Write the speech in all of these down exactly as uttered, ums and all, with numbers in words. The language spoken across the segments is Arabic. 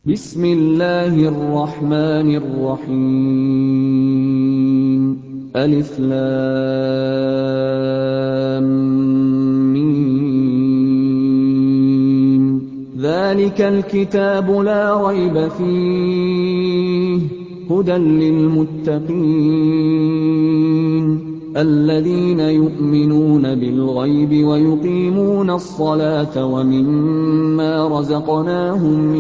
بسم الله الرحمن الرحيم ألف لام ميم ذلك الكتاب لا ريب فيه هدى للمتقين الذين يؤمنون بالغيب ويقيمون الصلاة ومما رزقناهم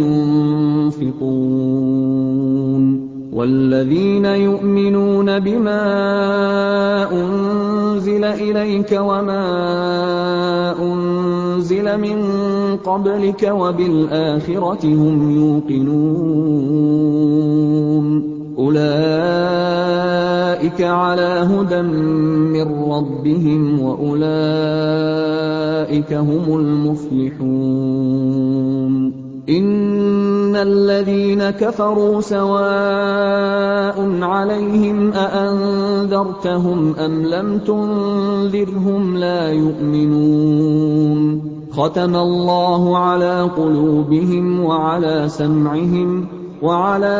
ينفقون والذين يؤمنون بما أنزل إليك وما أنزل من قبلك وبالآخرة هم يوقنون أولئك على هدى من ربهم وأولئك هم المفلحون إن الذين كفروا سواء عليهم أأنذرتهم أم لم تنذرهم لا يؤمنون ختم الله على قلوبهم وعلى سمعهم وعلى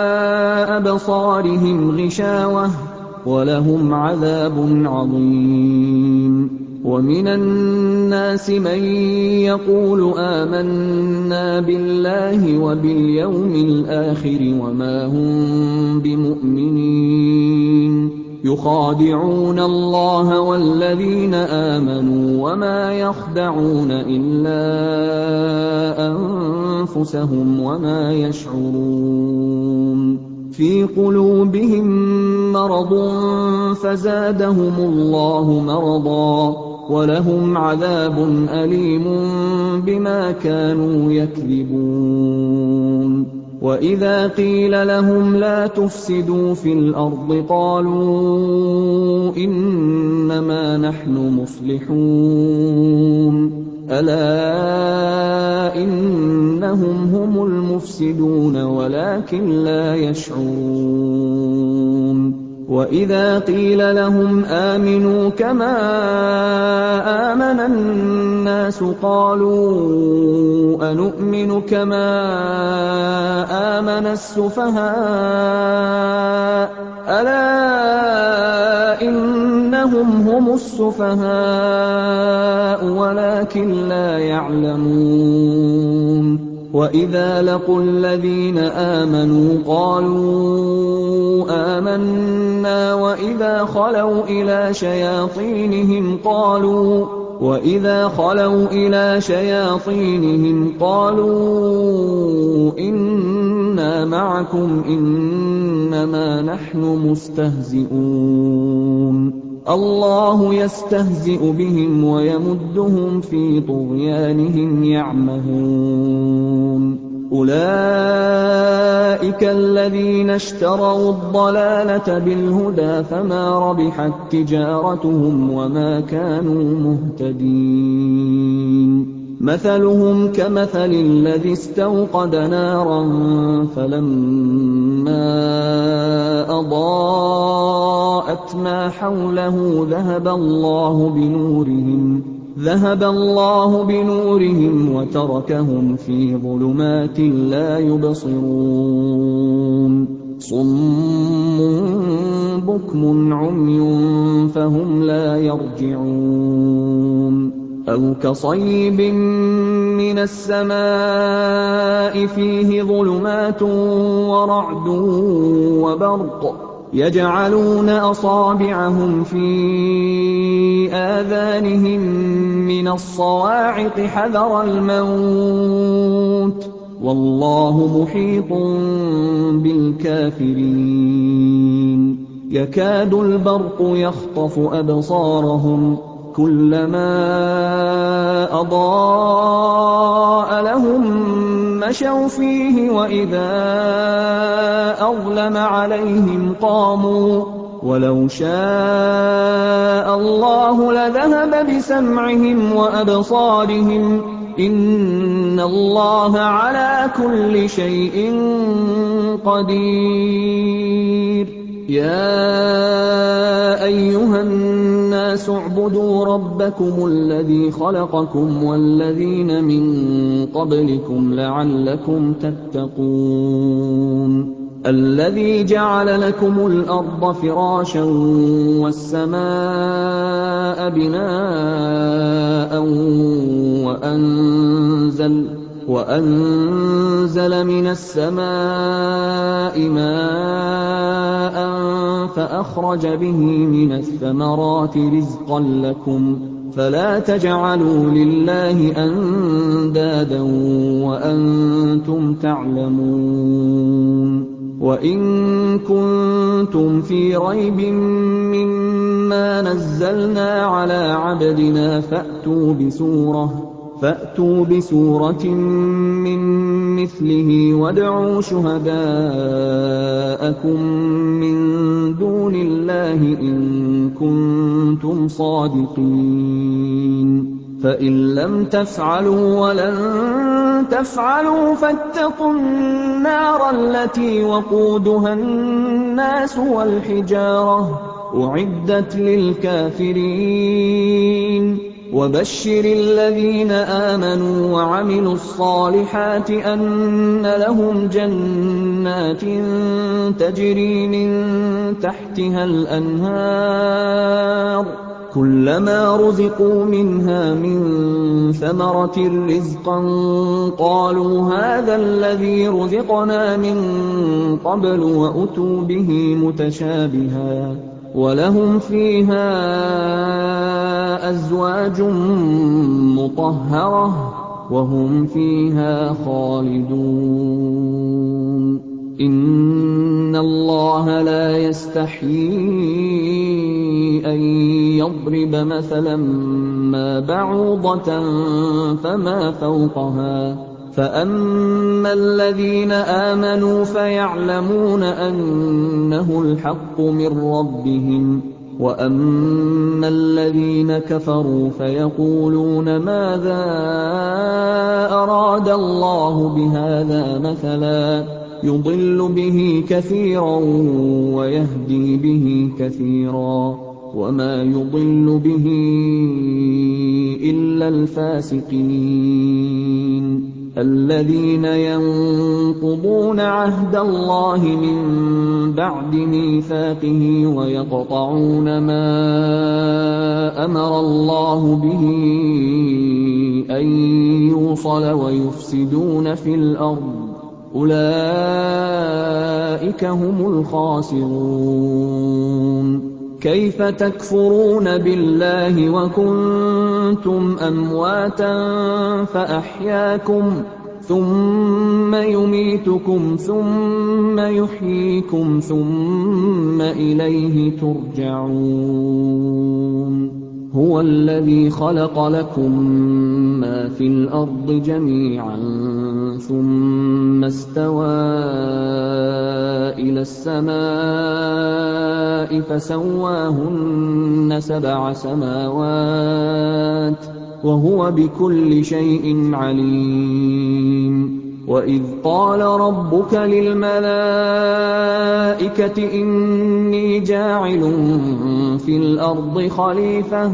أبصارهم غشاوة ولهم عذاب عظيم ومن الناس من يقول آمنا بالله وباليوم الآخر وما هم بمؤمنين يخادعون الله والذين آمنوا وما يخدعون إلا أنفسهم وما يشعرون في قلوبهم مرض فزادهم الله مرضا ولهم عذاب أليم بما كانوا يكذبون وإذا قيل لهم لا تفسدوا في الأرض قالوا إنما نحن مصلحون ألا إنهم هم المفسدون ولكن لا يشعرون وإذا قيل لهم آمنوا كما آمن الناس قالوا أنؤمن كما آمن السفهاء ألا إنهم هم السفهاء ولكن لا يعلمون وإذا لقوا الذين آمنوا قالوا آمنا وإذا خلوا إلى شياطينهم قالوا وإذا خلوا إلى شياطينهم قالوا إنا معكم إنما نحن مستهزئون الله يستهزئ بهم ويمدهم في طغيانهم يعمهون أولئك الذين اشتروا الضلالة بالهدى فما ربحت تجارتهم وما كانوا مهتدين مثلهم كمثل الذي استوقد نارا فلما أضاءت ما حوله ذهب الله بنورهم ذهب الله بنورهم وتركهم في ظلمات لا يبصرون صم بكم عمي فهم لا يرجعون أو كصيب من السماء فيه ظلمات ورعد وبرق يجعلون أصابعهم في آذانهم من الصواعق حذر الموت والله محيط بالكافرين يكاد البرق يخطف أبصارهم كلما أضاء لهم مشوا فيه وإذا أظلم عليهم قاموا ولو شاء الله لذهب بسمعهم وأبصارهم إن الله على كل شيء قدير يَا أَيُّهَا النَّاسُ اعْبُدُوا رَبَّكُمُ الَّذِي خَلَقَكُمْ وَالَّذِينَ مِن قَبْلِكُمْ لَعَلَّكُمْ تَتَّقُونَ الَّذِي جَعَلَ لَكُمُ الْأَرْضَ فِرَاشًا وَالسَّمَاءَ بِنَاءً وَأَنزَلَ وَأَنزَلَ مِنَ السَّمَاءِ مَاءً فَأَخْرَجَ بِهِ مِنَ الثَّمَرَاتِ رِزْقًا لَّكُمْ فَلَا تَجْعَلُوا لِلَّهِ أَندَادًا وَأَنتُمْ تَعْلَمُونَ وَإِن كُنتُمْ فِي رَيْبٍ مِّمَّا نَزَّلْنَا عَلَىٰ عَبْدِنَا فَأْتُوا بِسُورَةٍ فَأْتُوا بِسُورَةٍ مِّن مِّثْلِهِ وَادْعُوا شُهَدَاءَكُم مِّن دُونِ اللَّهِ إِن كُنتُمْ صَادِقِينَ فَإِن لَّمْ تَفْعَلُوا وَلَن تَفْعَلُوا فَاتَّقُوا النَّارَ الَّتِي وَقُودُهَا النَّاسُ وَالْحِجَارَةُ أُعِدَّتْ لِلْكَافِرِينَ وَبَشِّرِ الَّذِينَ آمَنُوا وَعَمِلُوا الصَّالِحَاتِ أَنَّ لَهُمْ جَنَّاتٍ تَجْرِي مِن تَحْتِهَا الْأَنْهَارُ كُلَّمَا رُزِقُوا مِنْهَا مِن ثَمَرَةٍ رِّزْقًا قَالُوا هَٰذَا الَّذِي رُزِقْنَا مِن قَبْلُ وَأُتُوا بِهِ مُتَشَابِهًا وَلَهُمْ فِيهَا أَزْوَاجٌ مُّطَهَّرَةٌ وَهُمْ فِيهَا خَالِدُونَ إِنَّ اللَّهَ لَا يَسْتَحْيِي أَن يَضْرِبَ مَثَلًا مَّا بَعُوضَةً فَمَا فَوْقَهَا فَأَمَّا الَّذِينَ آمَنُوا فَيَعْلَمُونَ أَنَّهُ الْحَقُّ مِن رَّبِّهِمْ وَأَمَّا الَّذِينَ كَفَرُوا فَيَقُولُونَ مَاذَا أَرَادَ اللَّهُ بِهَٰذَا مَثَلًا يُضِلُّ بِهِ كَثِيرًا وَيَهْدِي بِهِ كَثِيرًا وَمَا يُضِلُّ بِهِ إِلَّا الْفَاسِقِينَ الَّذِينَ يَنقُضُونَ عَهْدَ اللَّهِ مِن بَعْدِ مِيثَاقِهِ وَيَقْطَعُونَ مَا أَمَرَ اللَّهُ بِهِ أَن يُوصَلَ وَيُفْسِدُونَ فِي الْأَرْضِ أُولَٰئِكَ هُمُ الْخَاسِرُونَ كَيْفَ تَكْفُرُونَ بِاللَّهِ وَكُنتُمْ أَمْوَاتًا فَأَحْيَاكُمْ ثُمَّ يُمِيتُكُمْ ثُمَّ يُحْيِيكُمْ ثُمَّ إِلَيْهِ تُرْجَعُونَ هُوَ الَّذِي خَلَقَ لَكُم مَّا فِي الْأَرْضِ جَمِيعًا ثُمَّ اسْتَوَىٰ إِلَى السَّمَاءِ فَسَوَّاهُنَّ سَبْعَ سَمَاوَاتٍ وَهُوَ بِكُلِّ شَيْءٍ عَلِيمٌ وَإِذْ قَالَ رَبُّكَ لِلْمَلَائِكَةِ إِنِّي جَاعِلٌ فِي الْأَرْضِ خَلِيفَةً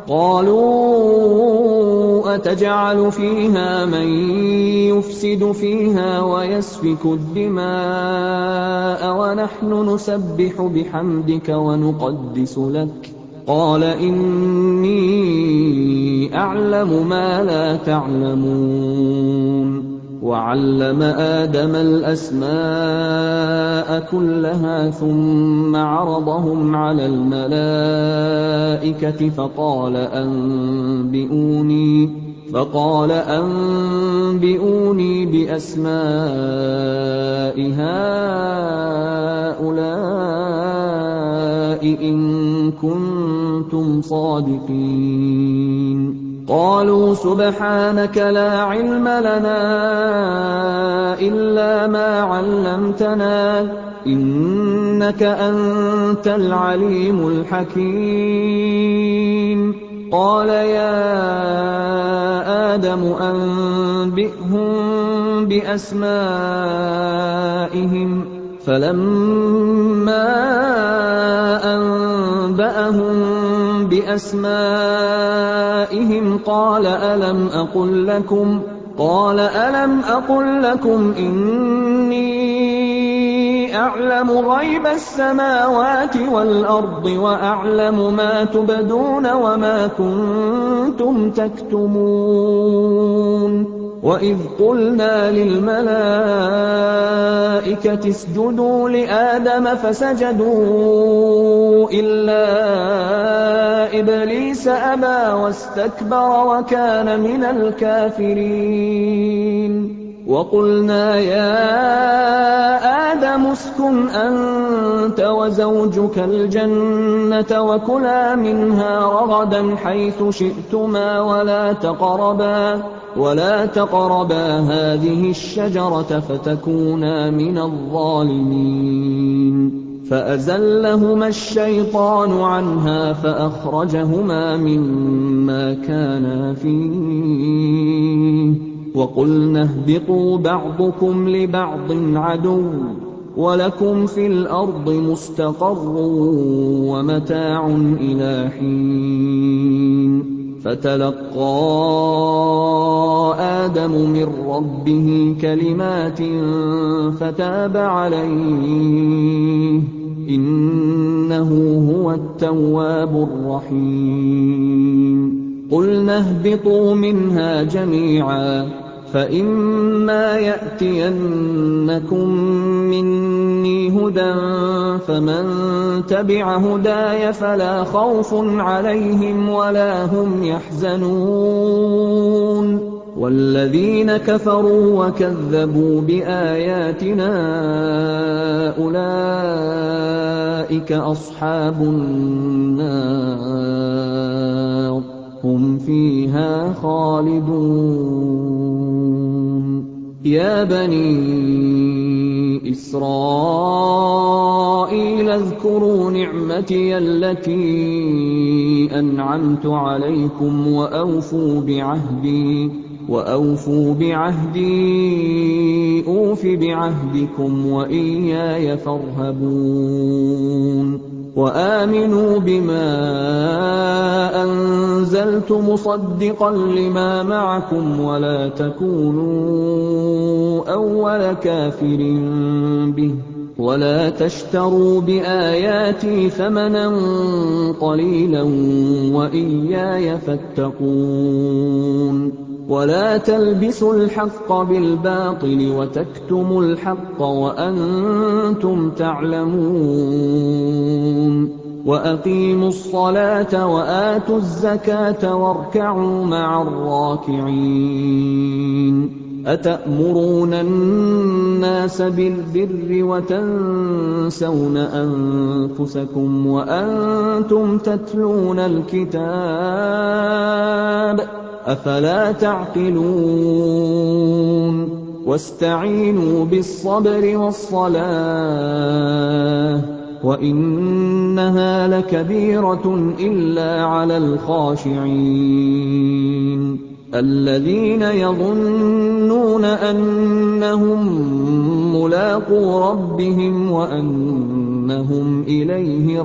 قَالُوا أَتَجْعَلُ فِيهَا مَن يُفْسِدُ فِيهَا وَيَسْفِكُ الدِّمَاءَ وَنَحْنُ نُسَبِّحُ بِحَمْدِكَ وَنُقَدِّسُ لَكَ قَالَ إِنِّي أَعْلَمُ مَا لَا تَعْلَمُونَ وَعَلَّمَ آدَمَ الْأَسْمَاءَ كُلَّهَا ثُمَّ عَرَضَهُمْ عَلَى الْمَلَائِكَةِ فَقَالَ أَنبِئُونِي فَقَالَ أَنبِئُونِي بِأَسْمَاءِ هَٰؤُلَاءِ إِن كُنتُمْ صَادِقِينَ قَالُوا سُبْحَانَكَ لَا عِلْمَ لَنَا إِلَّا مَا عَلَّمْتَنَا إِنَّكَ أَنتَ الْعَلِيمُ الْحَكِيمُ قَالَ يَا آدَمُ أَنبِئْهُم بِأَسْمَائِهِمْ فَلَمَّا أَنبَأَهُم بِأَسْمَائِهِمْ قَالَ أَلَمْ أَقُل لَّكُمْ قَالَ أَلَمْ أَقُل لَّكُمْ إِنِّي أَعْلَمُ غَيْبَ السَّمَاوَاتِ وَالْأَرْضِ وَأَعْلَمُ مَا تُبْدُونَ وَمَا كُنتُمْ تَكْتُمُونَ وَإِذْ قُلْنَا لِلْمَلَائِكَةِ اسْجُدُوا لِآدَمَ فَسَجَدُوا إِلَّا إِبْلِيسَ أَبَىٰ وَاسْتَكْبَرَ وَكَانَ مِنَ الْكَافِرِينَ وَقُلْنَا يَا آدَمُ اسْكُنْ أَنتَ وَزَوْجُكَ الْجَنَّةَ وَكُلَا مِنْهَا رَغَدًا حَيْثُ شِئْتُمَا وَلَا تَقْرَبَا وَلَا تقربا هَٰذِهِ الشَّجَرَةَ فَتَكُونَا مِنَ الظَّالِمِينَ فَأَزَلَّهُمَا الشَّيْطَانُ عَنْهَا فَأَخْرَجَهُمَا مِمَّا كَانَا فِيهِ وَقُلْنَا اهْبِطُوا بَعْضُكُمْ لِبَعْضٍ عَدُوٌّ وَلَكُمْ فِي الْأَرْضِ مُسْتَقَرٌّ وَمَتَاعٌ إِلَىٰ حِينٍ فَتَلَقَّىٰ آدَمُ مِن رَّبِّهِ كَلِمَاتٍ فَتَابَ عَلَيْهِ ۚ إِنَّهُ هُوَ التَّوَّابُ الرَّحِيمُ قُلْنَا اهْبِطُوا مِنْهَا جَمِيعًا فَإِمَّا يَأْتِيَنَّكُم مِّنِّي هُدًى فَمَن تَبِعَ هُدَايَ فَلَا خَوْفٌ عَلَيْهِمْ وَلَا هُمْ يَحْزَنُونَ وَالَّذِينَ كَفَرُوا وَكَذَّبُوا بِآيَاتِنَا أُولَٰئِكَ أَصْحَابُ النَّارِ هُمْ فِيهَا خَالِدُونَ يَا بَنِي إِسْرَائِيلَ اذْكُرُوا نِعْمَتِيَ الَّتِي أَنْعَمْتُ عَلَيْكُمْ وَأَوْفُوا بِعَهْدِي وَأَوْفُوا بِعَهْدِي أُوفِ بِعَهْدِكُمْ وَإِيَّايَ فَارْهَبُونِ وَآمِنُوا بِمَا أَنزَلْتُ مُصَدِّقًا لِّمَا مَعَكُمْ وَلَا تَكُونُوا أَوَّلَ كَافِرٍ بِهِ وَلَا تَشْتَرُوا بِآيَاتِي ثَمَنًا قَلِيلًا وَإِيَّايَ فَاتَّقُونِ وَلَا تَلْبِسُوا الْحَقَّ بِالْبَاطِلِ وَتَكْتُمُوا الْحَقَّ وَأَنتُمْ تَعْلَمُونَ وَأَقِيمُوا الصَّلَاةَ وَآتُوا الزَّكَاةَ وَارْكَعُوا مَعَ الرَّاكِعِينَ أَتَأْمُرُونَ النَّاسَ بِالْبِرِّ وَتَنسَوْنَ أَنفُسَكُمْ وَأَنتُمْ تَتْلُونَ الْكِتَابَ أَفَلَا تَعْقِلُونَ وَاسْتَعِينُوا بِالصَّبْرِ وَالصَّلَاةِ وَإِنَّهَا لَكَبِيرَةٌ إِلَّا عَلَى الْخَاشِعِينَ الَّذِينَ يَظُنُّونَ أَنَّهُم مُّلَاقُو رَبِّهِمْ وَأَنَّهُمْ إِلَيْهِ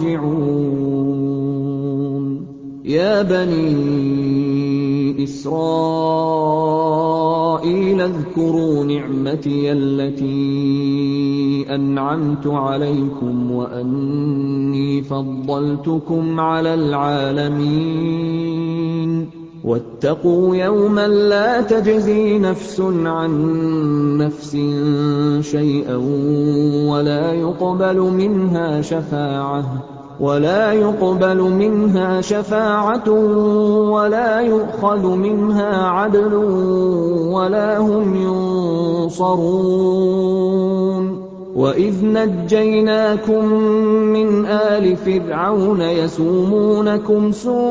رَاجِعُونَ يَا بَنِي إِسْرَائِيلَ اذْكُرُوا نِعْمَتِيَ الَّتِي أَنْعَمْتُ عَلَيْكُمْ وَأَنِّي فَضَّلْتُكُمْ عَلَى الْعَالَمِينَ وَاتَّقُوا يَوْمًا لَّا تَجْزِي نَفْسٌ عَن نَّفْسٍ شَيْئًا وَلَا يُقْبَلُ مِنْهَا شَفَاعَةٌ ولا يقبل منها شفاعة ولا يؤخذ منها عدل ولا هم ينصرون وإذ نجيناكم من آل فرعون يسومونكم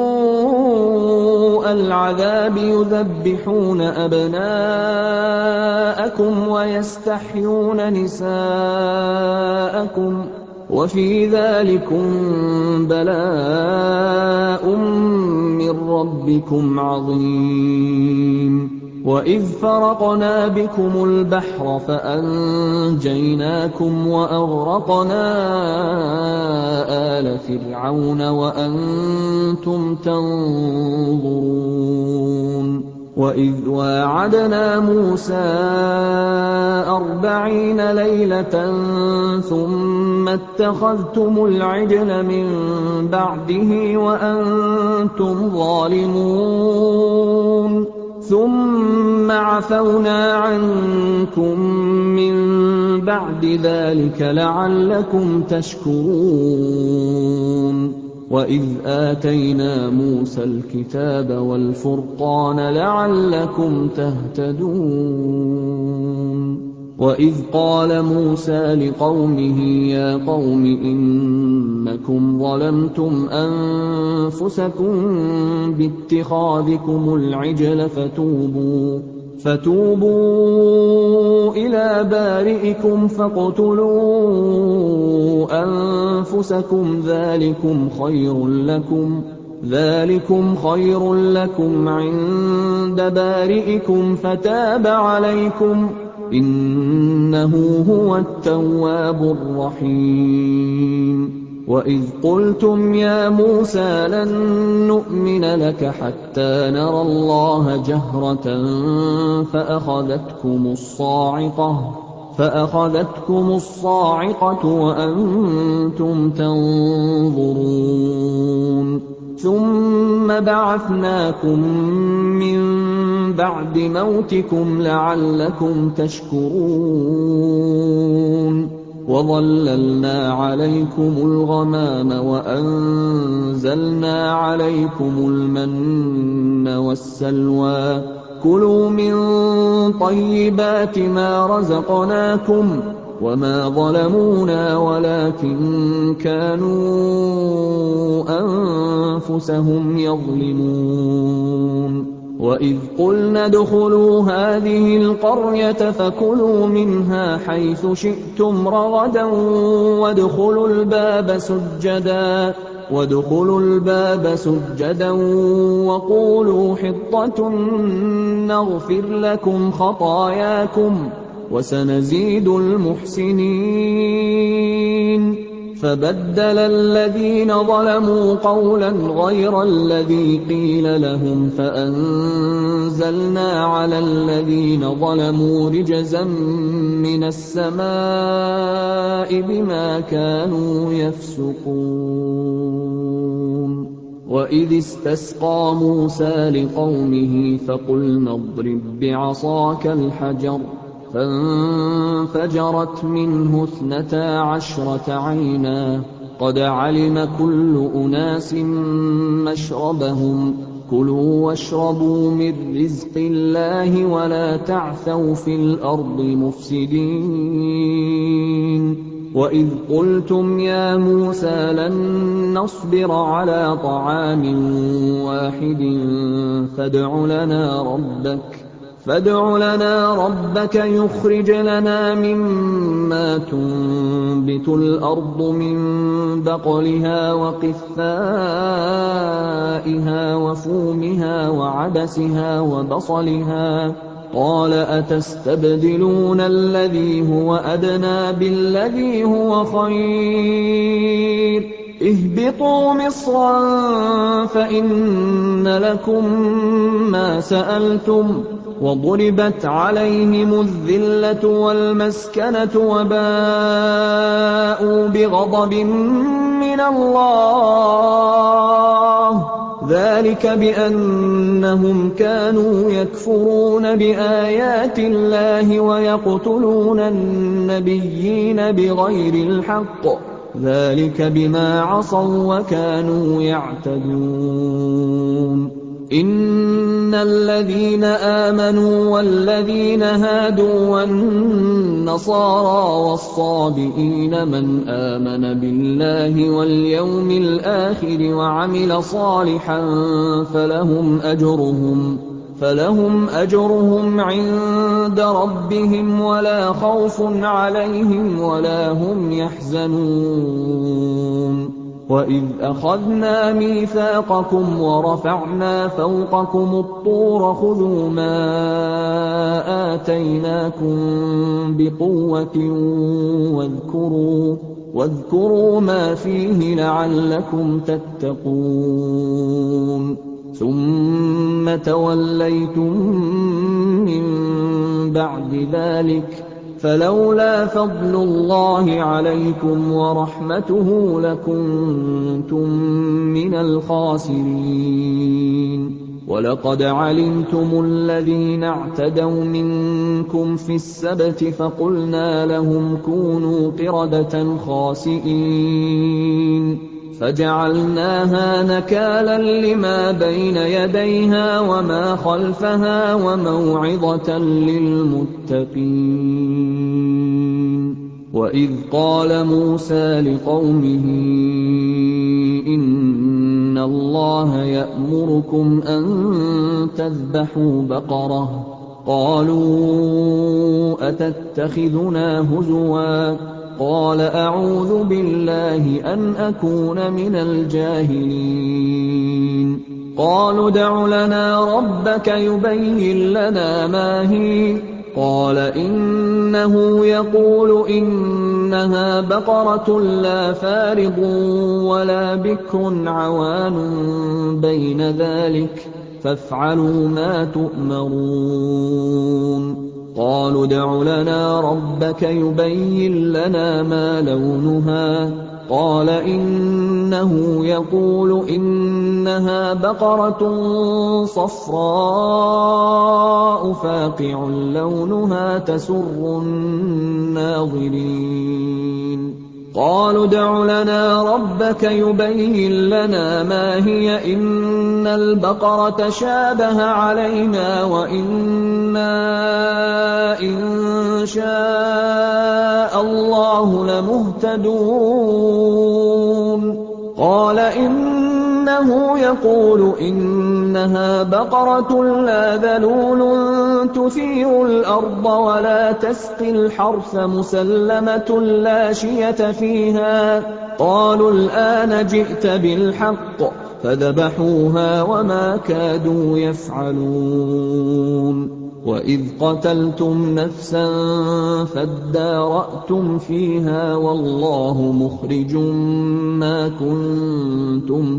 سوء العذاب يذبحون أبناءكم ويستحيون نساءكم وفي ذلكم بلاء من ربكم عظيم وَإِذْ فَرَقْنَا بِكُمُ الْبَحْرَ فَأَنجَيْنَاكُمْ وَأَغْرَقْنَا آلَ فِرْعَوْنَ وَأَنتُمْ تَنظُرُونَ وَإِذْ وَاعَدْنَا مُوسَىٰ أَرْبَعِينَ لَيْلَةً ثُمَّ اتَّخَذْتُمُ الْعِجْلَ مِن بَعْدِهِ وَأَنتُمْ ظَالِمُونَ ثُمَّ عَفَوْنَا عَنكُم مِّن بَعْدِ ذَٰلِكَ لَعَلَّكُمْ تَشْكُرُونَ وَإِذْ آتَيْنَا مُوسَى الْكِتَابَ وَالْفُرْقَانَ لَعَلَّكُمْ تَهْتَدُونَ وَإِذْ قَالَ مُوسَىٰ لِقَوْمِهِ يَا قَوْمِ إِنَّكُمْ ظَلَمْتُمْ أَنفُسَكُم بِاتِّخَاذِكُمُ الْعِجْلَ فَتُوبُوا فَتُوبُوا إِلَىٰ بَارِئِكُمْ فَاقْتُلُوا أَنفُسَكُمْ ذَٰلِكُمْ خَيْرٌ لَّكُمْ ذَٰلِكُمْ خَيْرٌ لَّكُمْ عِندَ بَارِئِكُمْ فَتَابَ عَلَيْكُمْ ۚ إِنَّهُ هُوَ التَّوَّابُ الرَّحِيمُ وَإِذْ قُلْتُمْ يَا مُوسَىٰ لَن نُّؤْمِنَ لَكَ حَتَّىٰ نَرَى اللَّهَ جَهْرَةً فَأَخَذَتْكُمُ الصَّاعِقَةُ فَأَخَذَتْكُمُ الصَّاعِقَةُ وَأَنتُمْ تَنظُرُونَ ثُمَّ بَعَثْنَاكُم مِّن بَعْدِ مَوْتِكُمْ لَعَلَّكُمْ تَشْكُرُونَ وَظَلَّلْنَا عَلَيْكُمُ الْغَمَامَ وَأَنزَلْنَا عَلَيْكُمُ الْمَنَّ وَالسَّلْوَىٰ كُلُوا مِن طَيِّبَاتِ مَا رَزَقْنَاكُمْ ۚ وَمَا ظَلَمُونَا وَلَٰكِن كَانُوا أَنفُسَهُمْ يَظْلِمُونَ وَإِذْ قُلْنَا ادْخُلُوا هَٰذِهِ الْقَرْيَةَ فَكُلُوا مِنْهَا حَيْثُ شِئْتُمْ رَغَدًا وَادْخُلُوا الْبَابَ سُجَّدًا وَقُولُوا حِطَّةٌ نَّغْفِرْ لَكُمْ خَطَايَاكُمْ ۚ وَسَنَزِيدُ الْمُحْسِنِينَ فَبَدَّلَ الَّذِينَ ظَلَمُوا قَوْلًا غَيْرَ الَّذِي قِيلَ لَهُمْ فَأَنزَلْنَا عَلَى الَّذِينَ ظَلَمُوا رِجْزًا مِّنَ السَّمَاءِ بِمَا كَانُوا يَفْسُقُونَ وَإِذِ اسْتَسْقَىٰ مُوسَىٰ لِقَوْمِهِ فَقُلْنَا اضْرِب بِّعَصَاكَ الْحَجَرَ ۖ فَانفَجَرَتْ مِنْهُ اثْنَتَا عَشْرَةَ عَيْنًا ۖ قَدْ عَلِمَ كُلُّ أُنَاسٍ مَّشْرَبَهُمْ ۖ كُلُوا وَاشْرَبُوا مِن رِّزْقِ اللَّهِ وَلَا تَعْثَوْا فِي الْأَرْضِ مُفْسِدِينَ وَإِذْ قُلْتُمْ يَا مُوسَىٰ لَن نَّصْبِرَ عَلَىٰ طَعَامٍ وَاحِدٍ فَادْعُ لَنَا رَبَّكَ يُخْرِجْ لَنَا مِمَّا تُنبِتُ الْأَرْضُ مِن بَقْلِهَا وَقِثَّائِهَا وَفُومِهَا وَعَدَسِهَا وَبَصَلِهَا ۖ قَالَ أَتَسْتَبْدِلُونَ الَّذِي هُوَ أَدْنَىٰ بِالَّذِي هُوَ خَيْرٌ ۚ اهْبِطُوا مِصْرًا فَإِنَّ لَكُم مَّا سَأَلْتُمْ ۗ وَضُرِبَتْ عَلَيْهِمُ الذِّلَّةُ وَالْمَسْكَنَةُ وَبَاءُوا بِغَضَبٍ مِّنَ اللَّهِ ۗ ذَٰلِكَ بِأَنَّهُمْ كَانُوا يَكْفُرُونَ بِآيَاتِ اللَّهِ وَيَقْتُلُونَ النَّبِيِّينَ بِغَيْرِ الْحَقِّ ۗ ذَٰلِكَ بِمَا عَصَوا وَّكَانُوا يَعْتَدُونَ إِنَّ الَّذِينَ آمَنُوا وَالَّذِينَ هَادُوا وَالنَّصَارَىٰ وَالصَّابِئِينَ مَنْ آمَنَ بِاللَّهِ وَالْيَوْمِ الْآخِرِ وَعَمِلَ صَالِحًا فَلَهُمْ أَجْرُهُمْ عِندَ رَبِّهِمْ وَلَا خَوْفٌ عَلَيْهِمْ وَلَا هُمْ يَحْزَنُونَ وَإِذْ أَخَذْنَا مِيثَاقَكُمْ وَرَفَعْنَا فَوْقَكُمُ الطُّورَ خُذُوا مَا آتَيْنَاكُم بِقُوَّةٍ وَاذْكُرُوا وَاذْكُرُوا مَا فِيهِ لَعَلَّكُمْ تَتَّقُونَ ثُمَّ تَوَلَّيْتُم مِّن بَعْدِ ذَلِكَ فَلَوْلَا فَضْلُ اللَّهِ عَلَيْكُمْ وَرَحْمَتُهُ لَكُنتُم مِّنَ الْخَاسِرِينَ وَلَقَدْ عَلِمْتُمُ الَّذِينَ اعْتَدَوْا مِنكُمْ فِي السَّبْتِ فَقُلْنَا لَهُمْ كُونُوا قِرَدَةً خَاسِئِينَ فَجَعَلْنَاهَا نَكَالًا لِّمَا بَيْنَ يَدَيْهَا وَمَا خَلْفَهَا وَمَوْعِظَةً لِّلْمُتَّقِينَ وَإِذْ قَالَ مُوسَىٰ لِقَوْمِهِ إِنَّ اللَّهَ يَأْمُرُكُمْ أَن تَذْبَحُوا بَقَرَةً قَالُوا أَتَتَّخِذُنَا هُزُوًا قَالَ أَعُوذُ بِاللَّهِ أَنْ أَكُونَ مِنَ الْجَاهِلِينَ قَالُوا ادْعُ لَنَا رَبَّكَ يُبَيِّن لَّنَا مَا هِيَ قَالَ إِنَّهُ يَقُولُ إِنَّهَا بَقَرَةٌ لَّا فَارِضٌ وَلَا بِكْرٌ عَوَانٌ بَيْنَ ذَٰلِكَ فَافْعَلُوا مَا تُؤْمَرُونَ قَالُوا ادْعُ لَنَا رَبَّكَ يُبَيِّن لَّنَا مَا لَوْنُهَا قَالَ إِنَّهُ يَقُولُ إِنَّهَا بَقَرَةٌ صَفْرَاءُ فَاقِعٌ لَّوْنُهَا تَسُرُّ النَّاظِرِينَ قَالُوا ادْعُ لَنَا رَبَّكَ يُبَيِّن لَّنَا مَا هِيَ إِنَّ الْبَقَرَ تَشَابَهَ عَلَيْنَا وَإِنَّا إِن شَاءَ اللَّهُ لَمُهْتَدُونَ قَالَ إِنَّهُ يَقُولُ إِنَّهَا بَقَرَةٌ لَّا ذَلُولٌ تُثِيرُ الْأَرْضَ وَلَا تَسْقِي الْحَرْثَ مُسَلَّمَةٌ لَّا شِيَةَ فِيهَا قَالُوا الْآنَ جِئْتَ بِالْحَقِّ فَذَبَحُوهَا وَمَا كَادُوا يَفْعَلُونَ وَإِذْ قَتَلْتُمْ نَفْسًا فَادَّارَأْتُمْ فِيهَا وَاللَّهُ مُخْرِجٌ مَّا كُنتُمْ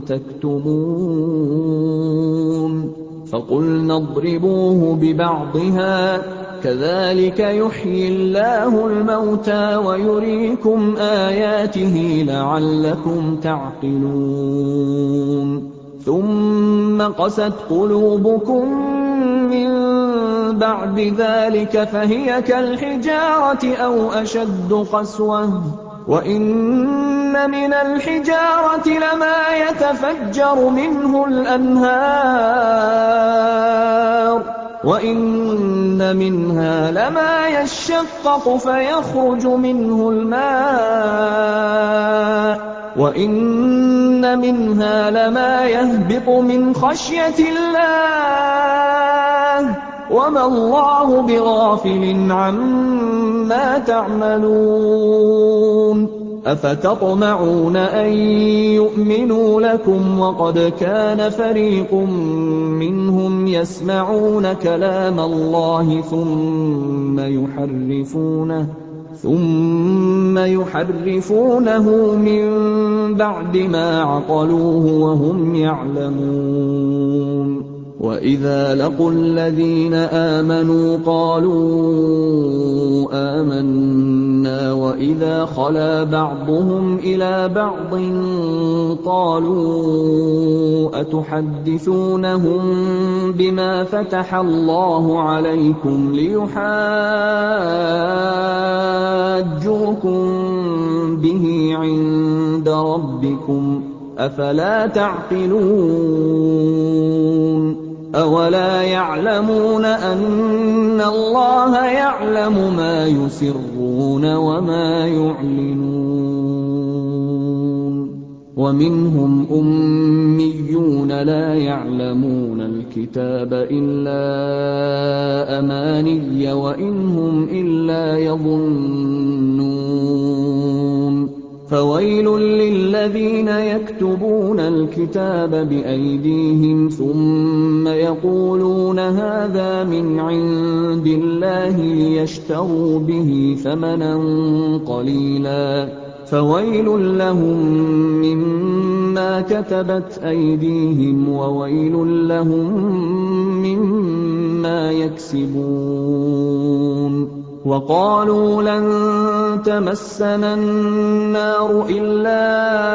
تَكْتُمُونَ فَقُلْنَا اضْرِبُوهُ بِبَعْضِهَا كَذَٰلِكَ يُحْيِي اللَّهُ الْمَوْتَىٰ وَيُرِيكُمْ آيَاتِهِ لَعَلَّكُمْ تَعْقِلُونَ ثُمَّ قَسَتْ قُلُوبُكُم مِّن بَعْدِ ذَٰلِكَ فَهِيَ كَالْحِجَارَةِ أَوْ أَشَدُّ قَسْوَةً ۚ وَإِنَّ مِنَ الْحِجَارَةِ لَمَا يَتَفَجَّرُ مِنْهُ الْأَنْهَارُ وَإِنَّ مِنْهَا لَمَا يَشَّقَّقُ فَيَخْرُجُ مِنْهُ الْمَاءُ وَإِنَّ مِنْهَا لَمَا يَهْبِطُ مِنْ خَشْيَةِ اللَّهِ وَمَا اللَّهُ بِغَافِلٍ عَمَّا تَعْمَلُونَ أَفَتَطْمَعُونَ أَن يُؤْمِنُوا لَكُمْ وَقَدْ كَانَ فَرِيقٌ مِّنْهُمْ يَسْمَعُونَ كَلَامَ اللَّهِ ثُمَّ يُحَرِّفُونَهُ ثُمَّ يُحَرِّفُونَهُ مِن بَعْدِ مَا عَقَلُوهُ وَهُمْ يَعْلَمُونَ وَإِذَا لَقُوا الَّذِينَ آمَنُوا قَالُوا آمَنَّا وَإِذَا خَلَا بَعْضُهُمْ إِلَىٰ بَعْضٍ قَالُوا أَتُحَدِّثُونَهُم بِمَا فَتَحَ اللَّهُ عَلَيْكُمْ لِيُحَاجُّوكُم بِهِ عِندَ رَبِّكُمْ ۚ أَفَلَا تَعْقِلُونَ أَوَلَا يَعْلَمُونَ أَنَّ اللَّهَ يَعْلَمُ مَا يُسِرُّونَ وَمَا يُعْلِنُونَ وَمِنْهُمْ أُمِّيُّونَ لَا يَعْلَمُونَ الْكِتَابَ إِلَّا أَمَانِيَّ وَإِنْ هُمْ إِلَّا يَظُنُّونَ فَوَيْلٌ لِّلَّذِينَ الَّذِينَ يَكْتُبُونَ الْكِتَابَ بِأَيْدِيهِمْ ثُمَّ يَقُولُونَ هَٰذَا مِنْ عِندِ اللَّهِ لِيَشْتَرُوا بِهِ ثَمَنًا قَلِيلًا فَوَيْلٌ لَّهُم مِّمَّا كَتَبَتْ أَيْدِيهِمْ وَوَيْلٌ لَّهُم مِّمَّا يَكْسِبُونَ وَقَالُوا لَن تَمَسَّنَا النَّارُ إِلَّا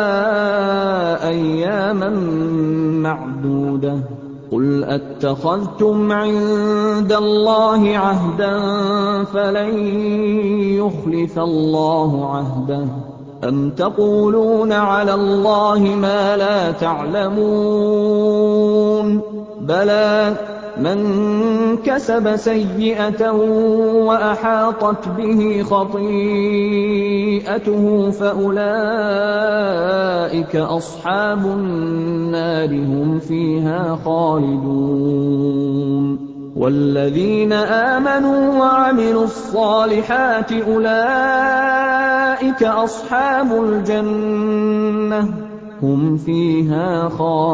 أَيَّامًا مَّعْدُودَةً ۚ قُلْ أَاتَّخَذْتُمْ عِندَ اللَّهِ عَهْدًا فَلَن يُخْلِفَ اللَّهُ عَهْدَهُ ۖ أَمْ تَقُولُونَ عَلَى اللَّهِ مَا لَا تَعْلَمُونَ بَلَىٰ مَن كَسَبَ سَيِّئَةً وَأَحَاطَتْ بِهِ خَطِيئَتُهُ فَأُولَٰئِكَ أَصْحَابُ النَّارِ ۖ هُمْ فِيهَا خَالِدُونَ وَالَّذِينَ آمَنُوا وَعَمِلُوا الصَّالِحَاتِ أُولَٰئِكَ أَصْحَابُ الْجَنَّةِ ۖ هُمْ فِيهَا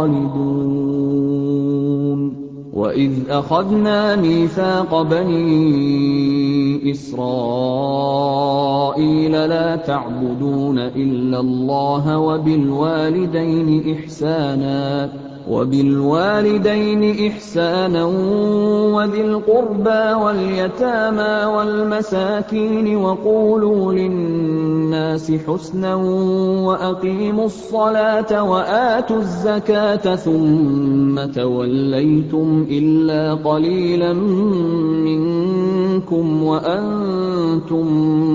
خَالِدُونَ وَإِذْ أَخَذْنَا مِيثَاقَ بَنِي إِسْرَائِيلَ لَا تَعْبُدُونَ إِلَّا اللَّهَ وَبِالْوَالِدَيْنِ إِحْسَانًا وَبِالْوَالِدَيْنِ إِحْسَانًا وَذِي الْقُرْبَىٰ وَالْيَتَامَىٰ وَالْمَسَاكِينِ وَقُولُوا لِلنَّاسِ حُسْنًا وَأَقِيمُوا الصَّلَاةَ وَآتُوا الزَّكَاةَ ثُمَّ تَوَلَّيْتُمْ إِلَّا قَلِيلًا مِّنكُمْ وَأَنتُم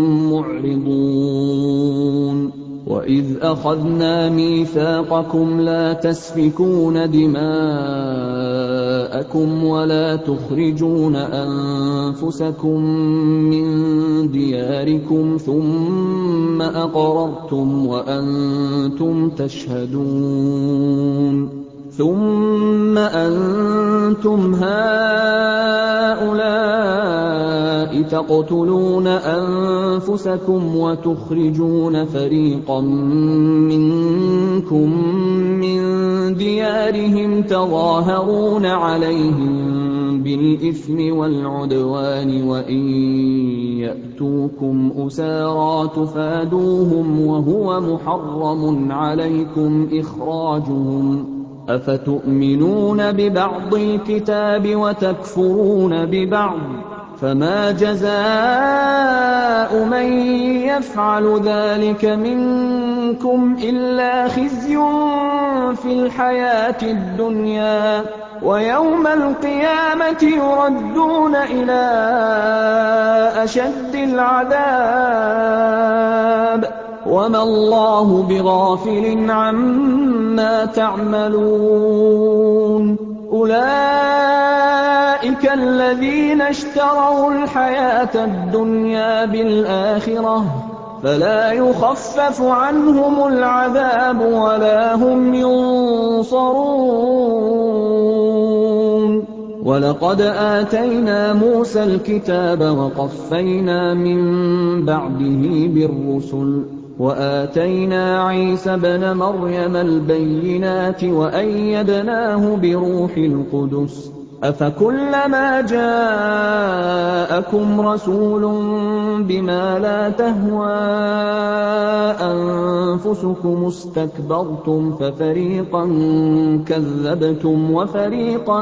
مُّعْرِضُونَ وَإِذْ أَخَذْنَا مِيثَاقَكُمْ لَا تَسْفِكُونَ دِمَاءَكُمْ وَلَا تُخْرِجُونَ أَنفُسَكُم مِّن دِيَارِكُمْ ثُمَّ أَقْرَرْتُمْ وَأَنتُمْ تَشْهَدُونَ ثُمَّ أَنتُمْ هَٰؤُلَاءِ تَقْتُلُونَ أَنفُسَكُمْ وَتُخْرِجُونَ فَرِيقًا مِّنكُم مِّن دِيَارِهِمْ تَظَاهَرُونَ عَلَيْهِم بِالْإِثْمِ وَالْعُدْوَانِ وَإِن يَأْتُوكُمْ أُسَارَىٰ تُفَادُوهُمْ وَهُوَ مُحَرَّمٌ عَلَيْكُمْ إِخْرَاجُهُمْ ۚ أَفَتُؤْمِنُونَ بِبَعْضِ الْكِتَابِ وَتَكْفُرُونَ بِبَعْضٍ ۚ فَمَا جَزَاءُ مَن يَفْعَلُ ذَٰلِكَ مِنكُمْ إِلَّا خِزْيٌ فِي الْحَيَاةِ الدُّنْيَا ۖ وَيَوْمَ الْقِيَامَةِ يُرَدُّونَ إِلَىٰ أَشَدِّ الْعَذَابِ ۗ وَمَا اللَّهُ بِغَافِلٍ عَمَّا تَعْمَلُونَ أُولَٰئِكَ الَّذِينَ اشْتَرَوُا الْحَيَاةَ الدُّنْيَا بِالْآخِرَةِ ۖ فَلَا يُخَفَّفُ عَنْهُمُ الْعَذَابُ وَلَا هُمْ يُنصَرُونَ وَلَقَدْ آتَيْنَا مُوسَى الْكِتَابَ وَقَفَّيْنَا مِن بَعْدِهِ بِالرُّسُلِ وَآتَيْنَا عِيسَى ابْنَ مَرْيَمَ الْبَيِّنَاتِ وَأَيَّدْنَاهُ بِرُوحِ الْقُدُسِ ۗ أَفَكُلَّمَا جَاءَكُمْ رَسُولٌ بِمَا لَا تَهْوَىٰ أَنفُسُكُمُ اسْتَكْبَرْتُمْ فَفَرِيقًا كَذَّبْتُمْ وَفَرِيقًا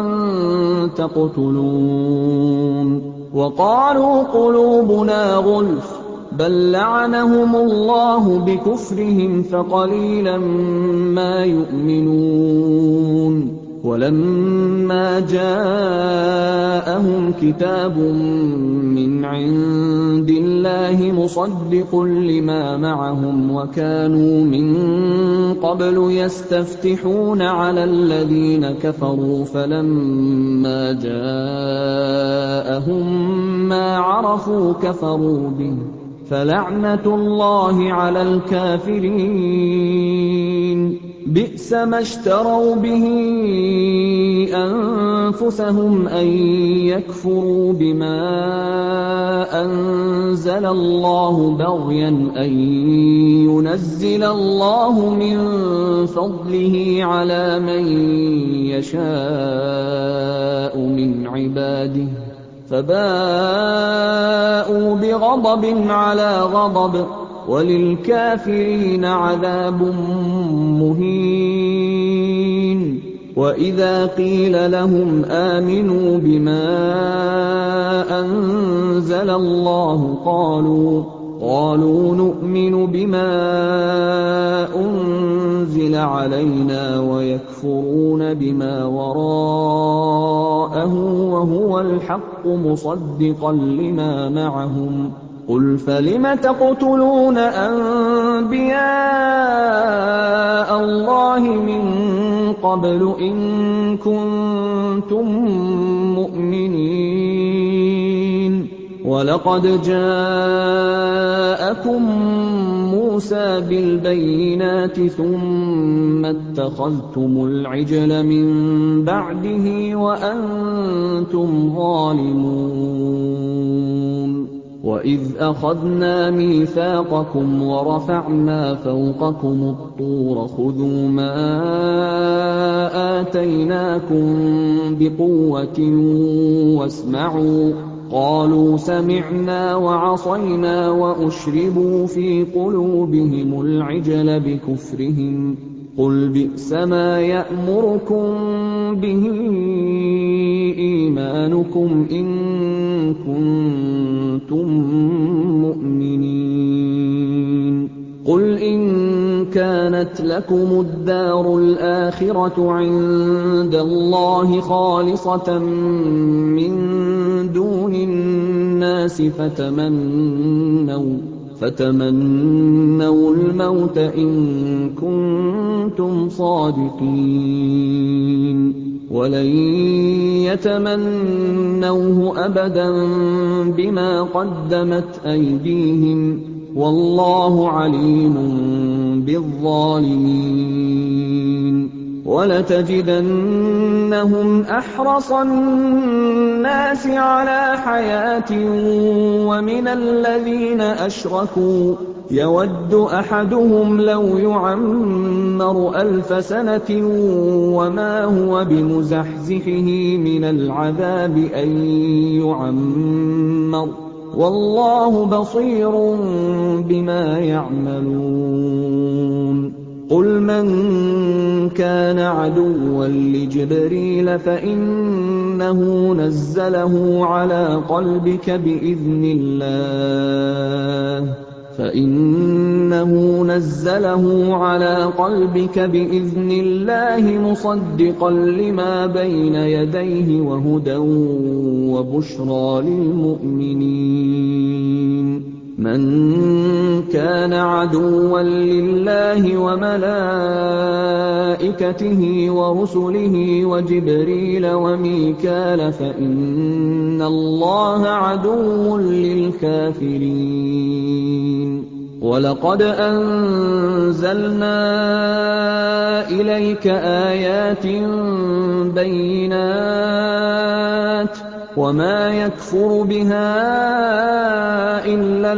تَقْتُلُونَ وَقَالُوا قُلُوبُنَا غُلْفٌ ۚ بَل لَّعَنَهُمُ اللَّهُ بِكُفْرِهِمْ فَقَلِيلًا مَّا يُؤْمِنُونَ وَلَمَّا جَاءَهُمْ كِتَابٌ مِّنْ عِندِ اللَّهِ مُصَدِّقٌ لِّمَا مَعَهُمْ وَكَانُوا مِن قَبْلُ يَسْتَفْتِحُونَ عَلَى الَّذِينَ كَفَرُوا فَلَمَّا جَاءَهُم مَّا عَرَفُوا كَفَرُوا بِهِ فَلَعْنَةُ اللَّهِ عَلَى الْكَافِرِينَ بِئْسَ مَا اشْتَرَوْا بِهِ أَنفُسَهُمْ أَن يَكْفُرُوا بِمَا أَنزَلَ اللَّهُ بَغْيًا أَن يُنَزِّلَ اللَّهُ مِن فَضْلِهِ عَلَىٰ مَن يَشَاءُ مِنْ عِبَادِهِ فَبَاءُوا بِغَضَبٍ عَلَىٰ غَضَبٍ وَلِلْكَافِرِينَ عَذَابٌ مُّهِينٌ وَإِذَا قِيلَ لَهُمْ آمِنُوا بِمَا أَنزَلَ اللَّهُ قَالُوا قَالُوا نُؤْمِنُ بِمَا أُنزِلَ عَلَيْنَا وَيَكْفُرُونَ بِمَا وَرَاءَهُ وَهُوَ الْحَقُّ مُصَدِّقًا لِّمَا مَعَهُمْ قُلْ فَلِمَ تَقْتُلُونَ أَنبِيَاءَ اللَّهِ مِن قَبْلُ إِن كُنتُم مُّؤْمِنِينَ وَلَقَدْ جَاءَكُم مُّوسَىٰ بِالْبَيِّنَاتِ ثُمَّ اتَّخَذْتُمُ الْعِجْلَ مِن بَعْدِهِ وَأَنتُمْ ظَالِمُونَ وَإِذْ أَخَذْنَا مِيثَاقَكُمْ وَرَفَعْنَا فَوْقَكُمُ الطُّورَ خُذُوا مَا آتَيْنَاكُم بِقُوَّةٍ وَاسْمَعُوا قَالُوا سَمِعْنَا وَعَصَيْنَا وَأُشْرِبُوا فِي قُلُوبِهِمُ الْعِجْلَ بِكُفْرِهِمْ ۚ قُلْ بِئْسَ مَا يَأْمُرُكُم بِهِ إِيمَانُكُمْ إِن كُنتُم مُّؤْمِنِينَ قُلْ إِن كَانَتْ لَكُمُ الدَّارُ الْآخِرَةُ عِندَ اللَّهِ خَالِصَةً مِّن دُونِ النَّاسِ فَتَمَنَّوُا الْمَوْتَ إِن كُنتُمْ صَادِقِينَ وَلَن يَتَمَنَّوْهُ أَبَدًا بِمَا قَدَّمَتْ أَيْدِيهِمْ ۗ وَاللَّهُ عَلِيمٌ بِالظَّالِمِينَ وَلَتَجِدَنَّهُمْ أَحْرَصَ النَّاسِ عَلَىٰ حَيَاةٍ وَمِنَ الَّذِينَ أَشْرَكُوا يَوَدُّ أَحَدُهُمْ لَوْ يُعَمَّرُ أَلْفَ سَنَةٍ وَمَا هُوَ بِمُزَحْزِحِهِ مِنَ الْعَذَابِ أَن يُعَمَّرَ ۗ وَاللَّهُ بَصِيرٌ بِمَا يَعْمَلُونَ قُلْ مَن كَانَ عَدُوًّا لِّجِبْرِيلَ فَإِنَّهُ نَزَّلَهُ عَلَىٰ قَلْبِكَ بِإِذْنِ اللَّهِ فَإِنَّهُ نَزَّلَهُ عَلَىٰ قَلْبِكَ بِإِذْنِ اللَّهِ مُصَدِّقًا لِّمَا بَيْنَ يَدَيْهِ وَهُدًى وَبُشْرَىٰ لِلْمُؤْمِنِينَ مَن كَانَ عَدُوًّا لِّلَّهِ وَمَلَائِكَتِهِ وَرُسُلِهِ وَجِبْرِيلَ وَمِيكَالَ فَإِنَّ اللَّهَ عَدُوٌّ لِّلْكَافِرِينَ وَلَقَدْ أَنزَلْنَا إِلَيْكَ آيَاتٍ بَيِّنَاتٍ ۖ وَمَا يَكْفُرُ بِهَا إِلَّا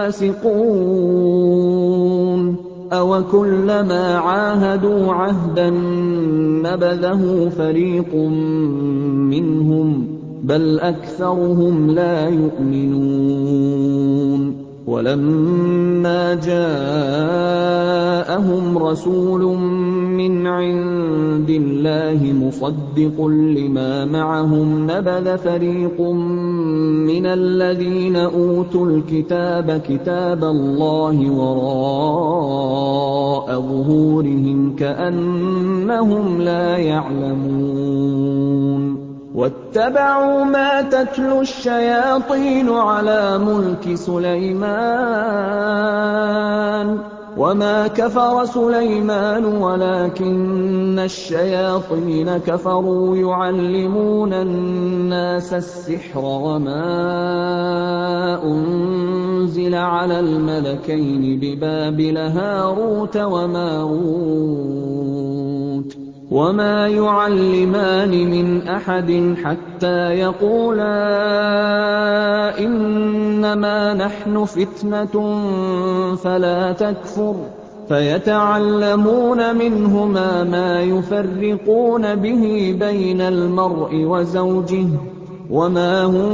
الْفَاسِقُونَ أَوَكُلَّمَا عَاهَدُوا عَهْدًا نَّبَذَهُ فَرِيقٌ مِّنْهُم ۚ بَلْ أَكْثَرُهُمْ لَا يُؤْمِنُونَ وَلَمَّا جَاءَهُمْ رَسُولٌ مِّنْ عِندِ اللَّهِ مُصَدِّقٌ لِّمَا مَعَهُمْ نَبَذَ فَرِيقٌ مِّنَ الَّذِينَ أُوتُوا الْكِتَابَ كِتَابَ اللَّهِ وَرَاءَ ظُهُورِهِمْ كَأَنَّهُمْ لَا يَعْلَمُونَ وَاتَّبَعُوا مَا تَتْلُو الشَّيَاطِينُ عَلَىٰ مُلْكِ سُلَيْمَانَ وَمَا كَفَرَ سُلَيْمَانُ وَلَٰكِنَّ الشَّيَاطِينَ كَفَرُوا يُعَلِّمُونَ النَّاسَ السِّحْرَ وَمَا أُنزِلَ عَلَى الْمَلَكَيْنِ بِبَابِلَ هَارُوتَ وَمَارُوتَ وَمَا يُعَلِّمَانِ مِنْ أَحَدٍ حَتَّىٰ يَقُولَا إِنَّمَا نَحْنُ فِتْنَةٌ فَلَا تَكْفُرْ فَيَتَعَلَّمُونَ مِنْهُمَا مَا يُفَرِّقُونَ بِهِ بَيْنَ الْمَرْءِ وَزَوْجِهِ وَمَا هُم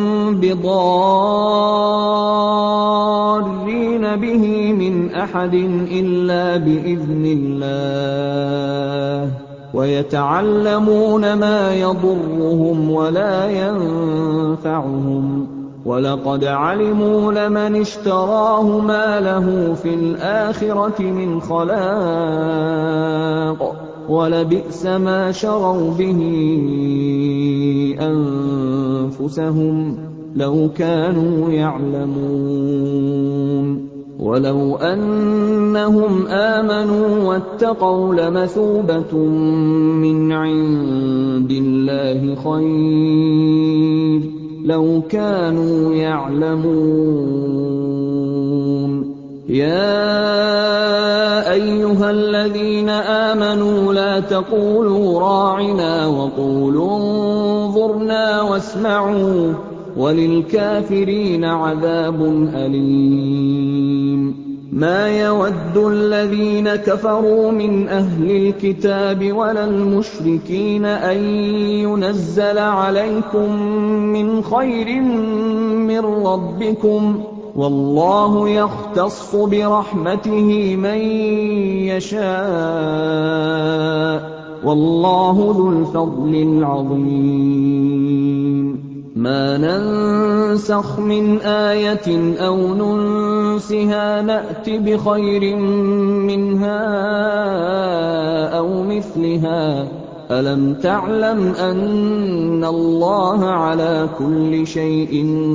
بِضَارِّينَ بِهِ مِنْ أَحَدٍ إِلَّا بِإِذْنِ اللَّهِ وَيَتَعَلَّمُونَ مَا يَضُرُّهُمْ وَلَا يَنفَعُهُمْ وَلَقَدْ عَلِمُوا لَمَنِ اشْتَرَاهُ مَا لَهُ فِي الْآخِرَةِ مِنْ خَلَاقٍ وَلَبِئْسَ مَا شَرَوْا بِهِ أَنفُسَهُمْ لَوْ كَانُوا يَعْلَمُونَ وَلَوْ أَنَّهُمْ آمَنُوا وَاتَّقَوْا لَمَثُوبَةٌ مِّنْ عِندِ اللَّهِ خَيْرٌ لَوْ كَانُوا يَعْلَمُونَ يَا أَيُّهَا الَّذِينَ آمَنُوا لَا تَقُولُوا رَاعِنَا وَقُولُوا انظُرْنَا وَاسْمَعُوا وَلِلْكَافِرِينَ عَذَابٌ أَلِيمٌ مَا يَوَدُّ الَّذِينَ كَفَرُوا مِنْ أَهْلِ الْكِتَابِ وَلَا الْمُشْرِكِينَ أَن يُنَزَّلَ عَلَيْكُم مِّنْ خَيْرٍ مِّن رَّبِّكُمْ ۗ وَاللَّهُ يَخْتَصُّ بِرَحْمَتِهِ مَن يَشَاءُ ۗ وَاللَّهُ ذُو الْفَضْلِ الْعَظِيمِ مَا نَنسَخْ مِنْ آيَةٍ أَوْ نُنسِهَا نَأْتِ بِخَيْرٍ مِّنْهَا أَوْ مِثْلِهَا ۗ أَلَمْ تَعْلَمْ أَنَّ اللَّهَ عَلَىٰ كُلِّ شَيْءٍ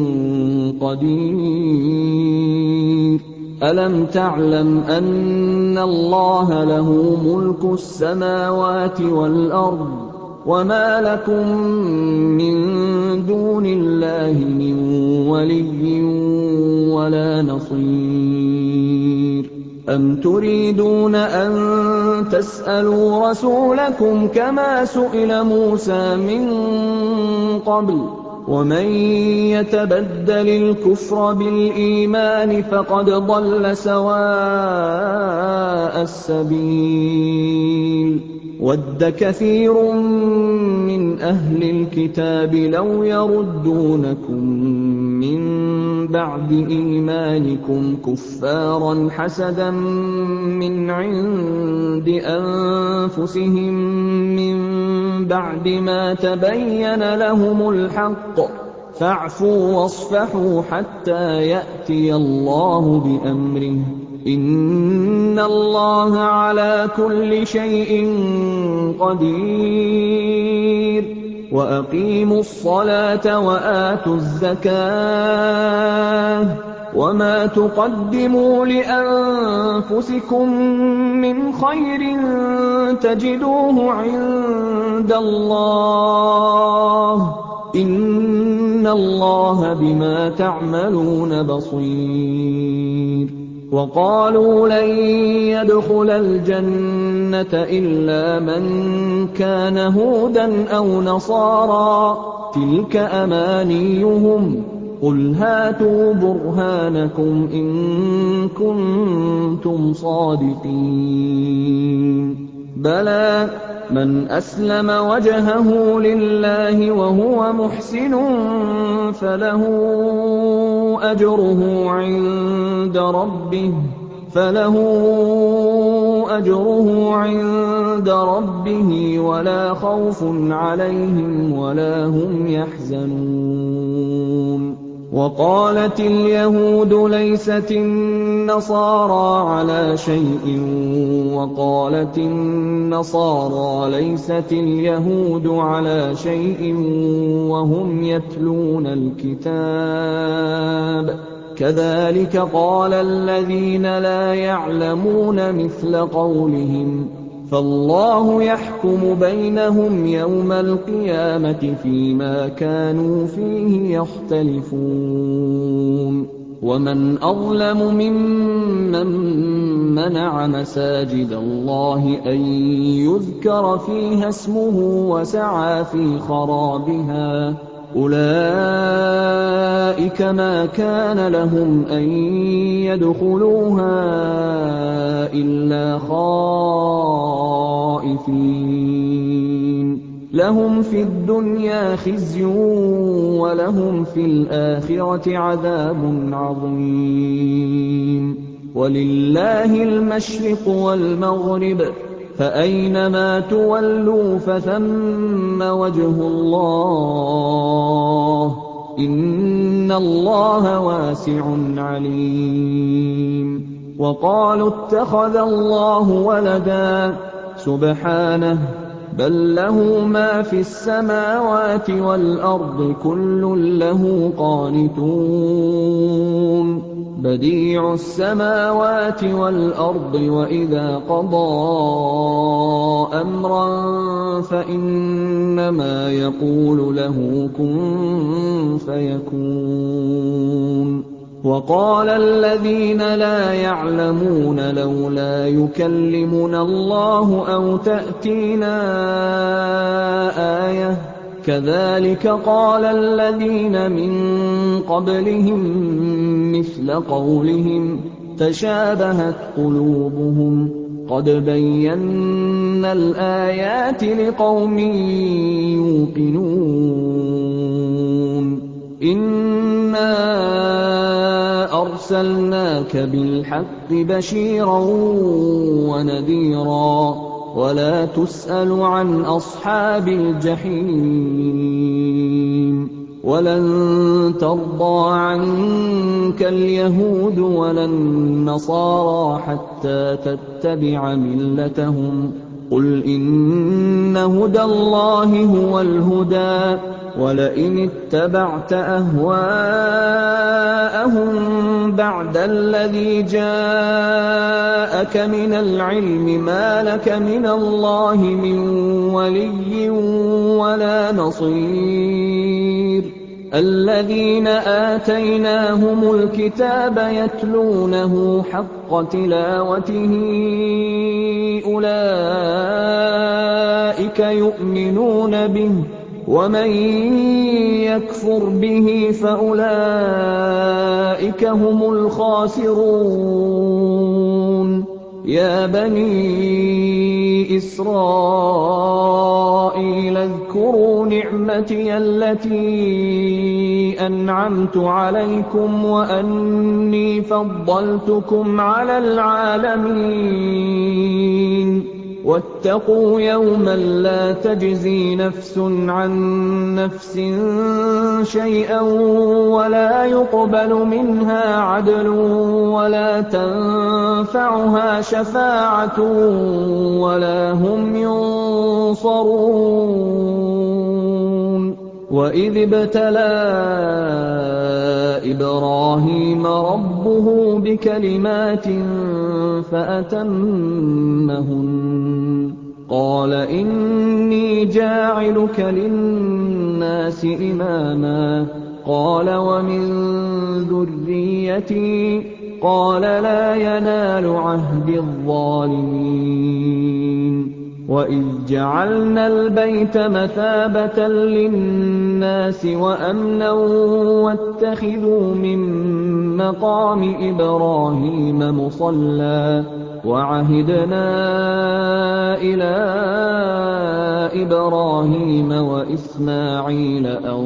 قَدِيرٌ أَلَمْ تَعْلَمْ أَنَّ اللَّهَ لَهُ مُلْكُ السَّمَاوَاتِ وَالْأَرْضِ وَمَا لَكُم مِّن دُونِ اللَّهِ مِن وَلِيٍّ وَلَا نَصِيرٍ أَمْ تُرِيدُونَ أَن تَسْأَلُوا رَسُولَكُمْ كَمَا سُئِلَ مُوسَىٰ مِن قَبْلُ ۗ وَمَن يَتَبَدَّلِ الْكُفْرَ بِالْإِيمَانِ فَقَدْ ضَلَّ سَوَاءَ السَّبِيلِ وَدَّ كَثِيرٌ مِّنْ أَهْلِ الْكِتَابِ لَوْ يَرُدُّونَكُم مِّن بَعْدِ إِيمَانِكُمْ كُفَّارًا حَسَدًا مِّنْ عِندِ أَنفُسِهِم مِّن بَعْدِ مَا تَبَيَّنَ لَهُمُ الْحَقُّ ۖ فَاعْفُوا وَاصْفَحُوا حَتَّىٰ يَأْتِيَ اللَّهُ بِأَمْرِهِ ۗ إِنَّ اللَّهَ عَلَىٰ كُلِّ شَيْءٍ قَدِيرٌ وَأَقِيمُوا الصَّلَاةَ وَآتُوا الزَّكَاةَ ۚ وَمَا تُقَدِّمُوا لِأَنفُسِكُم مِّنْ خَيْرٍ تَجِدُوهُ عِندَ اللَّهِ ۗ إِنَّ اللَّهَ بِمَا تَعْمَلُونَ بَصِيرٌ وَقَالُوا لَن يَدْخُلَ الْجَنَّةَ إِلَّا مَن كَانَ هُودًا أَوْ نَصَارَىٰ ۗ تِلْكَ أَمَانِيُّهُمْ ۗ قُلْ هَاتُوا بُرْهَانَكُمْ إِن كُنتُمْ صَادِقِينَ بَلَىٰ مَنْ أَسْلَمَ وَجْهَهُ لِلَّهِ وَهُوَ مُحْسِنٌ فَلَهُ أَجْرُهُ عِندَ رَبِّهِ فَلَهُ أَجْرُهُ عِندَ رَبِّهِ وَلَا خَوْفٌ عَلَيْهِمْ وَلَا هُمْ يَحْزَنُونَ وَقَالَتِ الْيَهُودُ لَيْسَتِ النَّصَارَىٰ عَلَىٰ شَيْءٍ وَقَالَتِ النَّصَارَىٰ لَيْسَتِ الْيَهُودُ عَلَىٰ شَيْءٍ وَهُمْ يَتْلُونَ الْكِتَابَ ۗ كَذَٰلِكَ قَالَ الَّذِينَ لَا يَعْلَمُونَ مِثْلَ قَوْلِهِمْ ۚ فَاللَّهُ يَحْكُمُ بَيْنَهُمْ يَوْمَ الْقِيَامَةِ فِيمَا كَانُوا فِيهِ يَخْتَلِفُونَ وَمَنْ أَظْلَمُ مِمَّن مَّنَعَ مَسَاجِدَ اللَّهِ أَن يُذْكَرَ فِيهَا اسْمُهُ وَسَعَىٰ فِي خَرَابِهَا ۚ أُولَٰئِكَ مَا كَانَ لَهُمْ أَن يَدْخُلُوهَا إِلَّا خَائِفِينَ ۚ لَهُمْ فِي الدُّنْيَا خِزْيٌ وَلَهُمْ فِي الْآخِرَةِ عَذَابٌ عَظِيمٌ وَلِلَّهِ الْمَشْرِقُ وَالْمَغْرِبُ ۚ فَأَيْنَمَا تُوَلُّوا فَثَمَّ وَجْهُ اللَّهِ ۚ إِنَّ اللَّهَ وَاسِعٌ عَلِيمٌ وَقَالُوا اتَّخَذَ اللَّهُ وَلَدًا ۗ سُبْحَانَهُ ۖ بَل لَّهُ مَا فِي السَّمَاوَاتِ وَالْأَرْضِ ۖ كُلٌّ لَّهُ قَانِتُونَ بَدِيعُ السَّمَاوَاتِ وَالْأَرْضِ ۖ وَإِذَا قَضَىٰ أَمْرًا فَإِنَّمَا يَقُولُ لَهُ كُن فَيَكُونُ وَقَالَ الَّذِينَ لَا يَعْلَمُونَ لَوْلَا يُكَلِّمُنَا اللَّهُ أَوْ تَأْتِينَا آيَةٌ ۗ كَذَٰلِكَ قَالَ الَّذِينَ مِن قَبْلِهِم مِّثْلَ قَوْلِهِمْ ۘ تَشَابَهَتْ قُلُوبُهُمْ ۗ قَدْ بَيَّنَّا الْآيَاتِ لِقَوْمٍ يُوقِنُونَ إِنَّا أَرْسَلْنَاكَ بِالْحَقِّ بَشِيرًا وَنَذِيرًا ۖ وَلَا تُسْأَلُ عَنْ أَصْحَابِ الْجَحِيمِ وَلَن تَرْضَىٰ عَنكَ الْيَهُودُ وَلَا النَّصَارَىٰ حَتَّىٰ تَتَّبِعَ مِلَّتَهُمْ ۗ قُلْ إِنَّ هُدَى اللَّهِ هُوَ الْهُدَىٰ ۗ وَلَئِنِ اتَّبَعْتَ أَهْوَاءَهُم بَعْدَ الَّذِي جَاءَكَ مِنَ الْعِلْمِ مَا لَكَ مِنَ اللَّهِ مِن وَلِيٍّ وَلَا نَصِيرٍ الَّذِينَ آتَيْنَاهُمُ الْكِتَابَ يَتْلُونَهُ حَقَّ تِلَاوَتِهِ أُولَٰئِكَ يُؤْمِنُونَ بِهِ ۗ وَمَن يَكْفُرْ بِهِ فَأُولَٰئِكَ هُمُ الْخَاسِرُونَ يَا بَنِي إِسْرَائِيلَ اذْكُرُوا نِعْمَتِيَ الَّتِي أَنْعَمْتُ عَلَيْكُمْ وَأَنِّي فَضَّلْتُكُمْ عَلَى الْعَالَمِينَ وَاتَّقُوا يَوْمًا لَّا تَجْزِي نَفْسٌ عَن نَّفْسٍ شَيْئًا وَلَا يُقْبَلُ مِنْهَا عَدْلٌ وَلَا تَنفَعُهَا شَفَاعَةٌ وَلَا هُمْ يُنصَرُونَ وَإِذِ ابْتَلَىٰ إِبْرَاهِيمَ رَبُّهُ بِكَلِمَاتٍ فَأَتَمَّهُنَّ ۖ قَالَ إِنِّي جَاعِلُكَ لِلنَّاسِ إِمَامًا ۖ قَالَ وَمِن ذُرِّيَّتِي ۖ قَالَ لَا يَنَالُ عَهْدِي الظَّالِمِينَ وَإِذْ جَعَلْنَا الْبَيْتَ مَثَابَةً لِّلنَّاسِ وَأَمْنًا وَاتَّخِذُوا مِن مَّقَامِ إِبْرَاهِيمَ مُصَلًّى ۖ وَعَهِدْنَا إِلَىٰ إِبْرَاهِيمَ وَإِسْمَاعِيلَ أَن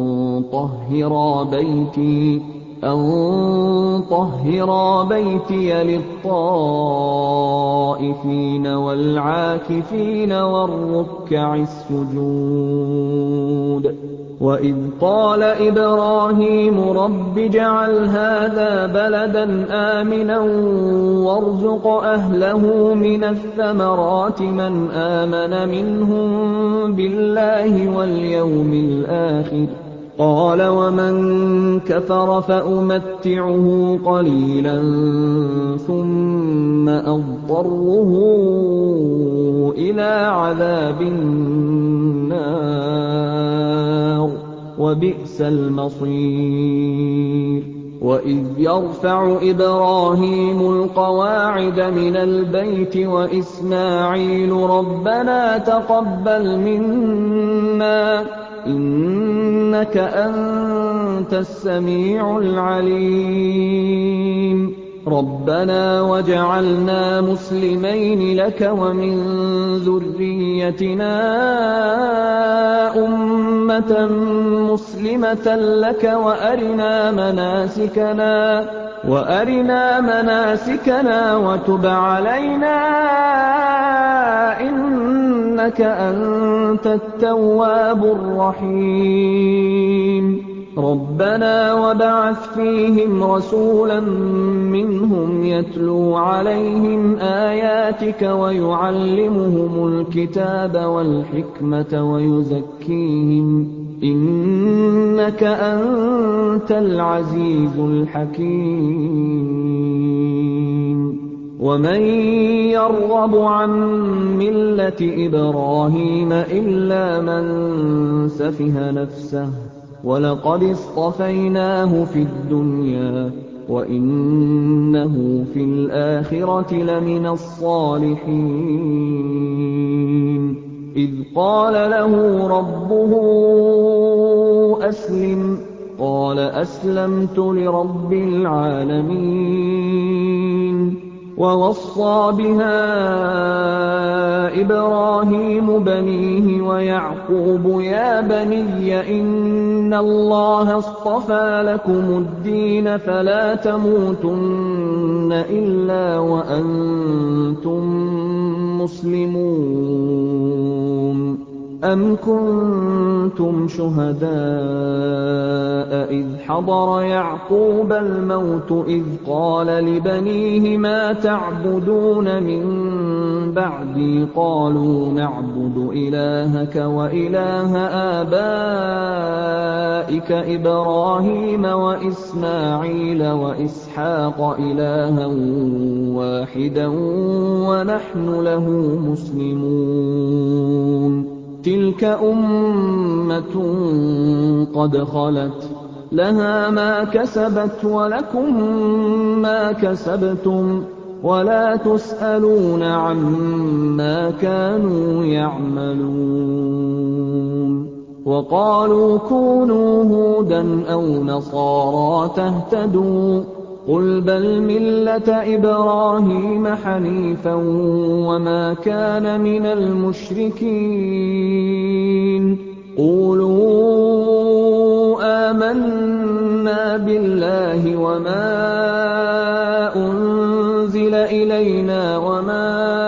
طَهِّرَا بَيْتِيَ لِلطَّائِفِينَ وَالْعَاكِفِينَ وَالرُّكَّعِ السُّجُودِ وَإِذْ قَالَ إِبْرَاهِيمُ رَبِّ اجْعَلْ هَٰذَا بَلَدًا آمِنًا وَارْزُقْ أَهْلَهُ مِنَ الثَّمَرَاتِ مَنْ آمَنَ مِنْهُم بِاللَّهِ وَالْيَوْمِ الْآخِرِ قَالَ وَمَن كَفَرَ فَأُمَتِّعُهُ قَلِيلًا ثُمَّ أَضْطَرُّهُ إِلَىٰ عَذَابِ النَّارِ ۖ وَبِئْسَ الْمَصِيرُ وَإِذْ يَرْفَعُ إِبْرَاهِيمُ الْقَوَاعِدَ مِنَ الْبَيْتِ وَإِسْمَاعِيلُ رَبَّنَا تَقَبَّلْ مِنَّا إِنَّكَ أَنتَ السَّمِيعُ الْعَلِيمُ رَبَّنَا وَاجْعَلْنَا مُسْلِمَيْنِ لَكَ وَمِن ذُرِّيَّتِنَا أُمَّةً مُّسْلِمَةً لَّكَ وَأَرِنَا مَنَاسِكَنَا وَأَرِنَا مَنَاسِكَنَا وَتُبْ عَلَيْنَا إِنَّكَ أَنتَ التَّوَّابُ الرَّحِيمُ رَبَّنَا وَابْعَثْ فِيهِمْ رَسُولًا مِّنْهُمْ يَتْلُو عَلَيْهِمْ آيَاتِكَ وَيُعَلِّمُهُمُ الْكِتَابَ وَالْحِكْمَةَ وَيُزَكِّيهِمْ إِنَّكَ أَنتَ الْعَزِيزُ الْحَكِيمُ وَمَن يَرْغَبُ عَن مِّلَّةِ إِبْرَاهِيمَ إِلَّا مَن سَفِهَ نَفْسَهُ وَلَقَدِ اصْطَفَيْنَاهُ فِي الدُّنْيَا وَإِنَّهُ فِي الْآخِرَةِ لَمِنَ الصَّالِحِينَ إِذْ قَالَ لَهُ رَبُّهُ أَسْلِمْ قَالَ أَسْلَمْتُ لِرَبِّ الْعَالَمِينَ وَوَصَّىٰ بِهَا إِبْرَاهِيمُ بَنِيهِ وَيَعْقُوبُ يَا بَنِيَّ إِنَّ اللَّهَ اصْطَفَىٰ لَكُمُ الدِّينَ فَلَا تَمُوتُنَّ إِلَّا وَأَنتُم مُّسْلِمُونَ أَمْ كُنتُمْ شُهَدَاءَ إِذْ حَضَرَ يَعْقُوبَ الْمَوْتُ إِذْ قَالَ لِبَنِيهِ مَا تَعْبُدُونَ مِن بَعْدِي قَالُوا نَعْبُدُ إِلَٰهَكَ وَإِلَٰهَ آبَائِكَ إِبْرَاهِيمَ وَإِسْمَاعِيلَ وَإِسْحَاقَ إِلَٰهًا وَاحِدًا وَنَحْنُ لَهُ مُسْلِمُونَ تِلْكَ أُمَّةٌ قَدْ خَلَتْ لَهَا مَا كَسَبَتْ وَلَكُم مَّا كَسَبْتُمْ وَلَا تُسْأَلُونَ عَمَّا كَانُوا يَعْمَلُونَ وَقَالُوا كُونُوا هُودًا أَوْ نَصَارَىٰ تَهْتَدُوا قُلْ بَلْ مِلَّةَ إِبْرَاهِيمَ حَنِيفًا وَمَا كَانَ مِنَ الْمُشْرِكِينَ قُولُوا آمَنَّا بِاللَّهِ وَمَا أُنزِلَ إِلَيْنَا وَمَا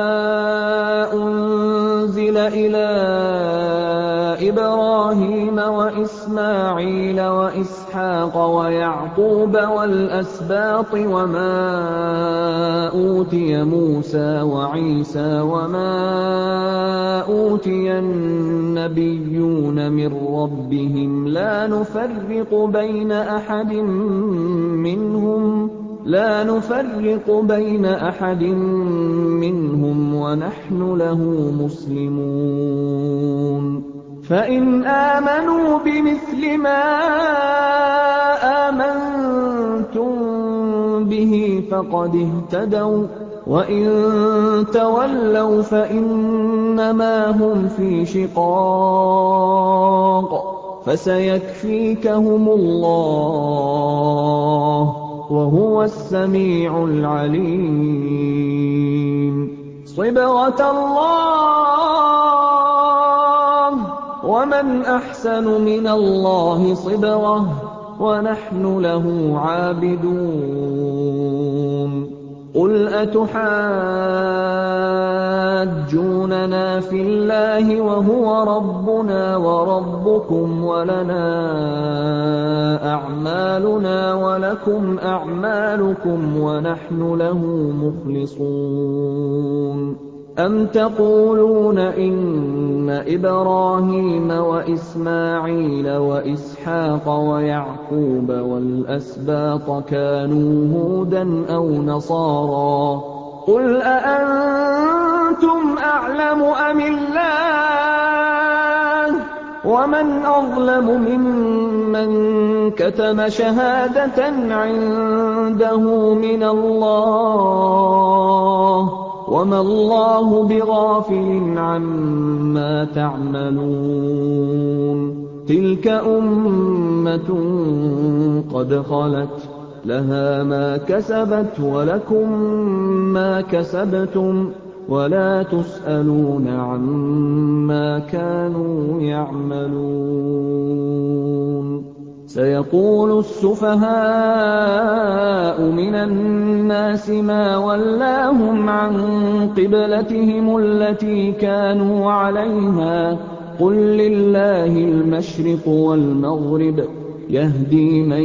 أُنزِلَ إِلَىٰ إِبْرَاهِيمَ وَإِسْمَاعِيلَ وَإِسْحَاقَ وَيَعْقُوبَ وَالْأَسْبَاطِ وَمَا أُوتِيَ مُوسَىٰ وَعِيسَىٰ وَمَا أُوتِيَ النَّبِيُّونَ مِن رَّبِّهِمْ لَا نُفَرِّقُ بَيْنَ أَحَدٍ مِّنْهُمْ لَا نُفَرِّقُ بَيْنَ أَحَدٍ مِّنْهُمْ وَنَحْنُ لَهُ مُسْلِمُونَ فَإِنْ آمَنُوا بِمِثْلِ مَا آمَنتُم بِهِ فَقَدِ اهْتَدَوا ۖ وَّإِن تَوَلَّوْا فَإِنَّمَا هُمْ فِي شِقَاقٍ ۖ فَسَيَكْفِيكَهُمُ اللَّهُ ۚ وَهُوَ السَّمِيعُ الْعَلِيمُ صِبْغَةَ اللَّهِ ۖ وَمَنْ أَحْسَنُ مِنَ اللَّهِ صِبْغَةً ۖ وَنَحْنُ لَهُ عَابِدُونَ قُلْ أَتُحَاجُّونَنَا فِي اللَّهِ وَهُوَ رَبُّنَا وَرَبُّكُمْ وَلَنَا أَعْمَالُنَا وَلَكُمْ أَعْمَالُكُمْ وَنَحْنُ لَهُ مُخْلِصُونَ أَمْ تَقُولُونَ إِنَّ إِبْرَاهِيمَ وَإِسْمَاعِيلَ وَإِسْحَاقَ وَيَعْقُوبَ وَالْأَسْبَاطَ كَانُوا هُودًا أَوْ نَصَارَىٰ ۗ قُلْ أَأَنتُمْ أَعْلَمُ أَمِ اللَّهُ ۗ وَمَنْ أَظْلَمُ مِمَّن كَتَمَ شَهَادَةً عِندَهُ مِنَ اللَّهِ ۗ وَمَا اللَّهُ بِغَافِلٍ عَمَّا تَعْمَلُونَ تِلْكَ أُمَّةٌ قَدْ خَلَتْ لَهَا مَا كَسَبَتْ وَلَكُم مَّا كَسَبْتُمْ وَلَا تُسْأَلُونَ عَمَّا كَانُوا يَعْمَلُونَ سَيَقُولُ السُّفَهَاءُ مِنَ النَّاسِ مَا وَلَّاهُمْ عَن قِبْلَتِهِمُ الَّتِي كَانُوا عَلَيْهَا ۚ قُل لِّلَّهِ الْمَشْرِقُ وَالْمَغْرِبُ ۚ يَهْدِي مَن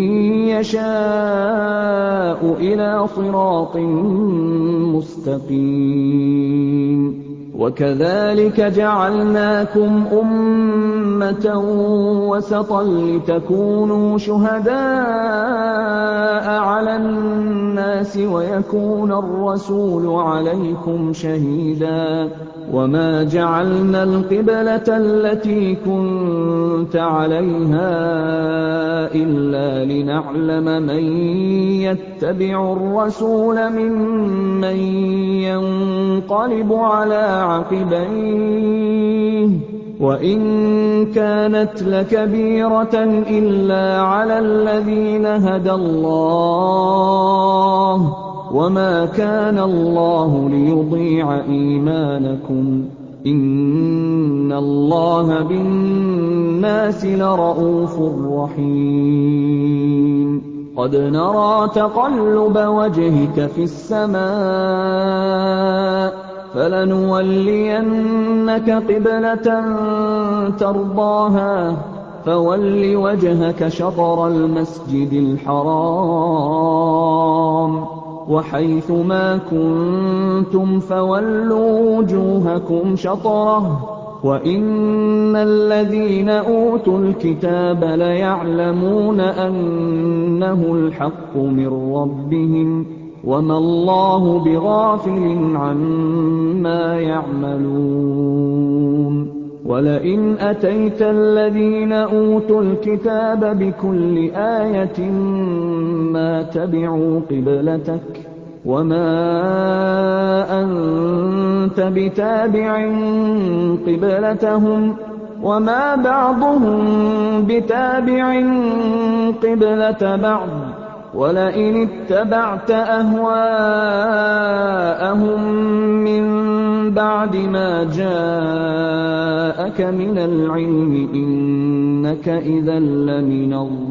يَشَاءُ إِلَىٰ صِرَاطٍ مُّسْتَقِيمٍ وَكَذَٰلِكَ جَعَلْنَاكُمْ أُمَّةً وَسَطًا لِّتَكُونُوا شُهَدَاءَ عَلَى النَّاسِ وَيَكُونَ الرَّسُولُ عَلَيْكُمْ شَهِيدًا ۗ وَمَا جَعَلْنَا الْقِبْلَةَ الَّتِي كُنتَ عَلَيْهَا إِلَّا لِنَعْلَمَ مَن يَتَّبِعُ الرَّسُولَ مِمَّن يَنقَلِبُ عَلَىٰ عَقِبَيْهِ ۚ وَإِن كَانَتْ لَكَبِيرَةً إِلَّا عَلَى الَّذِينَ هَدَى اللَّهُ ۗ وَمَا كَانَ اللَّهُ لِيُضِيعَ إِيمَانَكُمْ ۚ إِنَّ اللَّهَ بِالنَّاسِ لَرَءُوفٌ رَّحِيمٌ قَدْ نَرَىٰ تَقَلُّبَ وَجْهِكَ فِي السَّمَاءِ ۖ فَلَنُوَلِّيَنَّكَ قِبْلَةً تَرْضَاهَا ۚ فَوَلِّ وَجْهَكَ شَطْرَ الْمَسْجِدِ الْحَرَامِ ۚ وَحَيْثُ مَا كُنتُمْ فَوَلُّوا وُجُوهَكُمْ شَطْرَهُ ۗ وَإِنَّ الَّذِينَ أُوتُوا الْكِتَابَ لَيَعْلَمُونَ أَنَّهُ الْحَقُّ مِن رَّبِّهِمْ ۗ وَمَا اللَّهُ بِغَافِلٍ عَمَّا يَعْمَلُونَ وَلَئِنْ أَتَيْتَ الَّذِينَ أُوتُوا الْكِتَابَ بِكُلِّ آيَةٍ مَّا تَبِعُوا قِبْلَتَكَ ۚ وَمَا أَنتَ بِتَابِعٍ قِبْلَتَهُمْ ۚ وَمَا بَعْضُهُم بِتَابِعٍ قِبْلَةَ بَعْضٍ ۚ وَلَئِنِ اتَّبَعْتَ أَهْوَاءَهُم مِّن بَعْدِ مَا جَاءَكَ مِنَ الْعِلْمِ إِنَّكَ إِذًا لَّمِنَ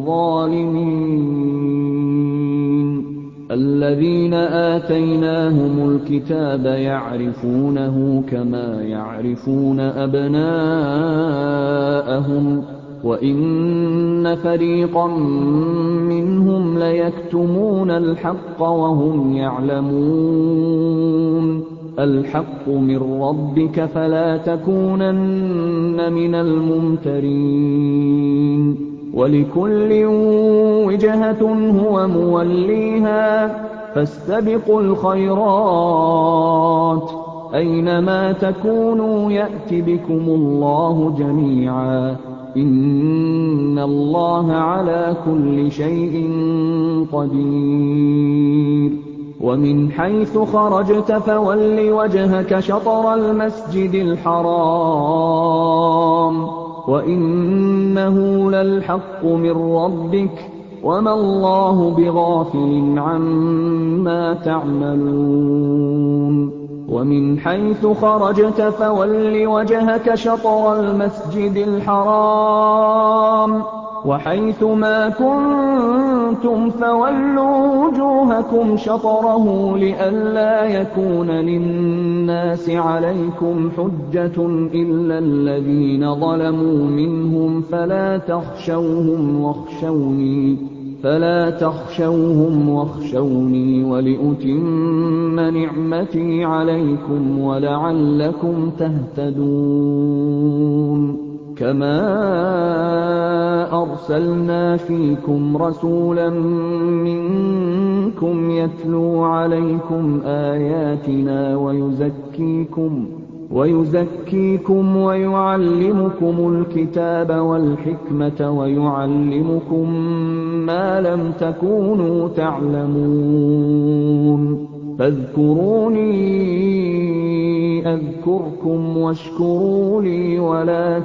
الظَّالِمِينَ الَّذِينَ آتَيْنَاهُمُ الْكِتَابَ يَعْرِفُونَهُ كَمَا يَعْرِفُونَ أَبْنَاءَهُمْ ۖ وَإِنَّ فَرِيقًا مِّنْهُمْ لَيَكْتُمُونَ الْحَقَّ وَهُمْ يَعْلَمُونَ الْحَقُّ مِن رَّبِّكَ فَلَا تَكُونَنَّ مِنَ الْمُمْتَرِينَ وَلِكُلٍّ وِجْهَةٌ هُوَ مُوَلِّيهَا ۖ فَاسْتَبِقُوا الْخَيْرَاتِ ۚ أَيْنَمَا تَكُونُوا يَأْتِ بِكُمُ اللَّهُ جَمِيعًا ۚ إِنَّ اللَّهَ عَلَىٰ كُلِّ شَيْءٍ قَدِيرٌ وَمِنْ حَيْثُ خَرَجْتَ فَوَلِّ وَجْهَكَ شَطْرَ الْمَسْجِدِ الْحَرَامِ ۖ وَإِنَّهُ لَلْحَقُّ مِن رَّبِّكَ ۗ وَمَا اللَّهُ بِغَافِلٍ عَمَّا تَعْمَلُونَ وَمِنْ حَيْثُ خَرَجْتَ فَوَلِّ وَجْهَكَ شَطْرَ الْمَسْجِدِ الْحَرَامِ ۖ وَحَيْثُ مَا كُنتُمْ فَوَلُّوا وُجُوهَكُمْ شَطْرَهُ لِئَلَّا يَكُونَ لِلنَّاسِ عَلَيْكُمْ حُجَّةٌ إِلَّا الَّذِينَ ظَلَمُوا مِنْهُمْ فَلَا تَخْشَوْهُمْ وَاخْشَوْنِي فَلَا تَخْشَوْهُمْ وَاخْشَوْنِي وَلِأُتِمَّ نِعْمَتِي عَلَيْكُمْ وَلَعَلَّكُمْ تَهْتَدُونَ كَمَا أَرْسَلْنَا فِيكُمْ رَسُولًا مِّنكُمْ يَتْلُو عَلَيْكُمْ آيَاتِنَا وَيُزَكِّيكُمْ وَيُزَكِّيكُمْ وَيُعَلِّمُكُمُ الْكِتَابَ وَالْحِكْمَةَ وَيُعَلِّمُكُم مَّا لَمْ تَكُونُوا تَعْلَمُونَ فَاذْكُرُونِي أَذْكُرْكُمْ وَاشْكُرُوا لِي وَلَا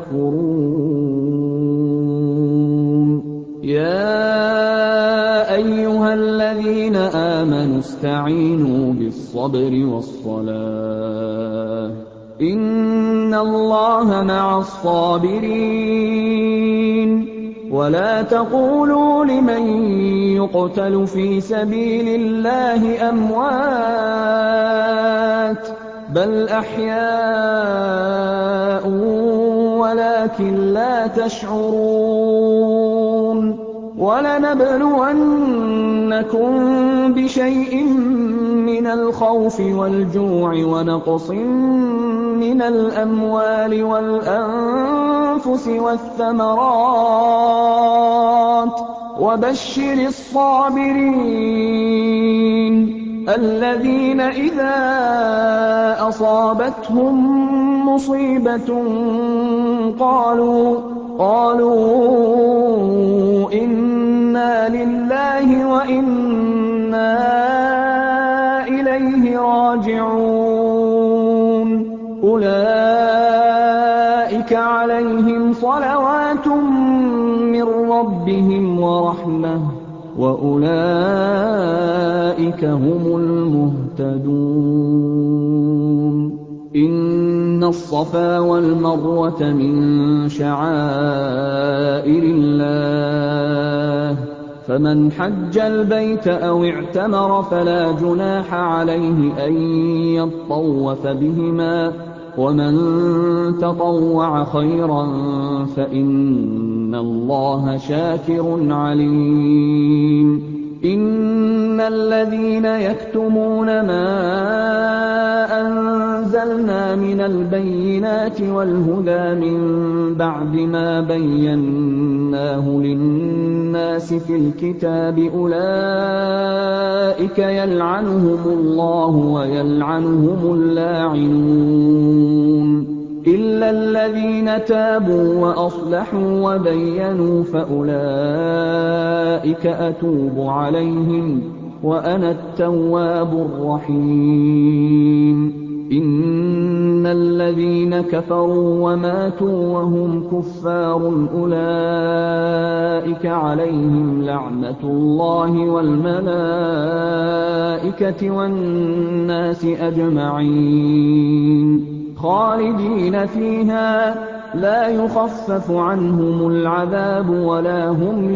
تَكْفُرُونِ يَا أَيُّهَا الَّذِينَ آمَنُوا اسْتَعِينُوا بِالصَّبْرِ وَالصَّلَاةِ ۚ إِنَّ اللَّهَ مَعَ الصَّابِرِينَ وَلَا تَقُولُوا لِمَن يُقْتَلُ فِي سَبِيلِ اللَّهِ أَمْوَاتٌ ۚ بَلْ أَحْيَاءٌ وَلَٰكِن لَّا تَشْعُرُونَ وَلَنَبْلُوَنَّكُم بِشَيْءٍ مِّنَ الْخَوْفِ وَالْجُوعِ وَنَقْصٍ مِّنَ الْأَمْوَالِ وَالْأَنفُسِ وَالثَّمَرَاتِ ۗ وَبَشِّرِ الصَّابِرِينَ الَّذِينَ إِذَا أَصَابَتْهُم مُّصِيبَةٌ قَالُوا قَالُوا إِنَّا لِلَّهِ وَإِنَّا إِلَيْهِ رَاجِعُونَ أُولَٰئِكَ عَلَيْهِمْ صَلَوَاتٌ مِّن رَّبِّهِمْ وَرَحْمَةٌ ۖ وَأُولَٰئِكَ هُمُ الْمُهْتَدُونَ إِنَّ الصَّفَا وَالْمَرْوَةَ مِن شَعَائِرِ اللَّهِ ۖ فَمَنْ حَجَّ الْبَيْتَ أَوِ اعْتَمَرَ فَلَا جُنَاحَ عَلَيْهِ أَن يَطَّوَّفَ بِهِمَا ۚ وَمَن تَطَوَّعَ خَيْرًا فَإِنَّ اللَّهَ شَاكِرٌ عَلِيمٌ إِنَّ الَّذِينَ يَكْتُمُونَ مَا أَنزَلْنَا مِنَ الْبَيِّنَاتِ وَالْهُدَىٰ مِن بَعْدِ مَا بَيَّنَّاهُ لِلنَّاسِ فِي الْكِتَابِ أُولَٰئِكَ يَلْعَنُهُمُ اللَّهُ وَيَلْعَنُهُمُ اللَّاعِنُونَ إِلَّا الَّذِينَ تَابُوا وَأَصْلَحُوا وَبَيَّنُوا فَأُولَٰئِكَ أَتُوبُ عَلَيْهِمْ ۚ وَأَنَا التَّوَّابُ الرَّحِيمُ إِنَّ الَّذِينَ كَفَرُوا وَمَاتُوا وَهُمْ كُفَّارٌ أُولَٰئِكَ عَلَيْهِمْ لَعْنَةُ اللَّهِ وَالْمَلَائِكَةِ وَالنَّاسِ أَجْمَعِينَ خَالِدِينَ فِيهَا لَا يُخَفَّفُ عَنْهُمُ الْعَذَابُ وَلَا هُمْ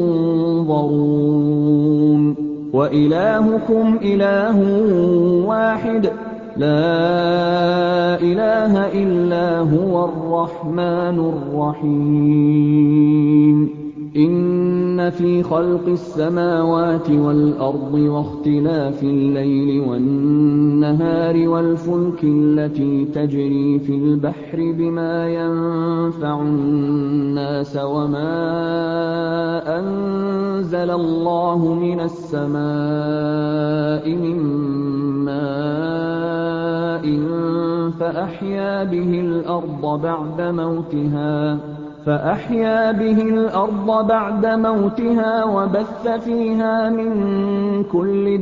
يُنظَرُونَ وَإِلَٰهُكُمْ إِلَٰهٌ وَاحِدٌ لَّا إِلَٰهَ إِلَّا هُوَ الرَّحْمَٰنُ الرَّحِيمُ إِنَّ فِي خَلْقِ السَّمَاوَاتِ وَالْأَرْضِ وَاخْتِلَافِ اللَّيْلِ وَالنَّهَارِ وَالْفُلْكِ الَّتِي تَجْرِي فِي الْبَحْرِ بِمَا يَنفَعُ النَّاسَ وَمَا أَنزَلَ اللَّهُ مِنَ السَّمَاءِ مِن مَّاءٍ فَأَحْيَا بِهِ الْأَرْضَ بَعْدَ مَوْتِهَا فَأَحْيَا بِهِ الْأَرْضَ بَعْدَ مَوْتِهَا وَبَثَّ فِيهَا مِن كُلِّ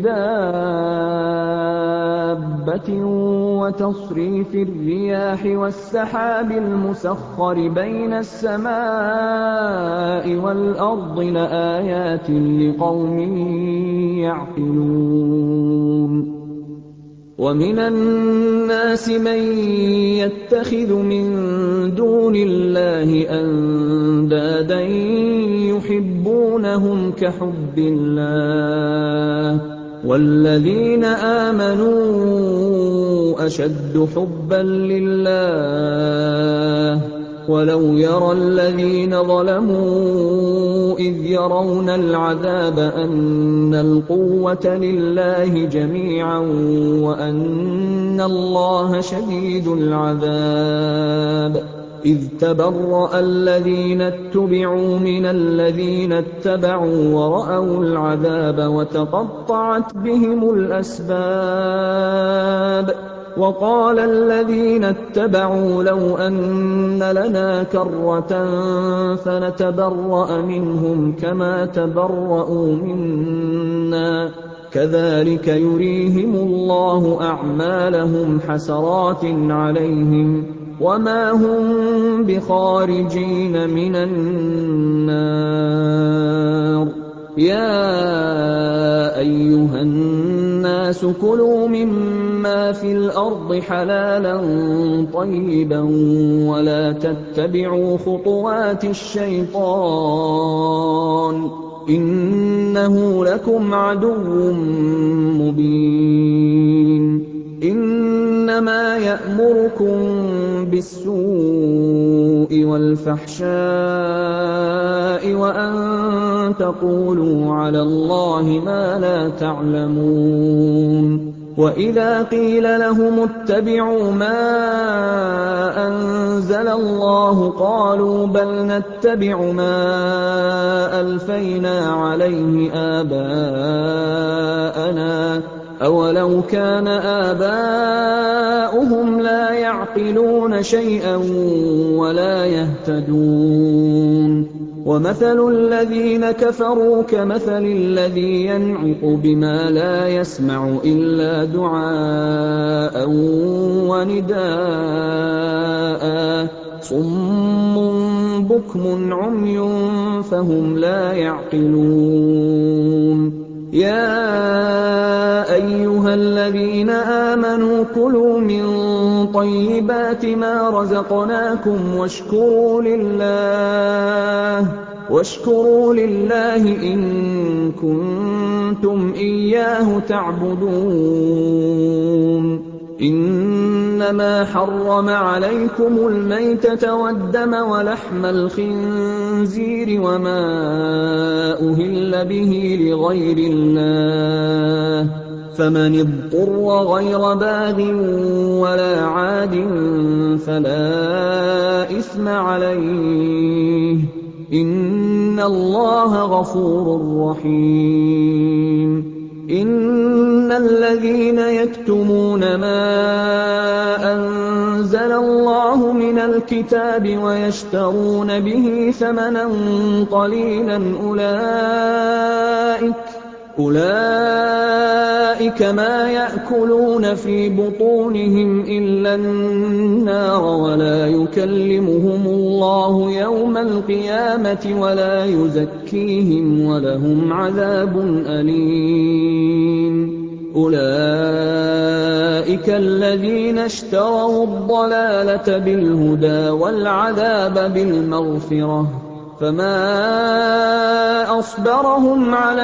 دَابَّةٍ وَتَصْرِيفِ الرِّيَاحِ وَالسَّحَابِ الْمُسَخَّرِ بَيْنَ السَّمَاءِ وَالْأَرْضِ لَآيَاتٍ لِّقَوْمٍ يَعْقِلُونَ وَمِنَ النَّاسِ مَن يَتَّخِذُ مِن دُونِ اللَّهِ أَندَادًا يُحِبُّونَهُمْ كَحُبِّ اللَّهِ ۖ وَالَّذِينَ آمَنُوا أَشَدُّ حُبًّا لِّلَّهِ ۗ وَلَوْ يَرَى الَّذِينَ ظَلَمُوا إِذْ يَرَوْنَ الْعَذَابَ أَنَّ الْقُوَّةَ لِلَّهِ جَمِيعًا وَأَنَّ اللَّهَ شَدِيدُ الْعَذَابِ إِذْ تَبَرَّأَ الَّذِينَ اتُّبِعُوا مِنَ الَّذِينَ اتَّبَعُوا وَرَأَوُا الْعَذَابَ وَتَقَطَّعَتْ بِهِمُ الْأَسْبَابُ وَقَالَ الَّذِينَ اتَّبَعُوا لَوْ أَنَّ لَنَا كَرَّةً فَنَتَبَرَّأَ مِنْهُمْ كَمَا تَبَرَّءُوا مِنَّا كَذَلِكَ يُرِيهِمُ اللَّهُ أَعْمَالَهُمْ حَسَرَاتٍ عَلَيْهِمْ وَمَا هُم بِخَارِجِينَ مِنَ النَّارِ يَا أَيُّهَا النَّاسُ كُلُوا مِمَّا فِي الْأَرْضِ حَلَالًا طَيِّبًا وَلَا تَتَّبِعُوا خُطُوَاتِ الشَّيْطَانِ إِنَّهُ لَكُمْ عَدُوٌّ مُّبِينٌ إِنَّمَا يَأْمُرُكُم بِالسُّوءِ وَالْفَحْشَاءِ وَأَن تَقُولُوا عَلَى اللَّهِ مَا لَا تَعْلَمُونَ وَإِذَا قِيلَ لَهُمُ اتَّبِعُوا مَا أَنزَلَ اللَّهُ قَالُوا بَلْ نَتَّبِعُ مَا أَلْفَيْنَا عَلَيْهِ آبَاءَنَا أَوَلَوْ كَانَ آبَاؤُهُمْ لَا يَعْقِلُونَ شَيْئًا وَلَا يَهْتَدُونَ وَمَثَلُ الَّذِينَ كَفَرُوا كَمَثَلِ الَّذِي يَنْعِقُ بِمَا لَا يَسْمَعُ إِلَّا دُعَاءً وَنِدَاءً صُمٌّ بُكْمٌ عُمْيٌ فَهُمْ لَا يَعْقِلُونَ يَا أَيُّهَا الَّذِينَ آمَنُوا كُلُوا مِن طَيِّبَاتِ مَا رَزَقْنَاكُمْ وَاشْكُرُوا لِلَّهِ وَاشْكُرُوا لِلَّهِ إِن كُنتُمْ إِيَّاهُ تَعْبُدُونَ إِنَّمَا حَرَّمَ عَلَيْكُمُ الْمَيْتَةَ وَالدَّمَ وَلَحْمَ الْخِنزِيرِ وَمَا أُهِلَّ بِهِ لِغَيْرِ اللَّهِ فَمَنِ اضْطُرَّ غَيْرَ بَاغٍ وَلَا عَادٍ فَلَا إِثْمَ عَلَيْهِ ۚ إِنَّ اللَّهَ غَفُورٌ رَّحِيمٌ إِنَّ الَّذِينَ يَكْتُمُونَ مَا أَنزَلَ اللَّهُ مِنَ الْكِتَابِ وَيَشْتَرُونَ بِهِ ثَمَنًا قَلِيلًا أُولَٰئِكَ أُولَٰئِكَ مَا يَأْكُلُونَ فِي بُطُونِهِمْ إِلَّا النَّارَ وَلَا يُكَلِّمُهُمُ اللَّهُ يَوْمَ الْقِيَامَةِ وَلَا يُزَكِّيهِمْ وَلَهُمْ عَذَابٌ أَلِيمٌ أُولَٰئِكَ الَّذِينَ اشْتَرَوُا الضَّلَالَةَ بِالْهُدَىٰ وَالْعَذَابَ بِالْمَغْفِرَةِ فَمَا أَصْبَرَهُمْ عَلَى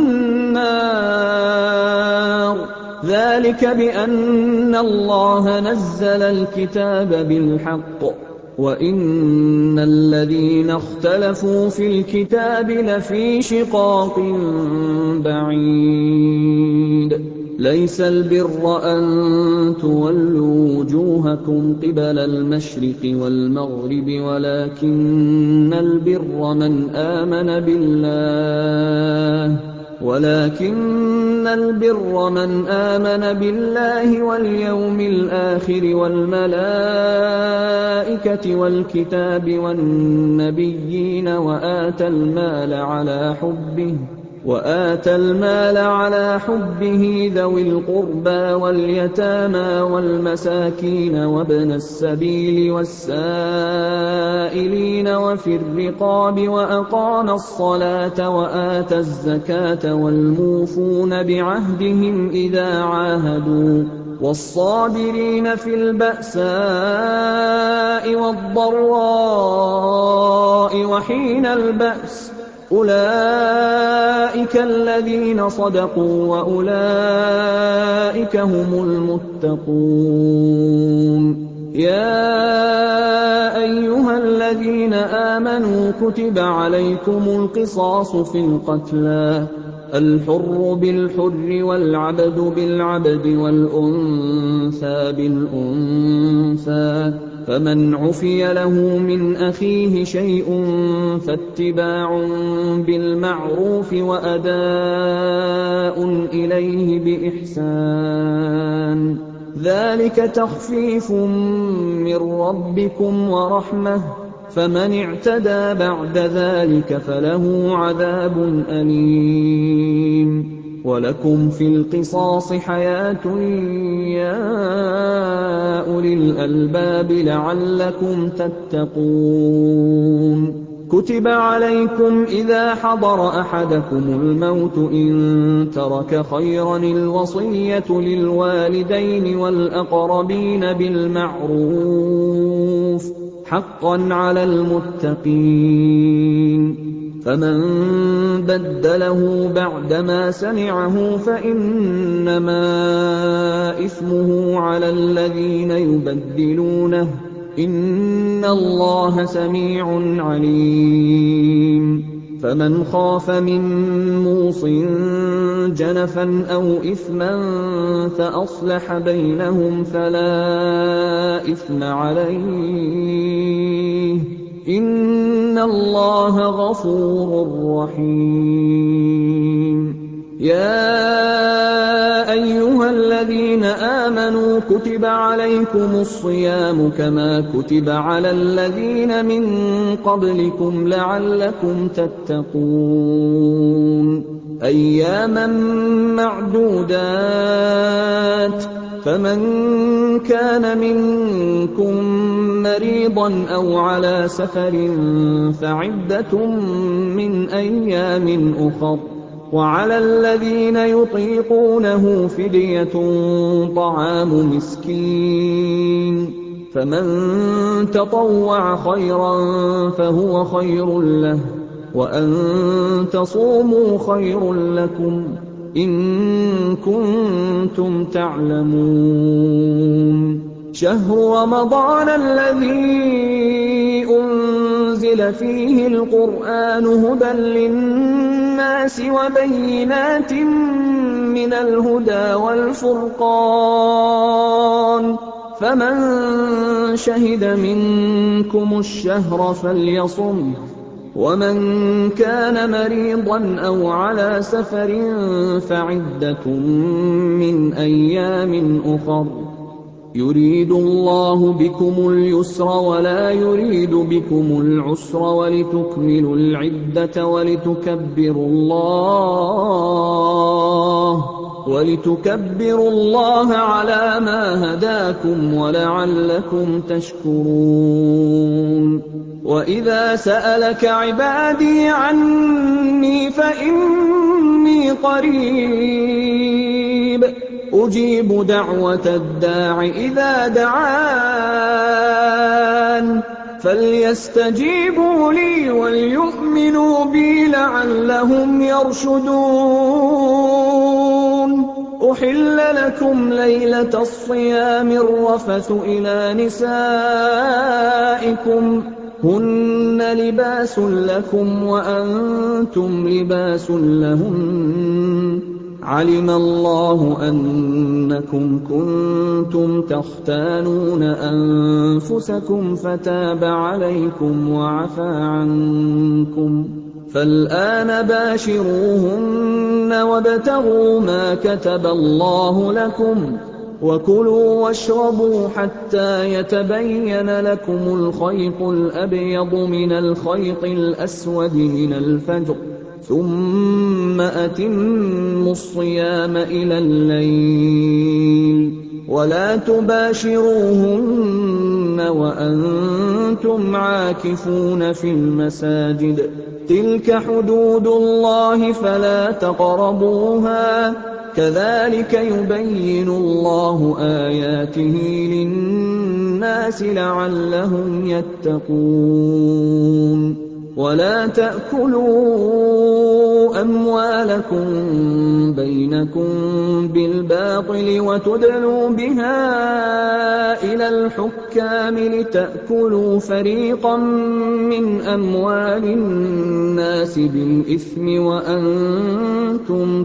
النَّارِ ذَٰلِكَ بِأَنَّ اللَّهَ نَزَّلَ الْكِتَابَ بِالْحَقِّ وَإِنَّ الَّذِينَ اخْتَلَفُوا فِي الْكِتَابِ لَفِي شِقَاقٍ بَعِيدٍ لَيْسَ الْبِرَّ أَن تُوَلُّوا وُجُوهَكُمْ قِبَلَ الْمَشْرِقِ وَالْمَغْرِبِ وَلَٰكِنَّ الْبِرَّ مَنْ آمَنَ بِاللَّهِ وَلَٰكِنَّ الْبِرَّ مَنْ آمَنَ بِاللَّهِ وَالْيَوْمِ الْآخِرِ وَالْمَلَائِكَةِ وَالْكِتَابِ وَالنَّبِيِّينَ وَآتَى الْمَالَ عَلَىٰ حُبِّهِ وَآتَى المال على حُبِّهِ ذَوِي الْقُرْبَىٰ وَالْيَتَامَىٰ وَالْمَسَاكِينَ وَابْنَ السَّبِيلِ وَالسَّائِلِينَ وَفِي الرِّقَابِ وَأَقَامَ الصَّلَاةَ وَآتَى الزَّكَاةَ وَالْمُوفُونَ بِعَهْدِهِمْ إِذَا عَاهَدُوا وَالصَّابِرِينَ فِي الْبَأْسَاءِ وَالضَّرَّاءِ وَحِينَ الْبَأْسِ أُولَٰئِكَ الَّذِينَ صَدَقُوا وَأُولَٰئِكَ هُمُ الْمُتَّقُونَ يَا أَيُّهَا الَّذِينَ آمَنُوا كُتِبَ عَلَيْكُمُ الْقِصَاصُ فِي الْقَتْلَى الْحُرُّ بِالْحُرِّ وَالْعَبْدُ بِالْعَبْدِ وَالْأُنثَىٰ بِالْأُنثَىٰ ۚ فَمَنْ عُفِيَ لَهُ مِنْ أَخِيهِ شَيْءٌ فَاتِّبَاعٌ بِالْمَعْرُوفِ وَأَدَاءٌ إِلَيْهِ بِإِحْسَانٍ ۗ ذَٰلِكَ تَخْفِيفٌ مِّن رَّبِّكُمْ وَرَحْمَةٌ ۚ فَمَنِ اعْتَدَىٰ بَعْدَ ذَٰلِكَ فَلَهُ عَذَابٌ أَلِيمٌ. وَلَكُمْ فِي الْقِصَاصِ حَيَاةٌ يَا أُولِي الْأَلْبَابِ لَعَلَّكُمْ تَتَّقُونَ. كُتِبَ عَلَيْكُمْ إِذَا حَضَرَ أَحَدَكُمُ الْمَوْتُ إِن تَرَكَ خَيْرًا الْوَصِيَّةُ لِلْوَالِدَيْنِ وَالْأَقْرَبِينَ بِالْمَعْرُوفِ ۖ حَقًّا عَلَى الْمُتَّقِينَ. فَمَن بَدَّلَهُ بَعْدَمَا سَمِعَهُ فَإِنَّمَا إِثْمُهُ عَلَى الَّذِينَ يُبَدِّلُونَهُ ۚ إِنَّ اللَّهَ سَمِيعٌ عَلِيمٌ. فَمَنْ خَافَ مِن مُّوصٍ جَنَفًا أَوْ إِثْمًا فَأَصْلَحَ بَيْنَهُمْ فَلَا إِثْمَ عَلَيْهِ ۚ إِنَّ اللَّهَ غَفُورٌ رَّحِيمٌ. يَا أَيُّهَا الَّذِينَ آمَنُوا كُتِبَ عَلَيْكُمُ الصِّيَامُ كَمَا كُتِبَ عَلَى الَّذِينَ مِن قَبْلِكُمْ لَعَلَّكُمْ تَتَّقُونَ. أَيَّامًا مَّعْدُودَاتٍ ۚ فَمَن كَانَ مِنكُم مَّرِيضًا أَوْ عَلَىٰ سَفَرٍ فَعِدَّةٌ مِّنْ أَيَّامٍ أُخَرَ ۚ وَعَلَى الَّذِينَ يُطِيقُونَهُ فِدْيَةٌ طَعَامُ مِسْكِينٍ ۖ فَمَن تَطَوَّعَ خَيْرًا فَهُوَ خَيْرٌ لَّهُ ۚ وَأَن تَصُومُوا خَيْرٌ لَّكُمْ إِن كُنتُمْ تَعْلَمُونَ. شَهْرُ رَمَضَانَ الَّذِي أُنزِلَ فِيهِ الْقُرْآنُ هُدًى لِّلنَّاسِ وَبَيِّنَاتٍ مِّنَ الْهُدَىٰ وَالْفُرْقَانِ ۚ فَمَن شَهِدَ مِنكُمُ الشَّهْرَ فَلْيَصُمْهُ ۖ وَمَن كَانَ مَرِيضًا أَوْ عَلَىٰ سَفَرٍ فَعِدَّةٌ مِّنْ أَيَّامٍ أُخَرَ ۚ يُرِيدُ اللَّهُ بِكُمُ الْيُسْرَ وَلَا يُرِيدُ بِكُمُ الْعُسْرَ وَلِتُكْمِلُوا الْعِدَّةَ وَلِتُكَبِّرُوا اللَّهَ وَلِتُكَبِّرُوا اللَّهَ عَلَىٰ مَا هَدَاكُمْ وَلَعَلَّكُمْ تَشْكُرُونَ. وَإِذَا سَأَلَكَ عِبَادِي عَنِّي فَإِنِّي قَرِيبٌ أُجِيبُ دَعْوَةَ الدَّاعِ إِذَا دَعَانِ، فَلْيَسْتَجِيبُوا لِي وَلْيُؤْمِنُوا بِي لَعَلَّهُمْ يَرْشُدُونَ. أُحِلَّ لَكُمْ لَيْلَةَ الصِّيَامِ الرَّفَثُ إِلَىٰ نِسَائِكُمْ ۚ هُنَّ لِبَاسٌ لَّكُمْ وَأَنتُمْ لِبَاسٌ لَّهُنَّ ۗ عَلِمَ اللَّهُ أَنَّكُمْ كُنتُمْ تَخْتَانُونَ أَنفُسَكُمْ فَتَابَ عَلَيْكُمْ وَعَفَا عَنكُمْ ۖ فَالْآنَ بَاشِرُوهُنَّ وَابْتَغُوا مَا كَتَبَ اللَّهُ لَكُمْ ۚ وَكُلُوا وَاشْرَبُوا حَتَّىٰ يَتَبَيَّنَ لَكُمُ الْخَيْطُ الْأَبْيَضُ مِنَ الْخَيْطِ الْأَسْوَدِ مِنَ الْفَجْرِ، ثُمَّ أَتِمُّوا الصِّيَامَ إِلَى اللَّيْلِ ۚ وَلَا تُبَاشِرُوهُنَّ وَأَنتُمْ عَاكِفُونَ فِي الْمَسَاجِدِ ۗ تِلْكَ حُدُودُ اللَّهِ فَلَا تَقْرَبُوهَا ۗ كَذَٰلِكَ يُبَيِّنُ اللَّهُ آيَاتِهِ لِلنَّاسِ لَعَلَّهُمْ يَتَّقُونَ. وَلَا تَأْكُلُوا أَمْوَالَكُم بَيْنَكُم بِالْبَاطِلِ وَتُدْلُوا بِهَا إِلَى الْحُكَّامِ لِتَأْكُلُوا فَرِيقًا مِّنْ أَمْوَالِ النَّاسِ بِالْإِثْمِ وَأَنتُمْ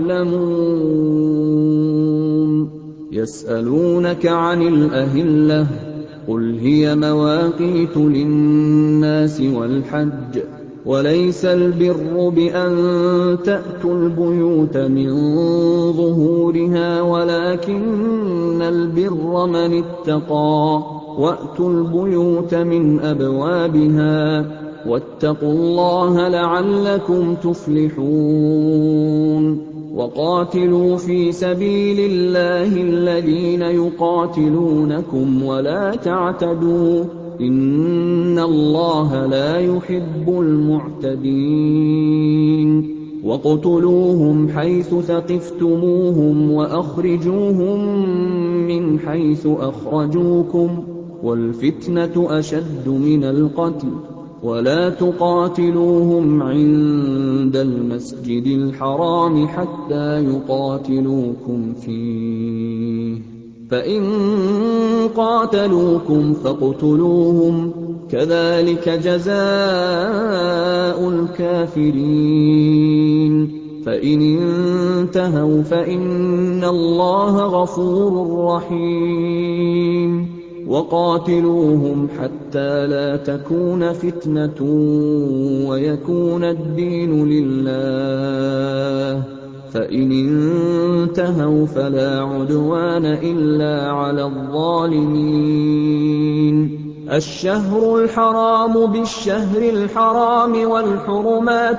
تَعْلَمُونَ يَسْأَلُونَكَ عَنِ الْأَهِلَّةِ قُلْ هِيَ مَوَاقِيتُ لِلنَّاسِ وَالْحَجِّ ۗ وَلَيْسَ الْبِرُّ بِأَن تَأْتُوا الْبُيُوتَ مِن ظُهُورِهَا وَلَٰكِنَّ الْبِرَّ مَنِ اتَّقَىٰ ۗ وَأْتُوا الْبُيُوتَ مِنْ أَبْوَابِهَا ۚ وَاتَّقُوا اللَّهَ لَعَلَّكُمْ تُفْلِحُونَ وَقَاتِلُوا فِي سَبِيلِ اللَّهِ الَّذِينَ يُقَاتِلُونَكُمْ وَلَا تَعْتَدُوا ۚ إِنَّ اللَّهَ لَا يُحِبُّ الْمُعْتَدِينَ وَاقْتُلُوهُمْ حَيْثُ ثَقِفْتُمُوهُمْ وَأَخْرِجُوهُم مِّنْ حَيْثُ أَخْرَجُوكُمْ ۚ وَالْفِتْنَةُ أَشَدُّ مِنَ الْقَتْلِ ۚ وَلَا تُقَاتِلُوهُمْ عِندَ الْمَسْجِدِ الْحَرَامِ حَتَّىٰ يُقَاتِلُوكُمْ فِيهِ ۖ فَإِن قَاتَلُوكُمْ فَاقْتُلُوهُمْ ۗ كَذَٰلِكَ جَزَاءُ الْكَافِرِينَ فَإِنِ انتَهَوْا فَإِنَّ اللَّهَ غَفُورٌ رَّحِيمٌ وَقَاتِلُوهُمْ حَتَّىٰ لَا تَكُونَ فِتْنَةٌ وَيَكُونَ الدِّينُ لِلَّهِ ۖ فَإِنِ انتَهَوْا فَلَا عُدْوَانَ إِلَّا عَلَى الظَّالِمِينَ الشَّهْرُ الْحَرَامُ بِالشَّهْرِ الْحَرَامِ وَالْحُرُمَاتُ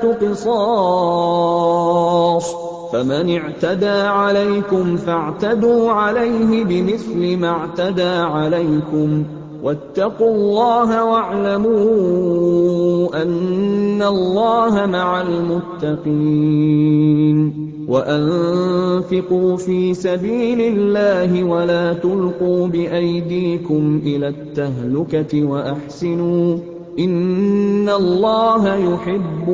قِصَاصٌ ۚ فَمَنِ اعْتَدَىٰ عَلَيْكُمْ فَاعْتَدُوا عَلَيْهِ بِمِثْلِ مَا اعْتَدَىٰ عَلَيْكُمْ ۚ وَاتَّقُوا اللَّهَ وَاعْلَمُوا أَنَّ اللَّهَ مَعَ الْمُتَّقِينَ وَأَنفِقُوا فِي سَبِيلِ اللَّهِ وَلَا تُلْقُوا بِأَيْدِيكُمْ إِلَى التَّهْلُكَةِ وَأَحْسِنُوا ۚ إِنَّ اللَّهَ يُحِبُّ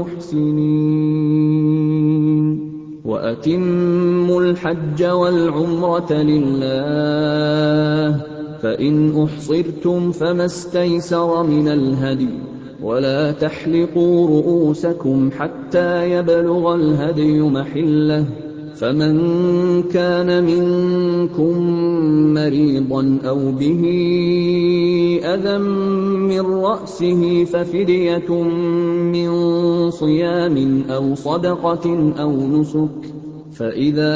الْمُحْسِنِينَ وَأَتِمُّوا الْحَجَّ وَالْعُمْرَةَ لِلَّهِ ۚ فَإِنْ أُحْصِرْتُمْ فَمَا اسْتَيْسَرَ مِنَ الْهَدْيِ ۖ وَلَا تَحْلِقُوا رُءُوسَكُمْ حَتَّىٰ يَبْلُغَ الْهَدْيُ مَحِلَّهُ ۚ فَمَن كَانَ مِنكُم مَّرِيضًا أَوْ بِهِ أَذًى مِّن رَّأْسِهِ فَفِدْيَةٌ مِّن صِيَامٍ أَوْ صَدَقَةٍ أَوْ نُسُكٍ ۚ فَإِذَا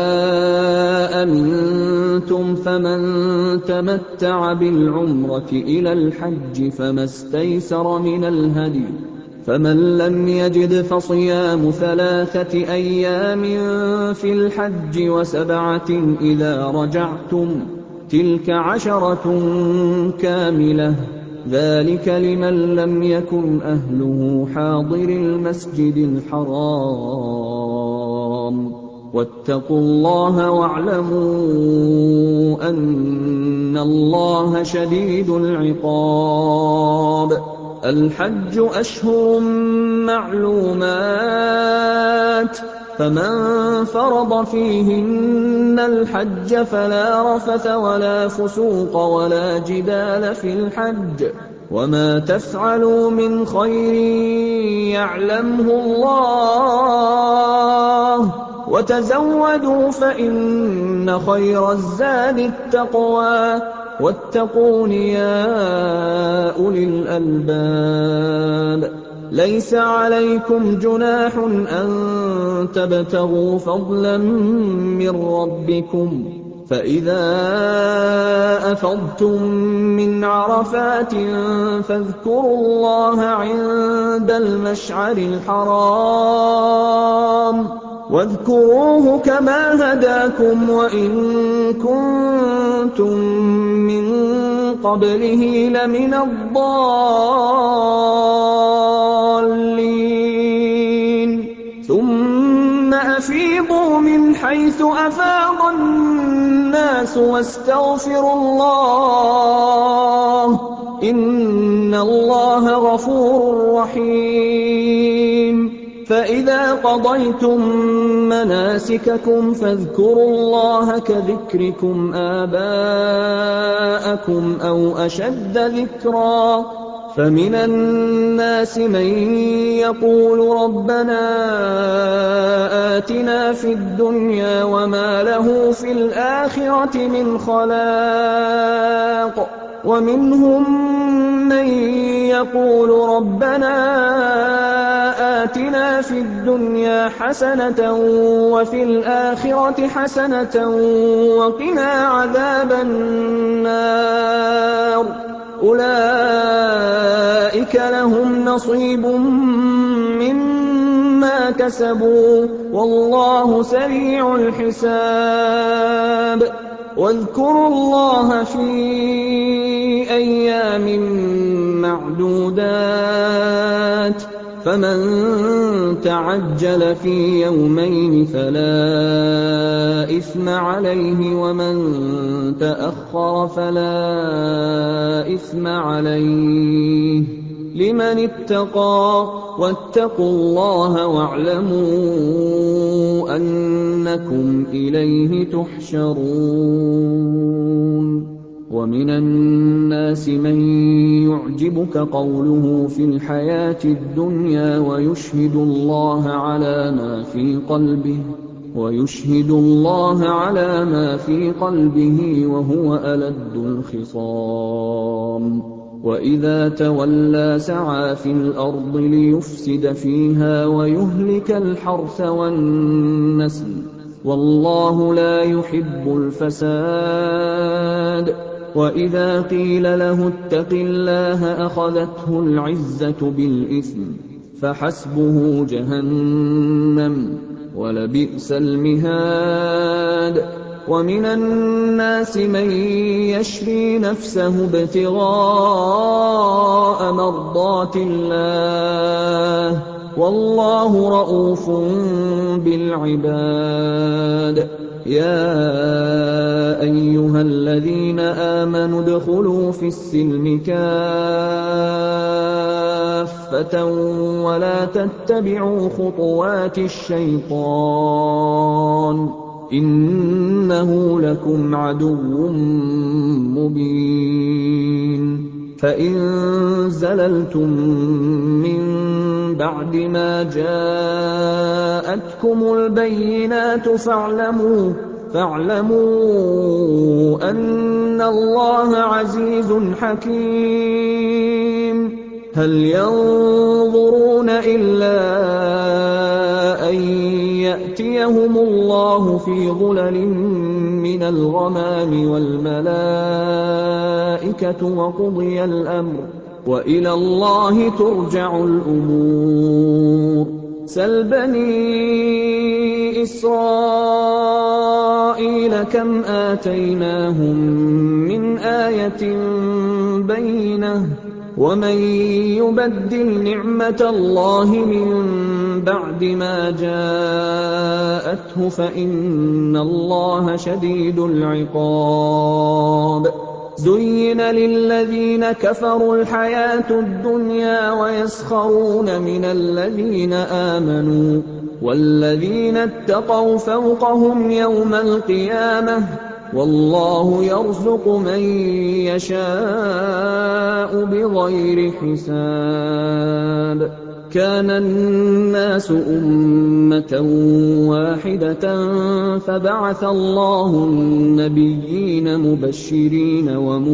أَمِنتُمْ فَمَن تَمَتَّعَ بِالْعُمْرَةِ إِلَى الْحَجِّ فَمَا اسْتَيْسَرَ مِنَ الْهَدْيِ ۚ فَمَن لَّمْ يَجِدْ فَصِيَامُ ثَلَاثَةِ أَيَّامٍ فِي الْحَجِّ وَسَبْعَةٍ إِذَا رَجَعْتُمْ ۗ تِلْكَ عَشَرَةٌ كَامِلَةٌ ۗ ذَٰلِكَ لِمَن لَّمْ يَكُنْ أَهْلُهُ حَاضِرِي الْمَسْجِدِ الْحَرَامِ ۚ وَاتَّقُوا اللَّهَ وَاعْلَمُوا أَنَّ اللَّهَ شَدِيدُ الْعِقَابِ الْحَجُّ أَشْهُرٌ مَّعْلُومَاتٌ ۚ فَمَن فَرَضَ فِيهِنَّ الْحَجَّ فَلَا رَفَثَ وَلَا فُسُوقَ وَلَا جِدَالَ فِي الْحَجِّ ۗ وَمَا تَفْعَلُوا مِنْ خَيْرٍ يَعْلَمْهُ اللَّهُ ۗ وَتَزَوَّدُوا فَإِنَّ خَيْرَ الزَّادِ التَّقْوَىٰ ۚ وَاتَّقُونِ يَا أُولِي الْأَلْبَابِ لَيْسَ عَلَيْكُمْ جُنَاحٌ أَن تَبْتَغُوا فَضْلًا مِّن رَّبِّكُمْ ۚ فَإِذَا أَفَضْتُم مِّنْ عَرَفَاتٍ فَاذْكُرُوا اللَّهَ عِندَ الْمَشْعَرِ الْحَرَامِ ۖ وَاذْكُرُوهُ كَمَا هَدَاكُمْ وَإِن كُنتُم مِّن قَبْلِهِ لَمِنَ الضَّالِّينَ ثُمَّ أَفِيضُوا مِنْ حَيْثُ أَفَاضَ النَّاسُ وَاسْتَغْفِرُوا اللَّهَ إِنَّ اللَّهَ غَفُورٌ رَّحِيمٌ فَإِذَا قَضَيْتُم مَّنَاسِكَكُمْ فاذْكُرُوا اللَّهَ كَذِكْرِكُمْ آبَاءَكُمْ أَوْ أَشَدَّ ذِكْرًا فَمِنَ النَّاسِ مَن يَقُولُ رَبَّنَا آتِنَا فِي الدُّنْيَا وَمَا لَهُ فِي الْآخِرَةِ مِنْ خَلَاقٍ وَمِنْهُم مَّن يَقُولُ رَبَّنَا آتِنَا فِي الدُّنْيَا حَسَنَةً وَفِي الْآخِرَةِ حَسَنَةً وَقِنَا عَذَابَ النَّارِ أُولَٰئِكَ لَهُمْ نَصِيبٌ مِّمَّا كَسَبُوا وَاللَّهُ سَرِيعُ الْحِسَابِ وَاذْكُرُوا اللَّهَ فِي أَيَّامٍ مَّعْدُودَاتٍ فَمَن تَعَجَّلَ فِي يَوْمَيْنِ فَلَا إِثْمَ عَلَيْهِ وَمَن تَأَخَّرَ فَلَا إِثْمَ عَلَيْهِ لِمَنِ اتَّقَىٰ وَاتَّقُوا اللَّهَ وَاعْلَمُوا أَنَّكُمْ إِلَيْهِ تُحْشَرُونَ وَمِنَ النَّاسِ مَن يُعْجِبُكَ قَوْلُهُ فِي الْحَيَاةِ الدُّنْيَا وَيُشْهِدُ اللَّهَ عَلَىٰ مَا فِي قَلْبِهِ وَيُشْهِدُ اللَّهَ عَلَىٰ مَا فِي قَلْبِهِ وَهُوَ أَلَدُّ الْخِصَامِ وَإِذَا تَوَلَّىٰ سَعَىٰ فِي الْأَرْضِ لِيُفْسِدَ فِيهَا وَيُهْلِكَ الْحَرْثَ وَالنَّسْلَ وَاللَّهُ لَا يُحِبُّ الْفَسَادَ وَإِذَا قِيلَ لَهُ اتَّقِ اللَّهَ أَخَذَتْهُ الْعِزَّةُ بِالْإِثْمِ فَحَسْبُهُ جَهَنَّمُ وَلَبِئْسَ الْمِهَادُ وَمِنَ النَّاسِ مَن يَشْرِي نَفْسَهُ ابْتِغَاءَ مَرْضَاتِ اللَّهِ وَاللَّهُ رَءُوفٌ بِالْعِبَادِ يَا أَيُّهَا الَّذِينَ آمَنُوا ادْخُلُوا فِي السِّلْمِ كَافَّةً وَلَا تَتَّبِعُوا خُطُوَاتِ الشَّيْطَانِ ۚ إِنَّهُ لَكُمْ عَدُوٌّ مُّبِينٌ فَإِن زَلَلْتُم مِّن بَعْدِ مَا جَاءَتْكُمُ الْبَيِّنَاتُ فَاعْلَمُوا فَاعْلَمُوا أَنَّ اللَّهَ عَزِيزٌ حَكِيمٌ هَلْ يَنظُرُونَ إِلَّا أَن يَأْتِيَهُمُ اللَّهُ فِي ظُلَلٍ مِّنَ الْغَمَامِ وَالْمَلَائِكَةُ وَقُضِيَ الْأَمْرُ وَإِلَى اللَّهِ تُرْجَعُ الْأُمُورُ سَلْ بَنِي إِسْرَائِيلَ كَمْ آتَيْنَاهُم مِّنْ آيَةٍ بَيِّنَةٍ وَمَن يُبَدِّلْ نِعْمَةَ اللَّهِ مِن بَعْدِ مَا جَاءَتْهُ فَإِنَّ اللَّهَ شَدِيدُ الْعِقَابِ زُيِّنَ لِلَّذِينَ كَفَرُوا الْحَيَاةُ الدُّنْيَا وَيَسْخَرُونَ مِنَ الَّذِينَ آمَنُوا وَالَّذِينَ اتَّقَوْا فَوْقَهُمْ يَوْمَ الْقِيَامَةِ ۗ وَاللَّهُ يَرْزُقُ مَن يَشَاءُ بِغَيْرِ حِسَابٍ كَانَ النَّاسُ أُمَّةً وَاحِدَةً فَبَعَثَ اللَّهُ النَّبِيِّينَ مُبَشِّرِينَ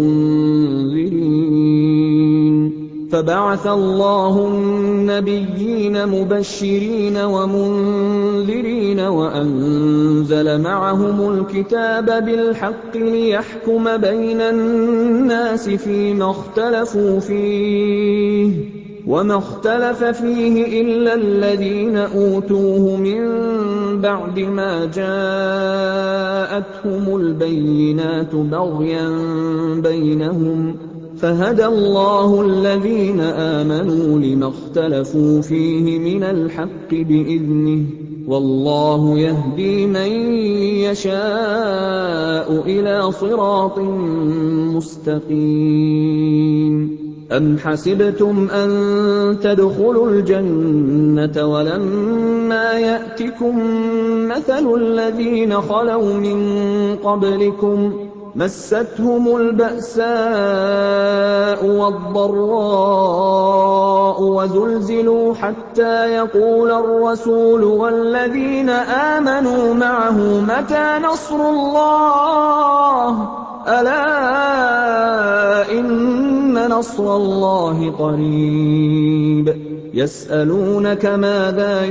وَمُنذِرِينَ فَبَعَثَ اللَّهُ النَّبِيِّينَ مُبَشِّرِينَ وَمُنذِرِينَ وَأَنزَلَ مَعَهُمُ الْكِتَابَ بِالْحَقِّ لِيَحْكُمَ بَيْنَ النَّاسِ فِيمَا اخْتَلَفُوا فِيهِ ۚ وَمَا اخْتَلَفَ فِيهِ إِلَّا الَّذِينَ أُوتُوهُ مِن بَعْدِ مَا جَاءَتْهُمُ الْبَيِّنَاتُ بَغْيًا بَيْنَهُمْ ۖ فَهَدَى اللَّهُ الَّذِينَ آمَنُوا لِمَا اخْتَلَفُوا فِيهِ مِنَ الْحَقِّ بِإِذْنِهِ ۗ وَاللَّهُ يَهْدِي مَن يَشَاءُ إِلَىٰ صِرَاطٍ مُّسْتَقِيمٍ أَمْ حَسِبْتُمْ أَن تَدْخُلُوا الْجَنَّةَ وَلَمَّا يَأْتِكُم مَّثَلُ الَّذِينَ خَلَوْا مِن قَبْلِكُم مَّسَّتْهُمُ الْبَأْسَاءُ وَالضَّرَّاءُ وَزُلْزِلُوا حَتَّىٰ يَقُولَ الرَّسُولُ وَالَّذِينَ آمَنُوا مَعَهُ مَتَىٰ نَصْرُ اللَّهِ ۗ أَلَا إِنَّ نَصْرَ اللَّهِ قَرِيبٌ يَسْأَلُونَكَ مَاذَا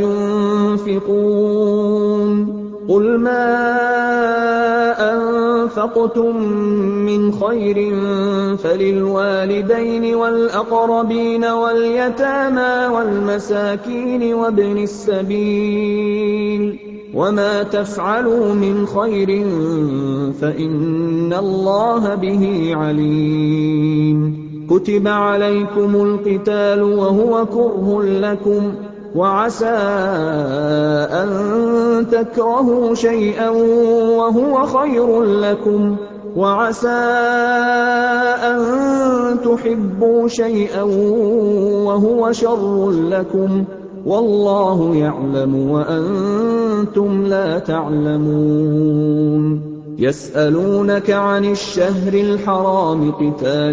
يُنفِقُونَ قُلْ مَا أَنفَقْتُم مِّنْ خَيْرٍ فَلِلْوَالِدَيْنِ وَالْأَقْرَبِينَ وَالْيَتَامَىٰ وَالْمَسَاكِينِ وَابْنِ السَّبِيلِ ۗ وَمَا تَفْعَلُوا مِنْ خَيْرٍ فَإِنَّ اللَّهَ بِهِ عَلِيمٌ كُتِبَ عَلَيْكُمُ الْقِتَالُ وَهُوَ كُرْهٌ لَّكُمْ وَعَسَىٰ أَن تَكْرَهُوا شَيْئًا وَهُوَ خَيْرٌ لَّكُمْ وَعَسَىٰ أَن تُحِبُّوا شَيْئًا وَهُوَ شَرٌّ لَّكُمْ ۗ وَاللَّهُ يَعْلَمُ وَأَنتُمْ لَا تَعْلَمُونَ يَسْأَلُونَكَ عَنِ الشَّهْرِ الْحَرَامِ قِتَالٍ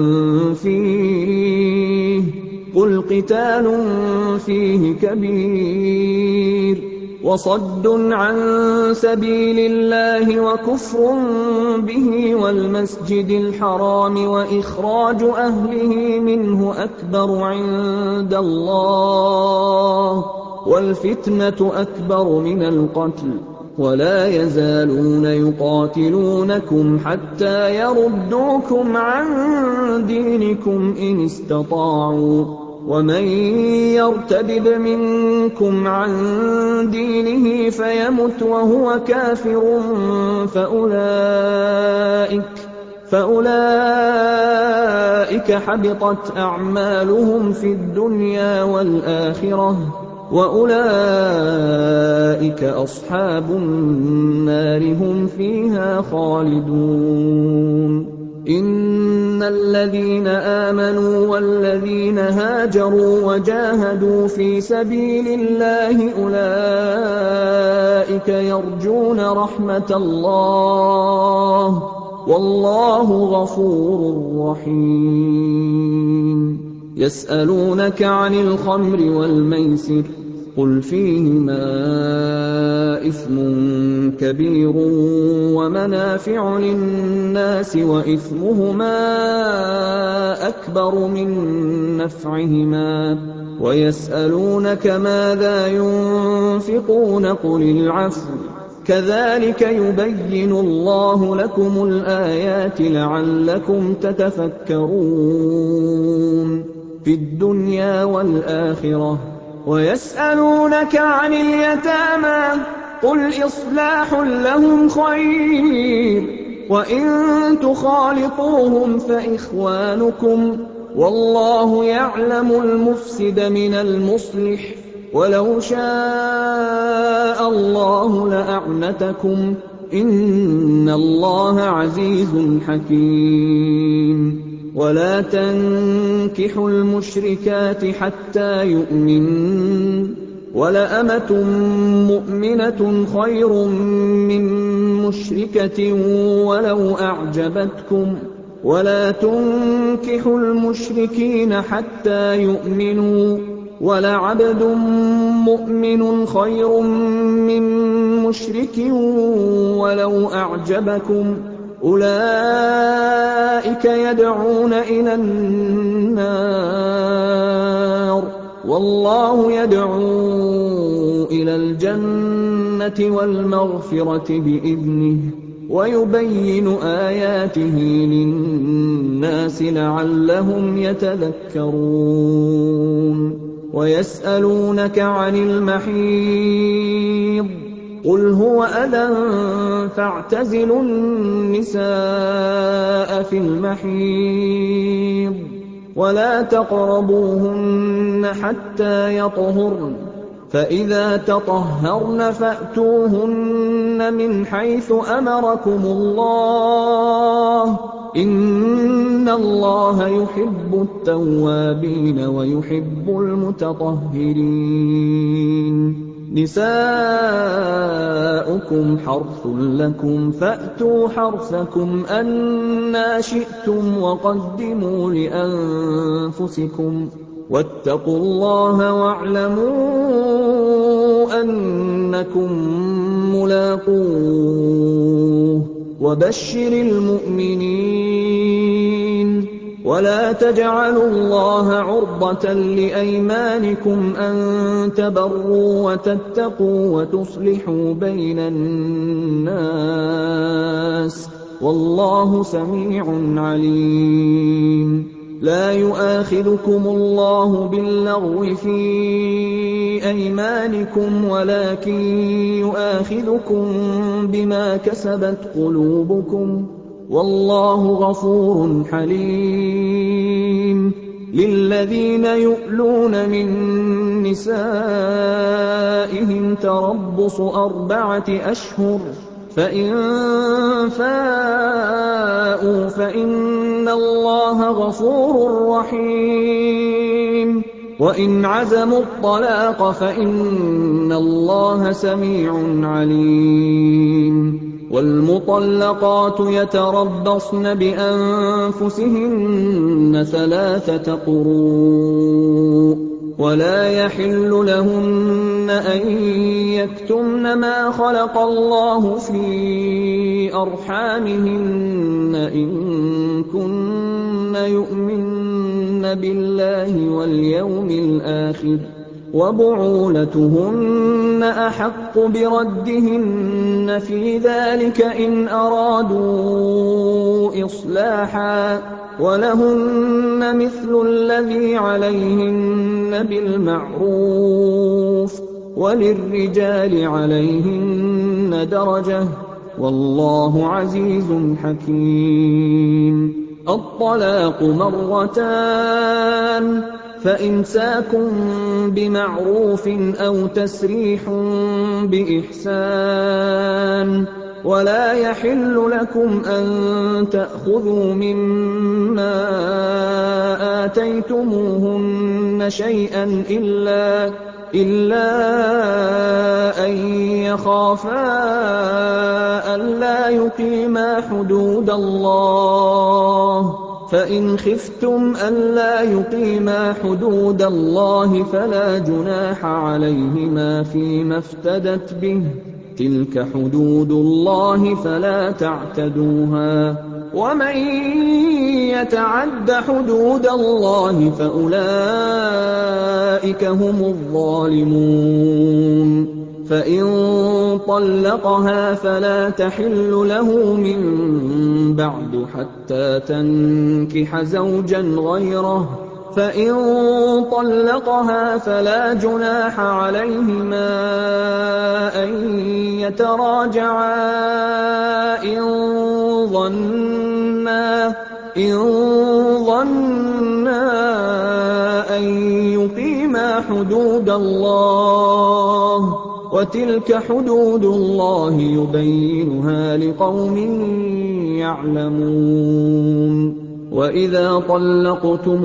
فِيهِ ۖ قُلْ قِتَالٌ فِيهِ كَبِيرٌ وَصَدٌّ عَن سَبِيلِ اللَّهِ وَكُفْرٌ بِهِ وَالْمَسْجِدِ الْحَرَامِ وَإِخْرَاجُ أَهْلِهِ مِنْهُ أَكْبَرُ عِندَ اللَّهِ ۚ وَالْفِتْنَةُ أَكْبَرُ مِنَ الْقَتْلِ ۗ وَلَا يَزَالُونَ يُقَاتِلُونَكُمْ حَتَّىٰ يَرُدُّوكُمْ عَن دِينِكُمْ إِنِ اسْتَطَاعُوا ۚ وَمَن يَرْتَدِدْ مِنكُمْ عَن دِينِهِ فَيَمُتْ وَهُوَ كَافِرٌ فَأُولَٰئِكَ فَأُولَٰئِكَ حَبِطَتْ أَعْمَالُهُمْ فِي الدُّنْيَا وَالْآخِرَةِ ۖ وَأُولَٰئِكَ أَصْحَابُ النَّارِ هُمْ فِيهَا خَالِدُونَ إِنَّ الَّذِينَ آمَنُوا وَالَّذِينَ هَاجَرُوا وَجَاهَدُوا فِي سَبِيلِ اللَّهِ أُولَٰئِكَ يَرْجُونَ رَحْمَتَ اللَّهِ ۗ وَاللَّهُ غَفُورٌ رَّحِيمٌ يَسْأَلُونَكَ عَنِ الْخَمْرِ وَالْمَيْسِرِ قُلْ فِيهِمَا إِثْمٌ كَبِيرٌ وَمَنَافِعُ لِلنَّاسِ وَإِثْمُهُمَا أَكْبَرُ مِن نَّفْعِهِمَا ۗ وَيَسْأَلُونَكَ مَاذَا يُنفِقُونَ قُلِ الْعَفْوَ ۗ كَذَٰلِكَ يُبَيِّنُ اللَّهُ لَكُمُ الْآيَاتِ لَعَلَّكُمْ تَتَفَكَّرُونَ فِي الدُّنْيَا وَالْآخِرَةِ ۗ وَيَسْأَلُونَكَ عَنِ الْيَتَامَىٰ قُلْ إِصْلَاحٌ لَّهُمْ خَيْرٌ ۖ وَإِن تُخَالِطُوهُمْ فَإِخْوَانُكُمْ ۚ وَاللَّهُ يَعْلَمُ الْمُفْسِدَ مِنَ الْمُصْلِحِ ۚ وَلَوْ شَاءَ اللَّهُ لَأَعْنَتَكُمْ ۚ إِنَّ اللَّهَ عَزِيزٌ حَكِيمٌ وَلَا تَنكِحُوا الْمُشْرِكَاتِ حَتَّىٰ يُؤْمِنَّ ۚ وَلَأَمَةٌ مُّؤْمِنَةٌ خَيْرٌ مِّن مُّشْرِكَةٍ وَلَوْ أَعْجَبَتْكُمْ ۗ وَلَا تُنكِحُوا الْمُشْرِكِينَ حَتَّىٰ يُؤْمِنُوا ۚ وَلَعَبْدٌ مُّؤْمِنٌ خَيْرٌ مِّن مُّشْرِكٍ وَلَوْ أَعْجَبَكُمْ ۗ أُولَٰئِكَ يَدْعُونَ إِلَى النَّارِ ۖ وَاللَّهُ يَدْعُو إِلَى الْجَنَّةِ وَالْمَغْفِرَةِ بِإِذْنِهِ ۖ وَيُبَيِّنُ آيَاتِهِ لِلنَّاسِ لَعَلَّهُمْ يَتَذَكَّرُونَ وَيَسْأَلُونَكَ عَنِ الْمَحِيضِ قُلْ هُوَ أَذًى فَاعْتَزِلُوا النِّسَاءَ فِي الْمَحِيضِ وَلَا تَقْرَبُوهُنَّ حَتَّىٰ يَطْهُرْنَ فَإِذَا تَطَهَّرْنَ فَأْتُوهُنَّ مِنْ حَيْثُ أَمَرَكُمُ اللَّهُ ۚ إِنَّ اللَّهَ يُحِبُّ التَّوَّابِينَ وَيُحِبُّ الْمُتَطَهِّرِينَ نِسَاؤُكُمْ حَرْثٌ لَّكُمْ فَأْتُوا حَرْثَكُمْ أَنَّىٰ شِئْتُمْ وَقَدِّمُوا لِأَنفُسِكُمْ ۚ وَاتَّقُوا اللَّهَ وَاعْلَمُوا أَنَّكُم مُّلَاقُوهُ ۗ وَبَشِّرِ الْمُؤْمِنِينَ. وَلَا تَجْعَلُوا اللَّهَ عُرْضَةً لِّأَيْمَانِكُمْ أَن تَبَرُّوا وَتَتَّقُوا وَتُصْلِحُوا بَيْنَ النَّاسِ ۗ وَاللَّهُ سَمِيعٌ عَلِيمٌ. لَا يُؤَاخِذُكُمُ اللَّهُ بِاللَّغْوِ فِي أَيْمَانِكُمْ وَلَٰكِن يُؤَاخِذُكُم بِمَا كَسَبَتْ قُلُوبُكُمْ ۗ وَاللَّهُ غَفُورٌ حَلِيمٌ. لِّلَّذِينَ يُؤْلُونَ مِن نِّسَائِهِمْ تَرَبُّصُ أَرْبَعَةِ أَشْهُرٍ ۖ فَإِن فَاءُوا فَإِنَّ اللَّهَ غَفُورٌ رَّحِيمٌ. وَإِنْ عَزَمُوا الطَّلَاقَ فَإِنَّ اللَّهَ سَمِيعٌ عَلِيمٌ. وَالْمُطَلَّقَاتُ يَتَرَبَّصْنَ بِأَنفُسِهِنَّ ثَلَاثَةَ قُرُوءٍ ۚ وَلَا يَحِلُّ لَهُنَّ أَن يَكْتُمْنَ مَا خَلَقَ اللَّهُ فِي أَرْحَامِهِنَّ إِن كُنَّ يُؤْمِنَّ بِاللَّهِ وَالْيَوْمِ الْآخِرِ ۚ وَبُعُولَتُهُنَّ أَحَقُّ بِرَدِّهِنَّ فِي ذَٰلِكَ إِنْ أَرَادُوا إِصْلَاحًا ۚ وَلَهُنَّ مِثْلُ الَّذِي عَلَيْهِنَّ بِالْمَعْرُوفِ ۚ وَلِلرِّجَالِ عَلَيْهِنَّ دَرَجَةٌ ۗ وَاللَّهُ عَزِيزٌ حَكِيمٌ. الطَّلَاقُ مَرَّتَانِ ۖ فَإِمْسَاكٌ بِمَعْرُوفٍ أَوْ تَسْرِيحٌ بِإِحْسَانٍ ۗ وَلَا يَحِلُّ لَكُمْ أَن تَأْخُذُوا مِمَّا آتَيْتُمُوهُنَّ شَيْئًا إِلَّا إِلَّا أَن يَخَافَا أَلَّا يُقِيمَا حُدُودَ اللَّهِ ۖ فَإِنْ خِفْتُمْ أَلَّا يُقِيمَا حُدُودَ اللَّهِ فَلَا جُنَاحَ عَلَيْهِمَا فِيمَا افْتَدَتْ بِهِ ۗ تِلْكَ حُدُودُ اللَّهِ فَلَا تَعْتَدُوهَا ۚ وَمَن يَتَعَدَّ حُدُودَ اللَّهِ فَأُولَٰئِكَ هُمُ الظَّالِمُونَ. فَإِن طَلَّقَهَا فَلَا تَحِلُّ لَهُ مِن بَعْدُ حَتَّىٰ تَنكِحَ زَوْجًا غَيْرَهُ ۗ فَإِن طَلَّقَهَا فَلَا جُنَاحَ عَلَيْهِمَا أَن يَتَرَاجَعَا إِن ظَنَّا أَن يُقِيمَا حُدُودَ اللَّهِ ۗ وَتِلْكَ حُدُودُ اللَّهِ يُبَيِّنُهَا لِقَوْمٍ يَعْلَمُونَ. وَإِذَا طَلَّقْتُمُ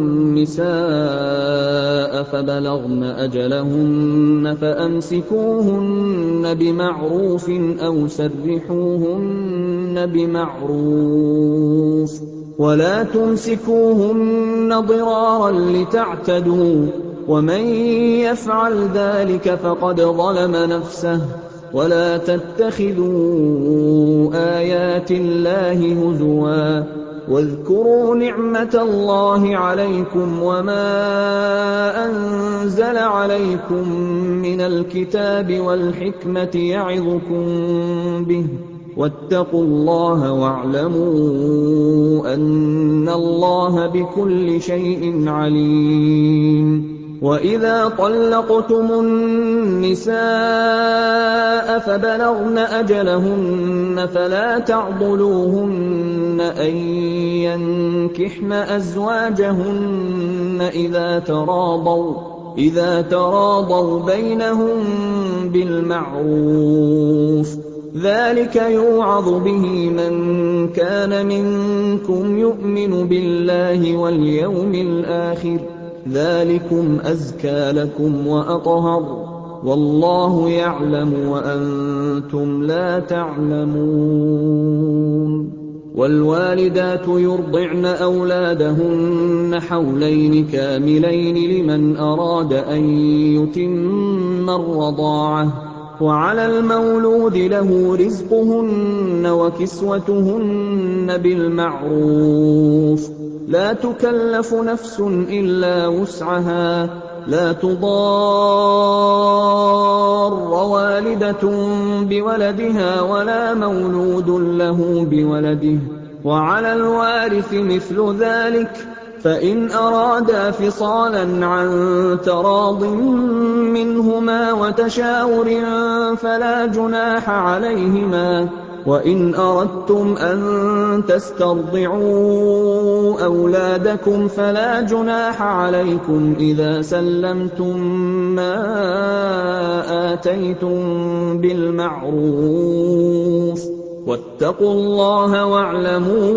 النِّسَاءَ فَبَلَغْنَ أَجَلَهُنَّ فَأَمْسِكُوهُنَّ بِمَعْرُوفٍ أَوْ سَرِّحُوهُنَّ بِمَعْرُوفٍ ۚ وَلَا تُمْسِكُوهُنَّ ضِرَارًا لِّتَعْتَدُوا ۚ وَمَن يَفْعَلْ ذَٰلِكَ فَقَدْ ظَلَمَ نَفْسَهُ ۚ وَلَا تَتَّخِذُوا آيَاتِ اللَّهِ هُزُوًا ۚ وَاذْكُرُوا نِعْمَةَ اللَّهِ عَلَيْكُمْ وَمَا أَنزَلَ عَلَيْكُم مِّنَ الْكِتَابِ وَالْحِكْمَةِ يَعِظُكُم بِهِ ۚ وَاتَّقُوا اللَّهَ وَاعْلَمُوا أَنَّ اللَّهَ بِكُلِّ شَيْءٍ عَلِيمٌ. وَإِذَا طَلَّقْتُمُ النِّسَاءَ فَبَلَغْنَ أَجَلَهُنَّ فَلَا تَعْضُلُوهُنَّ أَن يَنكِحْنَ أَزْوَاجَهُنَّ إِذَا تَرَاضَوْا إِذَا تَرَاضَوْا بَيْنَهُم بِالْمَعْرُوفِ ۗ ذَٰلِكَ يُوعَظُ بِهِ مَن كَانَ مِنكُمْ يُؤْمِنُ بِاللَّهِ وَالْيَوْمِ الْآخِرِ ۗ ذَٰلِكُمْ أَزْكَىٰ لَكُمْ وَأَطْهَرُ ۗ وَاللَّهُ يَعْلَمُ وَأَنتُمْ لَا تَعْلَمُونَ. وَالْوَالِدَاتُ يُرْضِعْنَ أَوْلَادَهُنَّ حَوْلَيْنِ كَامِلَيْنِ لِمَنْ أَرَادَ أَن يُتِمَّ الرَّضَاعَةَ ۚ وَعَلَى الْمَوْلُودِ لَهُ رِزْقُهُنَّ وَكِسْوَتُهُنَّ بِالْمَعْرُوفِ ۚ لَا تُكَلَّفُ نَفْسٌ إِلَّا وُسْعَهَا ۚ لَا تُضَارَّ وَالِدَةٌ بِوَلَدِهَا وَلَا مَوْلُودٌ لَّهُ بِوَلَدِهِ ۚ وَعَلَى الْوَارِثِ مِثْلُ ذَٰلِكَ ۗ فَإِنْ أَرَادَا فِصَالًا عَن تَرَاضٍ مِّنْهُمَا وَتَشَاوُرٍ فَلَا جُنَاحَ عَلَيْهِمَا ۗ وَإِنْ أَرَدتُّمْ أَن تَسْتَرْضِعُوا أَوْلَادَكُمْ فَلَا جُنَاحَ عَلَيْكُمْ إِذَا سَلَّمْتُم مَّا آتَيْتُم بِالْمَعْرُوفِ ۗ وَاتَّقُوا اللَّهَ وَاعْلَمُوا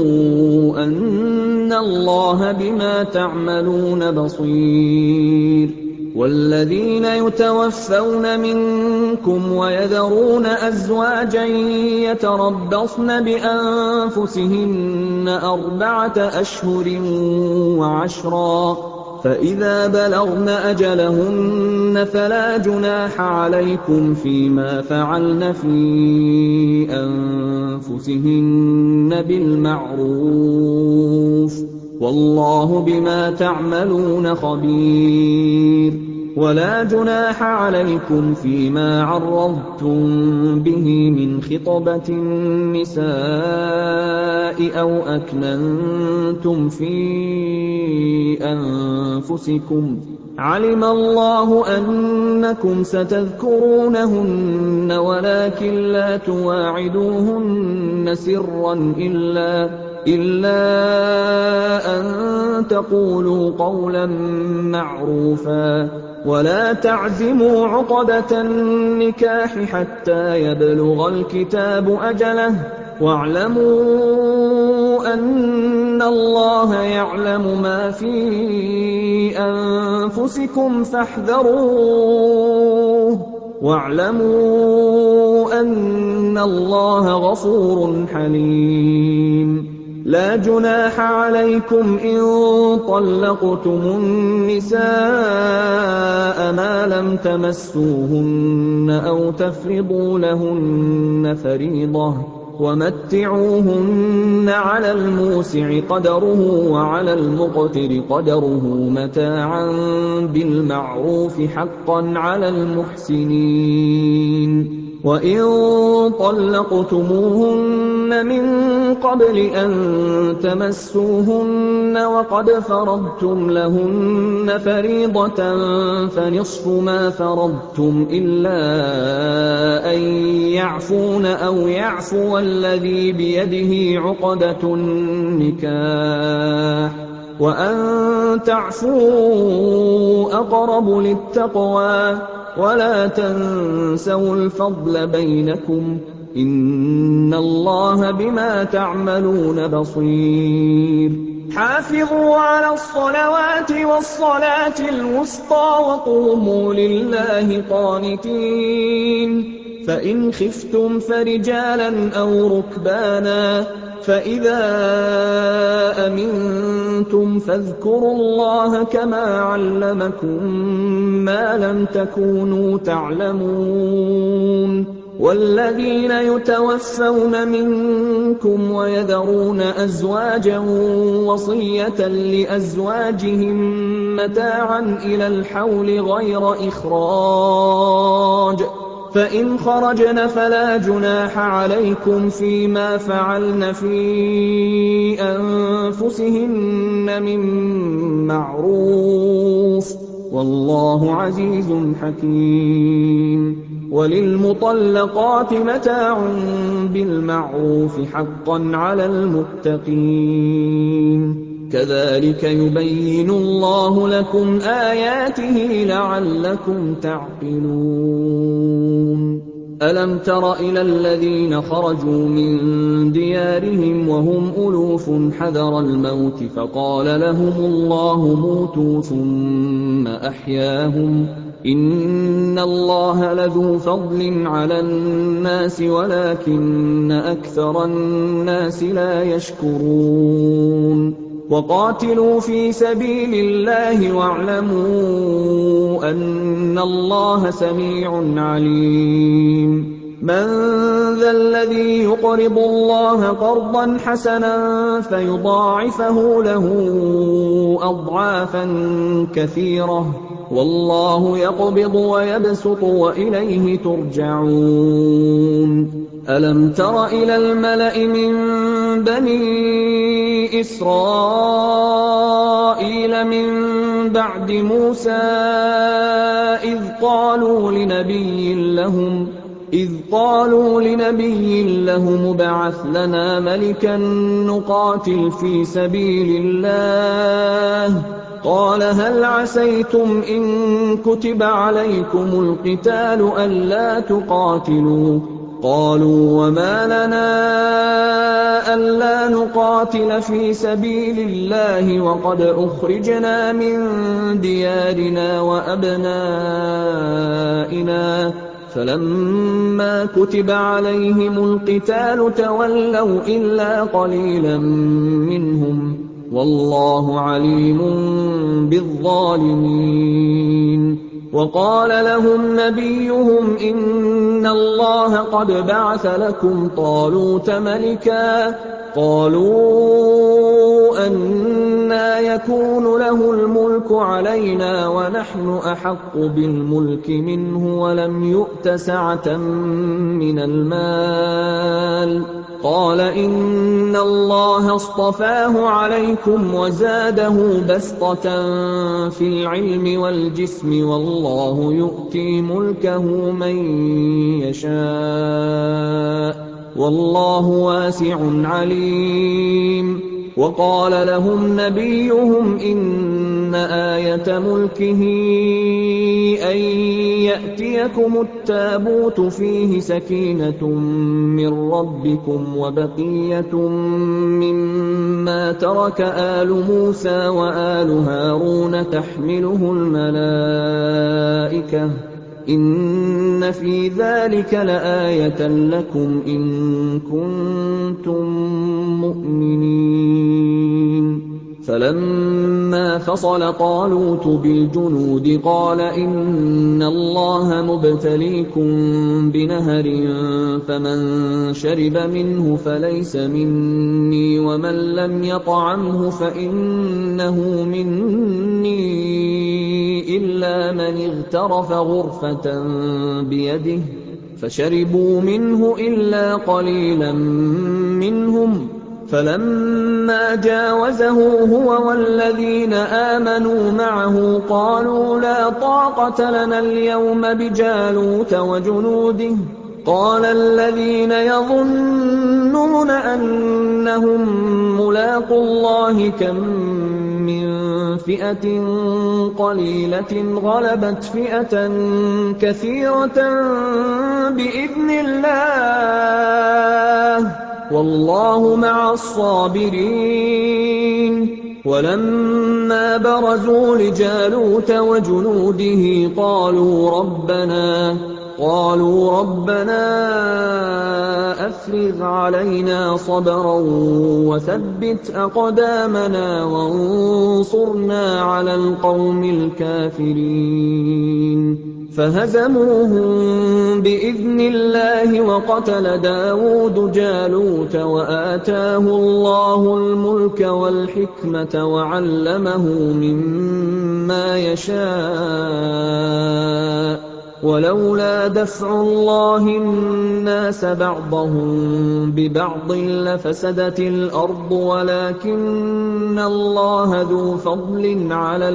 أَنَّ اللَّهَ بِمَا تَعْمَلُونَ بَصِيرٌ. وَالَّذِينَ يُتَوَفَّوْنَ مِنكُمْ وَيَذَرُونَ أَزْوَاجًا يَتَرَبَّصْنَ بِأَنفُسِهِنَّ أَرْبَعَةَ أَشْهُرٍ وَعَشْرًا ۖ فَإِذَا بَلَغْنَ أَجَلَهُنَّ فَلَا جُنَاحَ عَلَيْكُمْ فِيمَا فَعَلْنَ فِي أَنفُسِهِنَّ بِالْمَعْرُوفِ ۗ وَاللَّهُ بِمَا تَعْمَلُونَ خَبِيرٌ. وَلَا جُنَاحَ عَلَيْكُمْ فِيمَا عَرَّضْتُم بِهِ مِنْ خِطْبَةِ النِّسَاءِ أَوْ أَكْنَنتُمْ فِي أَنفُسِكُمْ ۚ عَلِمَ اللَّهُ أَنَّكُمْ سَتَذْكُرُونَهُنَّ وَلَٰكِن لَّا تُوَاعِدُوهُنَّ سِرًّا إِلَّا أَن تَقُولُوا قَوْلًا مَّعْرُوفًا ۚ وَلَا تَعْزِمُوا عُقْدَةَ النِّكَاحِ حَتَّىٰ يَبْلُغَ الْكِتَابُ أَجَلَهُ ۚ وَاعْلَمُوا أَنَّ اللَّهَ يَعْلَمُ مَا فِي أَنفُسِكُمْ فَاحْذَرُوهُ ۚ وَاعْلَمُوا أَنَّ اللَّهَ غَفُورٌ حَلِيمٌ. لَا جُنَاحَ عَلَيْكُمْ إِن طَلَّقْتُمُ النِّسَاءَ مَا لَمْ تَمَسُّوهُنَّ أَوْ تَفْرِضُوا لَهُنَّ فَرِيضَةً ۚ وَمَتِّعُوهُنَّ عَلَى الْمُوسِعِ قَدَرُهُ وَعَلَى الْمُقْتِرِ قَدَرُهُ مَتَاعًا بِالْمَعْرُوفِ ۖ حَقًّا عَلَى الْمُحْسِنِينَ. وَإِن طَلَّقْتُمُوهُنَّ مِن قَبْلِ أَن تَمَسُّوهُنَّ وَقَدْ فَرَضْتُمْ لَهُنَّ فَرِيضَةً فَنِصْفُ مَا فَرَضْتُمْ إِلَّا أَن يَعْفُونَ أَوْ يَعْفُوَ الَّذِي بِيَدِهِ عُقْدَةُ النِّكَاحِ ۚ وَأَن تَعْفُوا أَقْرَبُ لِلتَّقْوَىٰ ۚ وَلَا تَنسَوُا الْفَضْلَ بَيْنَكُمْ ۚ إِنَّ اللَّهَ بِمَا تَعْمَلُونَ بَصِيرٌ. حَافِظُوا عَلَى الصَّلَوَاتِ وَالصَّلَاةِ الْوُسْطَىٰ وَقُومُوا لِلَّهِ قَانِتِينَ. فَإِنْ خِفْتُمْ فَرِجَالًا أَوْ رُكْبَانًا ۖ فَإِذَا أَمِنتُمْ فَاذْكُرُوا اللَّهَ كَمَا عَلَّمَكُم مَّا لَمْ تَكُونُوا تَعْلَمُونَ. وَالَّذِينَ يُتَوَفَّوْنَ مِنكُمْ وَيَذَرُونَ أَزْوَاجًا وَصِيَّةً لِّأَزْوَاجِهِم مَّتَاعًا إِلَى الْحَوْلِ غَيْرَ إِخْرَاجٍ ۚ فَإِنْ خَرَجْنَ فَلَا جُنَاحَ عَلَيْكُمْ فِيمَا فَعَلْنَ فِي أَنفُسِهِنَّ مِن مَّعْرُوفٍ ۗ وَاللَّهُ عَزِيزٌ حَكِيمٌ. وَلِلْمُطَلَّقَاتِ مَتَاعٌ بِالْمَعْرُوفِ ۖ حَقًّا عَلَى الْمُتَّقِينَ. كَذَٰلِكَ يُبَيِّنُ اللَّهُ لَكُمْ آيَاتِهِ لَعَلَّكُمْ تَعْقِلُونَ أَلَمْ تَرَ إِلَى الَّذِينَ خَرَجُوا مِن دِيَارِهِمْ وَهُمْ أُلُوفٌ حَذَرَ الْمَوْتِ فَقَالَ لَهُمُ اللَّهُ مُوتُوا ثُمَّ أَحْيَاهُمْ ۚ إِنَّ اللَّهَ لَذُو فَضْلٍ عَلَى النَّاسِ وَلَٰكِنَّ أَكْثَرَ النَّاسِ لَا يَشْكُرُونَ وَقَاتِلُوا فِي سَبِيلِ اللَّهِ وَاعْلَمُوا أَنَّ اللَّهَ سَمِيعٌ عَلِيمٌ مَّن ذَا الَّذِي يُقْرِضُ اللَّهَ قَرْضًا حَسَنًا فَيُضَاعِفَهُ لَهُ أَضْعَافًا كَثِيرَةً ۗ وَاللَّهُ يَقْبِضُ وَيَبْسُطُ وَإِلَيْهِ تُرْجَعُونَ أَلَمْ تَرَ إِلَى الْمَلَإِ مِن بَنِي إِسْرَائِيلَ مِن بَعْدِ مُوسَىٰ إِذْ قَالُوا لِنَبِيٍّ لَّهُمُ ابْعَثْ لَنَا مَلِكًا نُّقَاتِلْ فِي سَبِيلِ اللَّهِ ۖ قَالَ هَلْ عَسَيْتُمْ إِن كُتِبَ عَلَيْكُمُ الْقِتَالُ أَلَّا تُقَاتِلُوا ۖ قَالُوا وَمَا لَنَا أَلَّا نُقَاتِلَ فِي سَبِيلِ اللَّهِ وَقَدْ أُخْرِجْنَا مِن دِيَارِنَا وَأَبْنَائِنَا ۖ فَلَمَّا كُتِبَ عَلَيْهِمُ الْقِتَالُ تَوَلَّوْا إِلَّا قَلِيلًا مِّنْهُمْ ۗ وَاللَّهُ عَلِيمٌ بِالظَّالِمِينَ وَقَالَ لَهُمْ نَبِيُّهُمْ إِنَّ اللَّهَ قَدْ بَعَثَ لَكُمْ طَالُوتَ مَلِكًا ۚ قَالُوا أَنَّىٰ يَكُونُ لَهُ الْمُلْكُ عَلَيْنَا وَنَحْنُ أَحَقُّ بِالْمُلْكِ مِنْهُ وَلَمْ يُؤْتَ سَعَةً مِّنَ الْمَالِ ۚ قَالَ إِنَّ اللَّهَ اصْطَفَاهُ عَلَيْكُمْ وَزَادَهُ بَسْطَةً فِي الْعِلْمِ وَالْجِسْمِ ۖ وَاللَّهُ يُؤْتِي مُلْكَهُ مَن يَشَاءُ ۚ وَاللَّهُ وَاسِعٌ عَلِيمٌ وَقَالَ لَهُمْ نَبِيُّهُمْ إِنَّ آيَةَ مُلْكِهِ أَن يَأْتِيَكُمُ التَّابُوتُ فِيهِ سَكِينَةٌ مِّن رَّبِّكُمْ وَبَقِيَّةٌ مِّمَّا تَرَكَ آلُ مُوسَىٰ وَآلُ هَارُونَ تَحْمِلُهُ الْمَلَائِكَةُ ۚ إِنَّ فِي ذَٰلِكَ لَآيَةً لَّكُمْ إِن كُنتُم مُّؤْمِنِينَ فَلَمَّا فَصَلَ طَالُوتُ بِالْجُنُودِ قَالَ إِنَّ اللَّهَ مُبْتَلِيكُم بِنَهَرٍ فَمَن شَرِبَ مِنْهُ فَلَيْسَ مِنِّي وَمَن لَّمْ يَطْعَمْهُ فَإِنَّهُ مِنِّي إِلَّا مَنِ اغْتَرَفَ غُرْفَةً بِيَدِهِ فَشَرِبُوا مِنْهُ إِلَّا قَلِيلًا مِّنْهُمْ ۚ فَلَمَّا جَاوَزَهُ هُوَ وَالَّذِينَ آمَنُوا مَعَهُ قَالُوا لَا طَاقَةَ لَنَا الْيَوْمَ بِجَالُوتَ وَجُنُودِهِ ۚ قَالَ الَّذِينَ يَظُنُّونَ أَنَّهُم مُّلَاقُو اللَّهِ كَم مِّن فِئَةٍ قَلِيلَةٍ غَلَبَتْ فِئَةً كَثِيرَةً بِإِذْنِ اللَّهِ ۗ وَاللَّهُ مَعَ الصَّابِرِينَ وَلَمَّا بَرَزُوا لِجَالُوتَ وَجُنُودِهِ قَالُوا رَبَّنَا قَالُوا رَبَّنَا أَفْرِغْ عَلَيْنَا صَبْرًا وَثَبِّتْ أَقْدَامَنَا وَانصُرْنَا عَلَى الْقَوْمِ الْكَافِرِينَ فَهَزَمُوهُم بِإِذْنِ اللَّهِ وَقَتَلَ دَاوُودُ جَالُوتَ وَآتَاهُ اللَّهُ الْمُلْكَ وَالْحِكْمَةَ وَعَلَّمَهُ مِمَّا يَشَاءُ ۗ وَلَوْلَا دَفْعُ اللَّهِ النَّاسَ بَعْضَهُم بِبَعْضٍ لَّفَسَدَتِ الْأَرْضُ وَلَٰكِنَّ اللَّهَ ذُو فَضْلٍ عَلَى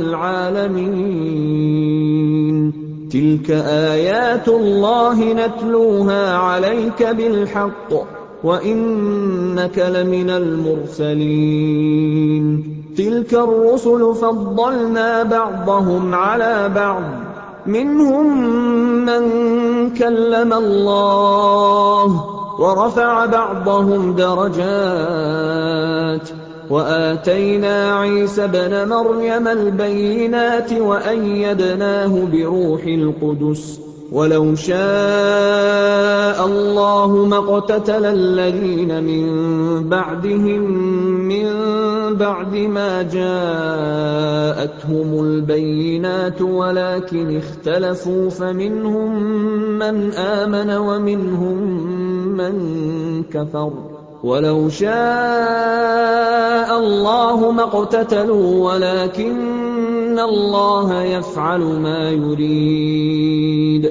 الْعَالَمِينَ تِلْكَ آيَاتُ اللَّهِ نَتْلُوهَا عَلَيْكَ بِالْحَقِّ ۚ وَإِنَّكَ لَمِنَ الْمُرْسَلِينَ تِلْكَ الرُّسُلُ فَضَّلْنَا بَعْضَهُمْ عَلَىٰ بَعْضٍ ۖ مِّنْهُم مَّن كَلَّمَ اللَّهُ وَرَفَعَ بَعْضَهُمْ دَرَجَاتٍ ۚ وَآتَيْنَا عِيسَى ابْنَ مَرْيَمَ الْبَيِّنَاتِ وَأَيَّدْنَاهُ بِرُوحِ الْقُدُسِ ۗ وَلَوْ شَاءَ اللَّهُ مَا اقْتَتَلَ الَّذِينَ مِن بَعْدِهِم مِّن بَعْدِ مَا جَاءَتْهُمُ الْبَيِّنَاتُ وَلَٰكِنِ اخْتَلَفُوا فَمِنْهُم مَّنْ آمَنَ وَمِنْهُم مَّن كَفَرَ ۚ وَلَوْ شَاءَ اللَّهُ مَا اقْتَتَلُوا وَلَٰكِنَّ اللَّهَ يَفْعَلُ مَا يُرِيدُ.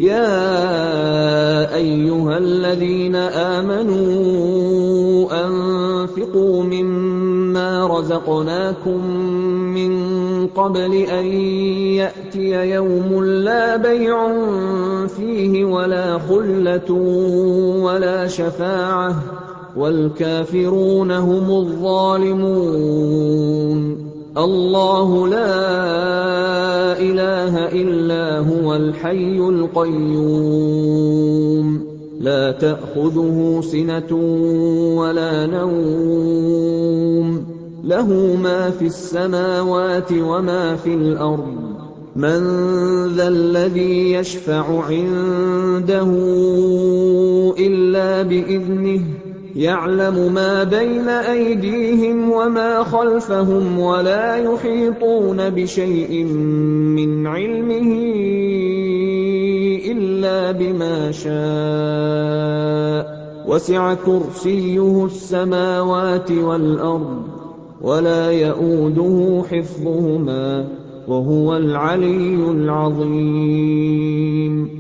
يَا أَيُّهَا الَّذِينَ آمَنُوا أَنفِقُوا مِمَّا رَزَقْنَاكُم مِّن قَبْلِ أَن يَأْتِيَ يَوْمٌ لَّا بَيْعٌ فِيهِ وَلَا خُلَّةٌ وَلَا شَفَاعَةٌ ۗ وَالْكَافِرُونَ هُمُ الظَّالِمُونَ. اللَّهُ لَا إِلَٰهَ إِلَّا هُوَ الْحَيُّ الْقَيُّومُ لَا تَأْخُذُهُ سِنَةٌ وَلَا نَوْمٌ لَّهُ مَا فِي السَّمَاوَاتِ وَمَا فِي الْأَرْضِ مَن ذَا الَّذِي يَشْفَعُ عِندَهُ إِلَّا بِإِذْنِهِ يَعْلَمُ مَا بَيْنَ أَيْدِيهِمْ وَمَا خَلْفَهُمْ وَلَا يُحِيطُونَ بِشَيْءٍ مِّنْ عِلْمِهِ إِلَّا بِمَا شَاءَ وَسِعَ كُرْسِيُّهُ السَّمَاوَاتِ وَالْأَرْضَ وَلَا يَئُودُهُ حِفْظُهُمَا وَهُوَ الْعَلِيُّ الْعَظِيمُ.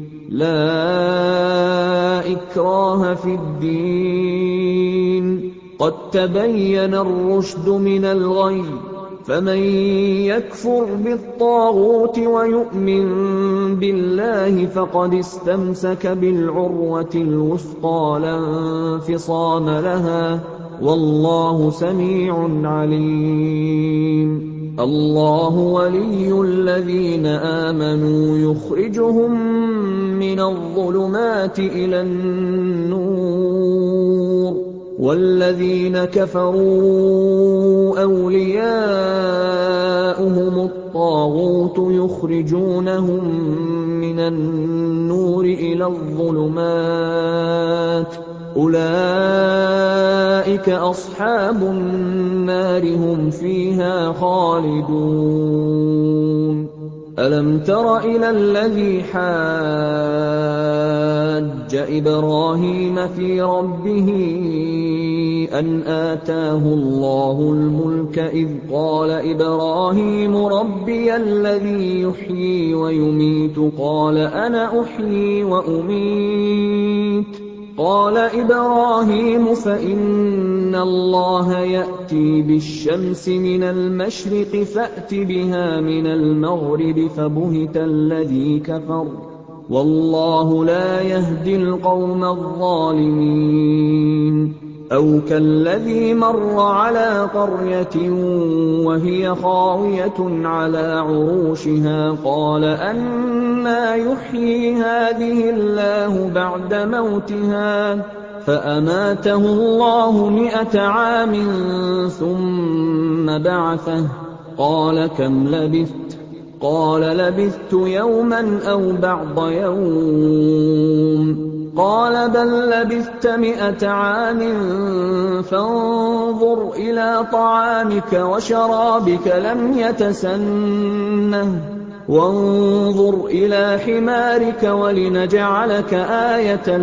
لَا إِكْرَاهَ فِي الدِّينِ ۖ قَد تَّبَيَّنَ الرُّشْدُ مِنَ الْغَيِّ ۚ فَمَن يَكْفُرْ بِالطَّاغُوتِ وَيُؤْمِن بِاللَّهِ فَقَدِ اسْتَمْسَكَ بِالْعُرْوَةِ الْوُثْقَىٰ لَا انفِصَامَ لَهَا ۗ وَاللَّهُ سَمِيعٌ عَلِيمٌ. اللَّهُ وَلِيُّ الَّذِينَ آمَنُوا يُخْرِجُهُم مِّنَ الظُّلُمَاتِ إِلَى النُّورِ ۖ وَالَّذِينَ كَفَرُوا أَوْلِيَاؤُهُمُ الطَّاغُوتُ يُخْرِجُونَهُم مِّنَ النُّورِ إِلَى الظُّلُمَاتِ ۗ أُولَٰئِكَ أَصْحَابُ النَّارِ ۖ هُمْ فِيهَا خَالِدُونَ. أَلَمْ تَرَ إِلَى الَّذِي حَاجَّ إِبْرَاهِيمَ فِي رَبِّهِ أَنْ آتَاهُ اللَّهُ الْمُلْكَ إِذْ قَالَ إِبْرَاهِيمُ رَبِّيَ الَّذِي يُحْيِي وَيُمِيتُ قَالَ أَنَا أُحْيِي وَأُمِيتُ قَالَ إِبْرَاهِيمُ فَإِنَّ اللَّهَ يَأْتِي بِالشَّمْسِ مِنَ الْمَشْرِقِ فَأْتِ بِهَا مِنَ الْمَغْرِبِ فَبُهِتَ الَّذِي كَفَرَ وَاللَّهُ لَا يَهْدِي الْقَوْمَ الظَّالِمِينَ. أَوْ كَالَّذِي مَرَّ عَلَىٰ قَرْيَةٍ وَهِيَ خَاوِيَةٌ عَلَىٰ عُرُوشِهَا قَالَ أَنَّىٰ يُحْيِي هَٰذِهِ اللَّهُ بَعْدَ مَوْتِهَا ۖ فَأَمَاتَهُ اللَّهُ مِائَةَ عَامٍ ثُمَّ بَعَثَهُ ۖ قَالَ كَمْ لَبِثْتَ؟ قَالَ لَبِثْتُ يَوْمًا أَوْ بَعْضَ يَوْمٍ. قَالَ بَل لَّبِثْتَ مِائَةَ عَامٍ فَانظُرْ إِلَىٰ طَعَامِكَ وَشَرَابِكَ لَمْ يَتَسَنَّهْ وَانظُرْ إِلَىٰ حِمَارِكَ وَلِنَجْعَلَكَ آيَةً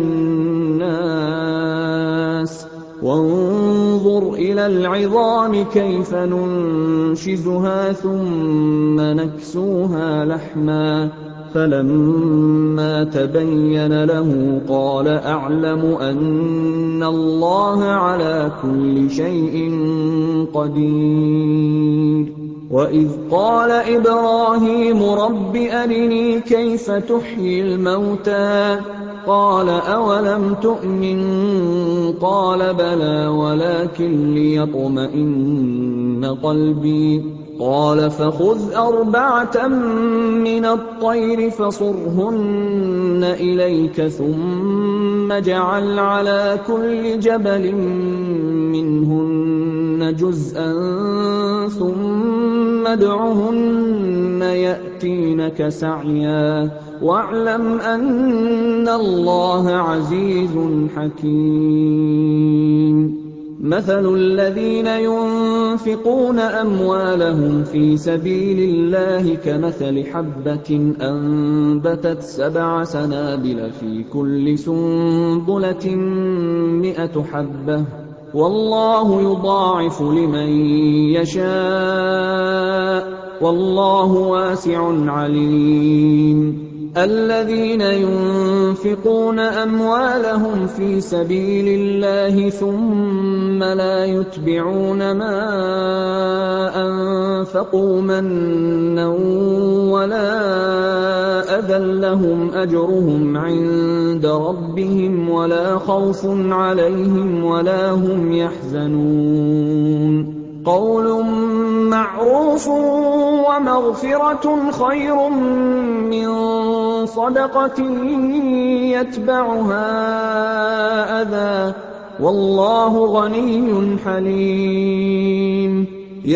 لِّلنَّاسِ وَانظُرْ إِلَى الْعِظَامِ كَيْفَ نُنشِزُهَا ثُمَّ نَكْسُوهَا لَحْمًا ۚ فَلَمَّا تَبَيَّنَ لَهُ قَالَ أَعْلَمُ أَنَّ اللَّهَ عَلَىٰ كُلِّ شَيْءٍ قَدِيرٌ. وَإِذْ قَالَ إِبْرَاهِيمُ رَبِّ أَرِنِي كَيْفَ تُحْيِي الْمَوْتَىٰ قَالَ أَوَلَمْ تُؤْمِن قَالَ بَلَىٰ وَلَٰكِن لِّيَطْمَئِنَّ قَلْبِي قَالَ فَخُذْ أَرْبَعَةً مِّنَ الطَّيْرِ فَصُرْهُنَّ إِلَيْكَ ثُمَّ اجْعَلْ عَلَىٰ كُلِّ جَبَلٍ مِّنْهُنَّ جُزْءًا ثُمَّ ادْعُهُنَّ يَأْتِينَكَ سَعْيًا وَاعْلَمْ أَنَّ اللَّهَ عَزِيزٌ حَكِيمٌ مَثَلُ الَّذِينَ يُنفِقُونَ أَمْوَالَهُمْ فِي سَبِيلِ اللَّهِ كَمَثَلِ حَبَّةٍ أَنبَتَتْ سَبْعَ سَنَابِلَ فِي كُلِّ سُنبُلَةٍ مِّائَةُ حَبَّةٍ ۗ وَاللَّهُ يُضَاعِفُ لِمَن يَشَاءُ ۗ وَاللَّهُ وَاسِعٌ عَلِيمٌ الَّذِينَ يُنفِقُونَ أَمْوَالَهُمْ فِي سَبِيلِ اللَّهِ ثُمَّ لَا يُتْبِعُونَ مَا أَنفَقُوا مَنًّا وَلَا أَذًى لَّهُمْ أَجْرُهُمْ عِندَ رَبِّهِمْ وَلَا خَوْفٌ عَلَيْهِمْ وَلَا هُمْ يَحْزَنُونَ قَوْلٌ مَّعْرُوفٌ وَمَغْفِرَةٌ خَيْرٌ مِّن صَدَقَةٍ يَتْبَعُهَا أَذًى ۗ وَاللَّهُ غَنِيٌّ حَلِيمٌ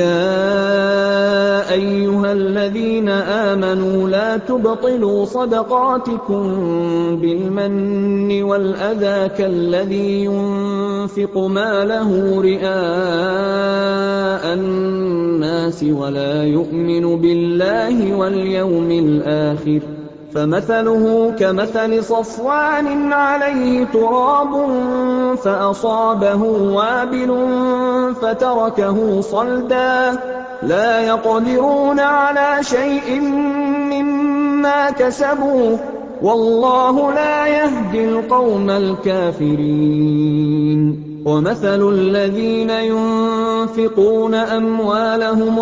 يَا أَيُّهَا الَّذِينَ آمَنُوا لَا تُبْطِلُوا صَدَقَاتِكُم بِالْمَنِّ وَالْأَذَىٰ كَالَّذِي يُنفِقُ مَالَهُ رِئَاءَ النَّاسِ وَلَا يُؤْمِنُ بِاللَّهِ وَالْيَوْمِ الْآخِرِ ۖ فَمَثَلُهُ كَمَثَلِ صَفْوَانٍ عَلَيْهِ تُرَابٌ فَأَصَابَهُ وَابِلٌ فَتَرَكَهُ صَلْدًا ۖ لَّا يَقْدِرُونَ عَلَىٰ شَيْءٍ مِّمَّا كَسَبُوا ۗ وَاللَّهُ لَا يَهْدِي الْقَوْمَ الْكَافِرِينَ وَمَثَلُ الَّذِينَ يُنفِقُونَ أَمْوَالَهُمُ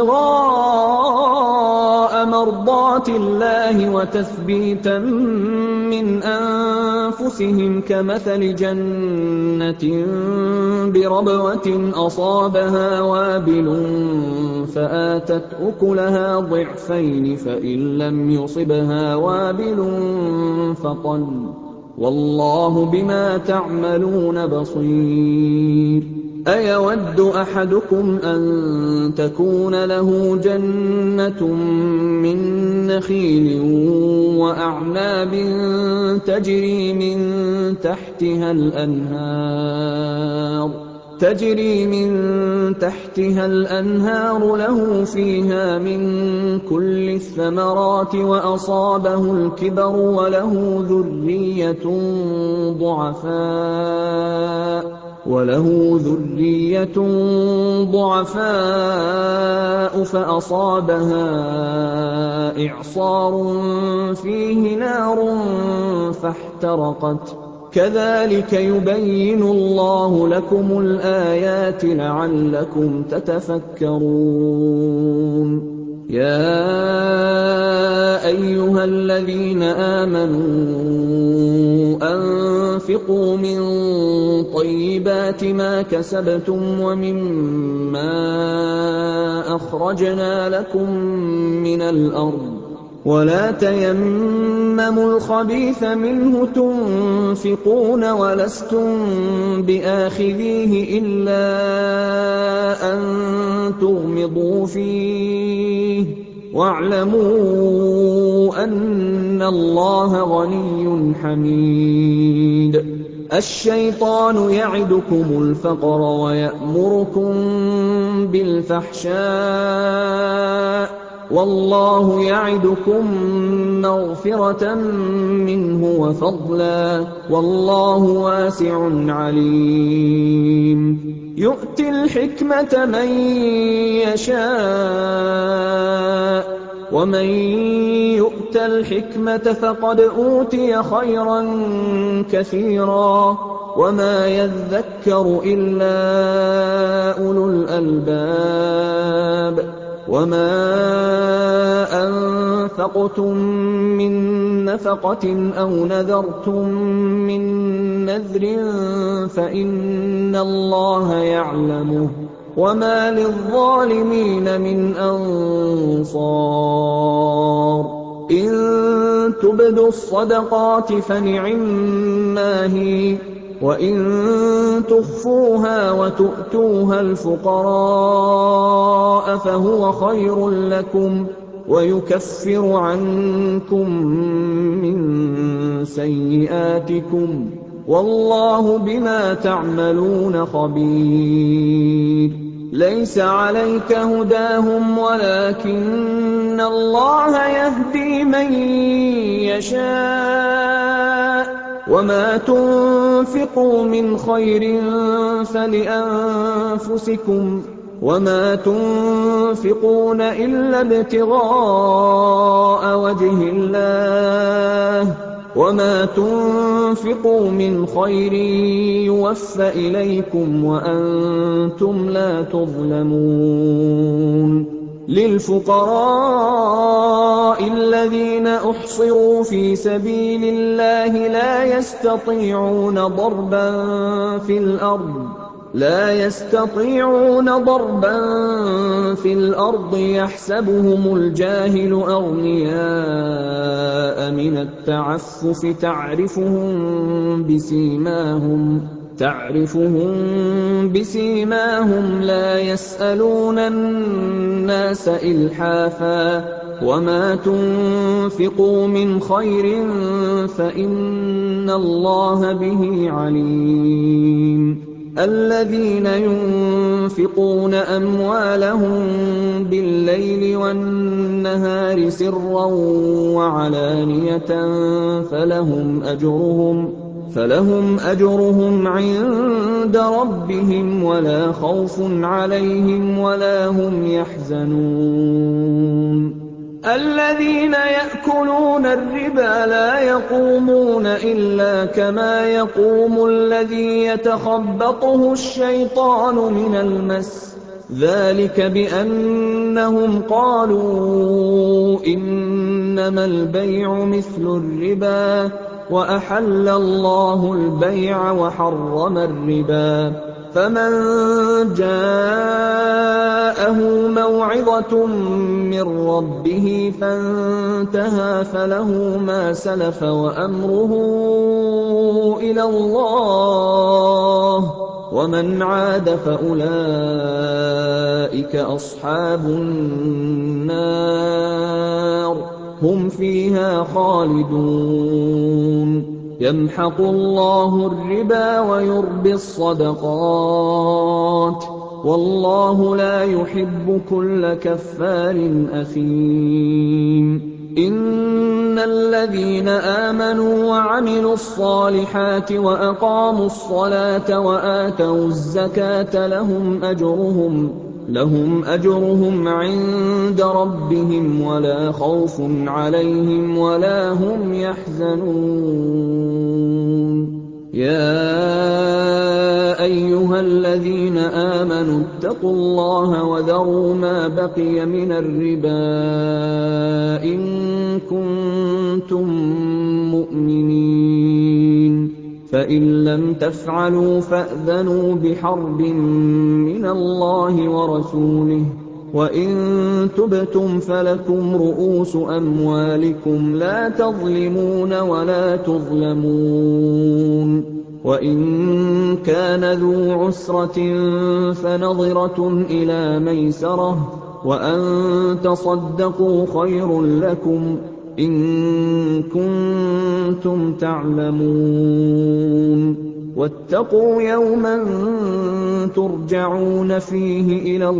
ابْتِغَاءَ مَرْضَاتِ اللَّهِ وَتَثْبِيتًا مِّنْ أَنفُسِهِمْ كَمَثَلِ جَنَّةٍ بِرَبْوَةٍ أَصَابَهَا وَابِلٌ فَآتَتْ أُكُلَهَا ضِعْفَيْنِ فَإِن لَّمْ يُصِبْهَا وَابِلٌ فَطَلٌّ ۗ وَاللَّهُ بِمَا تَعْمَلُونَ بَصِيرٌ أَيَوَدُّ أَحَدُكُمْ أَن تَكُونَ لَهُ جَنَّةٌ مِّن نَّخِيلٍ وَأَعْنَابٍ تَجْرِي مِن تَحْتِهَا الْأَنْهَارُ تَجْرِي مِن تَحْتِهَا الْأَنْهَارُ لَهُ فِيهَا مِن كُلِّ الثَّمَرَاتِ وَأَصَابَهُ الْكِبَرُ وَلَهُ ذُرِّيَّةٌ ضُعَفَاءُ وَلَهُ ذُرِّيَّةٌ ضُعَفَاءُ فَأَصَابَهَا إِعْصَارٌ فِيهِ نَارٌ فَاحْتَرَقَتْ ۗ كَذَٰلِكَ يُبَيِّنُ اللَّهُ لَكُمُ الْآيَاتِ لَعَلَّكُمْ تَتَفَكَّرُونَ يَا أَيُّهَا الَّذِينَ آمَنُوا أَنفِقُوا مِن طَيِّبَاتِ مَا كَسَبْتُمْ وَمِمَّا أَخْرَجْنَا لَكُم مِّنَ الْأَرْضِ وَلَا تَيَمَّمُوا الْخَبِيثَ مِنْهُ تُنفِقُونَ وَلَسْتُم بِآخِذِيهِ إِلَّا أَن تُغْمِضُوا فِيهِ ۚ وَاعْلَمُوا أَنَّ اللَّهَ غَنِيٌّ حَمِيدٌ الشَّيْطَانُ يَعِدُكُمُ الْفَقْرَ وَيَأْمُرُكُم بِالْفَحْشَاءِ ۖ وَاللَّهُ يَعِدُكُم مَّغْفِرَةً مِّنْهُ وَفَضْلًا ۗ وَاللَّهُ وَاسِعٌ عَلِيمٌ يُؤْتِي الْحِكْمَةَ مَن يَشَاءُ ۚ وَمَن يُؤْتَ الْحِكْمَةَ فَقَدْ أُوتِيَ خَيْرًا كَثِيرًا ۗ وَمَا يَذَّكَّرُ إِلَّا أُولُو الْأَلْبَابِ وَمَا أَنفَقْتُم مِّن نَّفَقَةٍ أَوْ نَذَرْتُم مِّن نَّذْرٍ فَإِنَّ اللَّهَ يَعْلَمُهُ ۗ وَمَا لِلظَّالِمِينَ مِنْ أَنصَارٍ إِن تُبْدُوا الصَّدَقَاتِ فَنِعِمَّا هِيَ ۖ وَإِن تُخْفُوهَا وَتُؤْتُوهَا الْفُقَرَاءَ فَهُوَ خَيْرٌ لَّكُمْ وَيُكَفِّرُ عَنكُم مِّن سَيِّئَاتِكُمْ ۗ وَاللَّهُ بِمَا تَعْمَلُونَ خَبِيرٌ لَيْسَ عَلَيْكَ هُدَاهُمْ وَلَٰكِنَّ اللَّهَ يَهْدِي مَن يَشَاءُ ۗ وَمَا تُنفِقُوا مِنْ خَيْرٍ فَلِأَنفُسِكُمْ ۚ وَمَا تُنفِقُونَ إِلَّا ابْتِغَاءَ وَجْهِ اللَّهِ ۚ وَمَا تُنفِقُوا مِنْ خَيْرٍ يُوَفَّ إِلَيْكُمْ وَأَنتُمْ لَا تُظْلَمُونَ لِلْفُقَرَاءِ الَّذِينَ أُحْصِرُوا فِي سَبِيلِ اللَّهِ لَا يَسْتَطِيعُونَ ضَرْبًا فِي الْأَرْضِ لا يستطيعون ضربا في الأرض يحسبهم الجاهل أغنياء من التعفف تعرفهم بسيماهم تعرفهم بسيماهم لا يسألون الناس إلحافا وما تنفقوا من خير فإن الله به عليم الذين ينفقون أموالهم بالليل والنهار سرا وعلانية فلهم أجرهم فلهم أجرهم عند ربهم ولا خوف عليهم ولا هم يحزنون الذين يأكلون الربا لا يقومون إلا كما يقوم الذي يتخبطه الشيطان من المس ذلك بأنهم قالوا إنما البيع مثل الربا وأحل الله البيع وحرم الربا فمن جاءه موعظة من ربه فانتهى فله ما سلف وأمره إلى الله ومن عاد فأولئك أصحاب النار هم فيها خالدون يمحق الله الربا ويربي الصدقات والله لا يحب كل كفار أثيم إن الذين آمنوا وعملوا الصالحات وأقاموا الصلاة وآتوا الزكاة لهم أجرهم لهم أجرهم عند ربهم ولا خوف عليهم ولا هم يحزنون يا أيها الذين آمنوا اتقوا الله وذروا ما بقي من الربا إن كنتم مؤمنين فإن لم تفعلوا فأذنوا بحرب من الله ورسوله وإن تبتم فلكم رؤوس أموالكم لا تظلمون ولا تظلمون وإن كان ذو عسرة فنظرة إلى ميسرة وأن تصدقوا خير لكم إن كنتم تعلمون واتقوا يوما ترجعون فيه إلى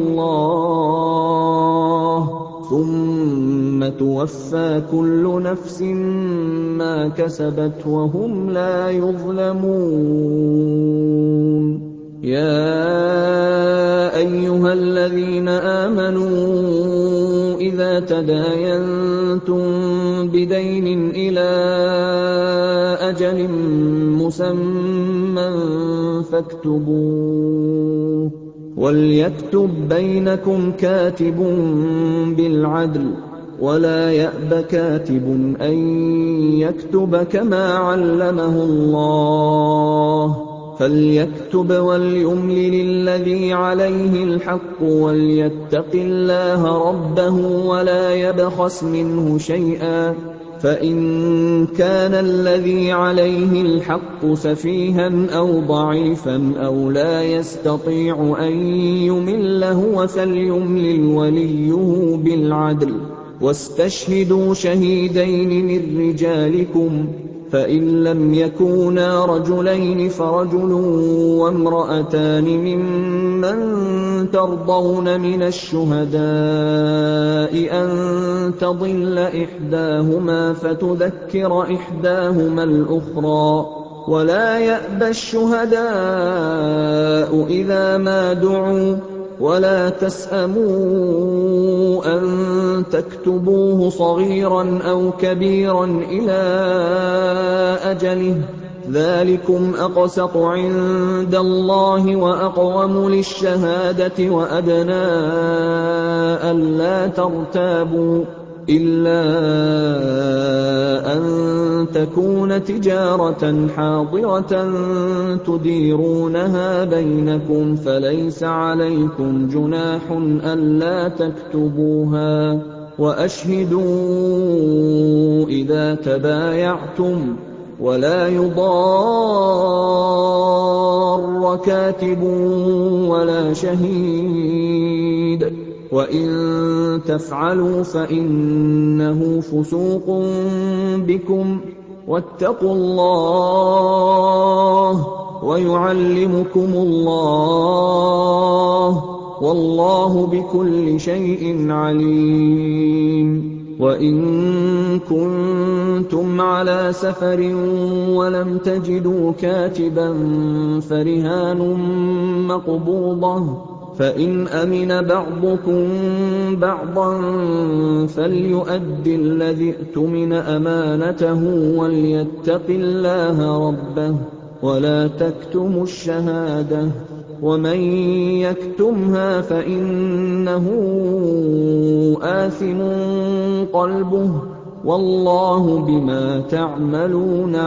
الله ثم توفى كل نفس ما كسبت وهم لا يظلمون يا أيها الذين آمنوا إذا تداينتم بدين إلى أجل مسمى فاكتبوه وليكتب بينكم كاتب بالعدل وَلَا يَأْبَ كَاتِبٌ أَن يَكْتُبَ كَمَا عَلَّمَهُ اللَّهُ ۚ فَلْيَكْتُبْ وَلْيُمْلِلِ الَّذِي عَلَيْهِ الْحَقُّ وَلْيَتَّقِ اللَّهَ رَبَّهُ وَلَا يَبْخَسْ مِنْهُ شَيْئًا ۚ فَإِن كَانَ الَّذِي عَلَيْهِ الْحَقُّ سَفِيهًا أَوْ ضَعِيفًا أَوْ لَا يَسْتَطِيعُ أَن يُمِلَّ هُوَ فَلْيُمْلِلْ وَلِيُّهُ بِالْعَدْلِ ۚ وَاسْتَشْهِدُوا شَهِيدَيْنِ مِن رِّجَالِكُمْ ۖ فَإِن لَّمْ يَكُونَا رَجُلَيْنِ فَرَجُلٌ وَامْرَأَتَانِ مِمَّن تَرْضَوْنَ مِنَ الشُّهَدَاءِ أَن تَضِلَّ إِحْدَاهُمَا فَتُذَكِّرَ إِحْدَاهُمَا الْأُخْرَىٰ ۚ وَلَا يَأْبَ الشُّهَدَاءُ إِذَا مَا دُعُوا ۚ وَلَا تَسْأَمُوا أَن تَكْتُبُوهُ صَغِيرًا أَوْ كَبِيرًا إِلَىٰ أَجَلِهِ ۚ ذَٰلِكُمْ أَقْسَطُ عِندَ اللَّهِ وَأَقْوَمُ لِلشَّهَادَةِ وَأَدْنَىٰ أَلَّا تَرْتَابُوا ۖ إِلَّا أَن تَكُونَ تِجَارَةً حَاضِرَةً تُدِيرُونَهَا بَيْنَكُمْ فَلَيْسَ عَلَيْكُمْ جُنَاحٌ أَلَّا تَكْتُبُوهَا ۗ وَأَشْهِدُوا إِذَا تَبَايَعْتُمْ ۚ وَلَا يُضَارَّ كَاتِبٌ وَلَا شَهِيدٌ ۚ وَإِن تَفْعَلُوا فَإِنَّهُ فُسُوقٌ بِكُمْ ۗ وَاتَّقُوا اللَّهَ ۖ وَيُعَلِّمُكُمُ اللَّهُ ۗ وَاللَّهُ بِكُلِّ شَيْءٍ عَلِيمٌ. وَإِن كُنتُمْ عَلَىٰ سَفَرٍ وَلَمْ تَجِدُوا كَاتِبًا فَرِهَانٌ مَّقْبُوضَةٌ ۖ فَإِنْ أَمِنَ بَعْضُكُم بَعْضًا فَلْيُؤَدِّ الَّذِي اؤْتُمِنَ أَمَانَتَهُ وَلْيَتَّقِ اللَّهَ رَبَّهُ ۗ وَلَا تَكْتُمُوا الشَّهَادَةَ ۚ وَمَن يَكْتُمْهَا فَإِنَّهُ آثِمٌ قَلْبُهُ ۗ وَاللَّهُ بِمَا تَعْمَلُونَ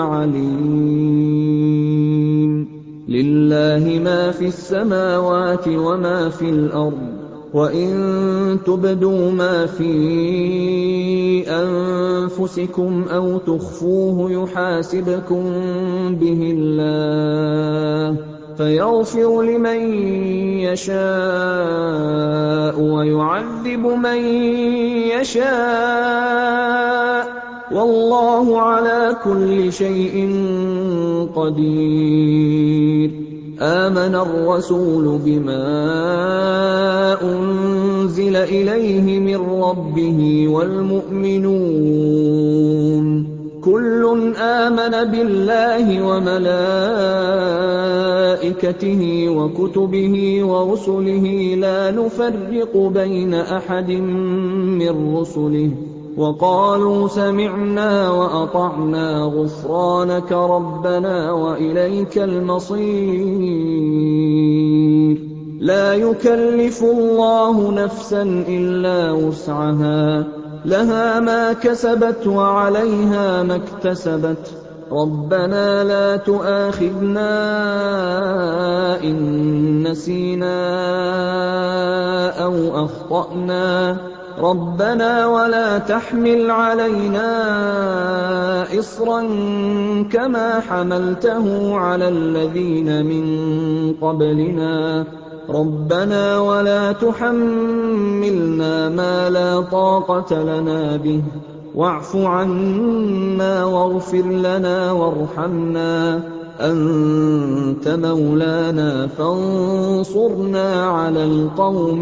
عَلِيمٌ. لِلَّهِ مَا فِي السَّمَاوَاتِ وَمَا فِي الْأَرْضِ ۚ وَإِن تُبْدُوا مَا فِي أَنفُسِكُمْ أَوْ تُخْفُوهُ يُحَاسِبْكُم بِهِ اللَّهُ ۖ فَيَغْفِرُ لِمَن يَشَاءُ وَيُعَذِّبُ مَن يَشَاءُ ۗ وَاللَّهُ عَلَىٰ كُلِّ شَيْءٍ قَدِيرٌ. آمَنَ الرَّسُولُ بِمَا أُنزِلَ إِلَيْهِ مِن رَّبِّهِ وَالْمُؤْمِنُونَ ۖ كُلٌّ آمَنَ بِاللَّهِ وَمَلَائِكَتِهِ وَكُتُبِهِ وَرُسُلِهِ لَا نُفَرِّقُ بَيْنَ أَحَدٍ مِّن رُّسُلِهِ ۖ وَقَالُوا سَمِعْنَا وَأَطَعْنَا غُفْرَانَكَ رَبَّنَا وَإِلَيْكَ الْمَصِيرُ. لَا يُكَلِّفُ اللَّهُ نَفْسًا إِلَّا وُسْعَهَا ۖ لَهَا مَا كَسَبَتْ وَعَلَيْهَا مَا اكْتَسَبَتْ ۗ رَبَّنَا لَا تُؤَاخِذْنَا إِن نَّسِينَا أَوْ أَخْطَأْنَا، رَبَّنَا وَلَا تَحْمِلْ عَلَيْنَا إِصْرًا كَمَا حَمَلْتَهُ عَلَى الَّذِينَ مِن قَبْلِنَا، رَبَّنَا وَلَا تُحَمِّلْنَا مَا لَا طَاقَةَ لَنَا بِهِ، وَاعْفُ عَنَّا وَاغْفِرْ لَنَا وَارْحَمْنَا، أَنتَ مَوْلَانَا فَانصُرْنَا عَلَى الْقَوْمِ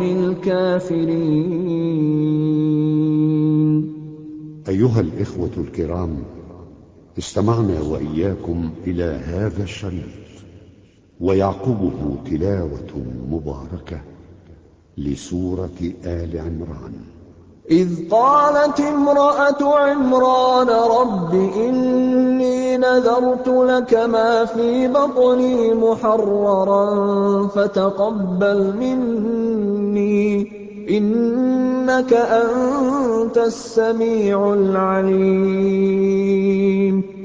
الْكَافِرِينَ. أيها الإخوة الكرام، استمعنا وإياكم إلى هذا الشريط ويعقبه تلاوة مباركة لسورة آل عمران. إذ قالت امرأة عمران رب إني نذرت لك ما في بطني محررا فتقبل مني إِنَّكَ أَنتَ السَّمِيعُ الْعَلِيمُ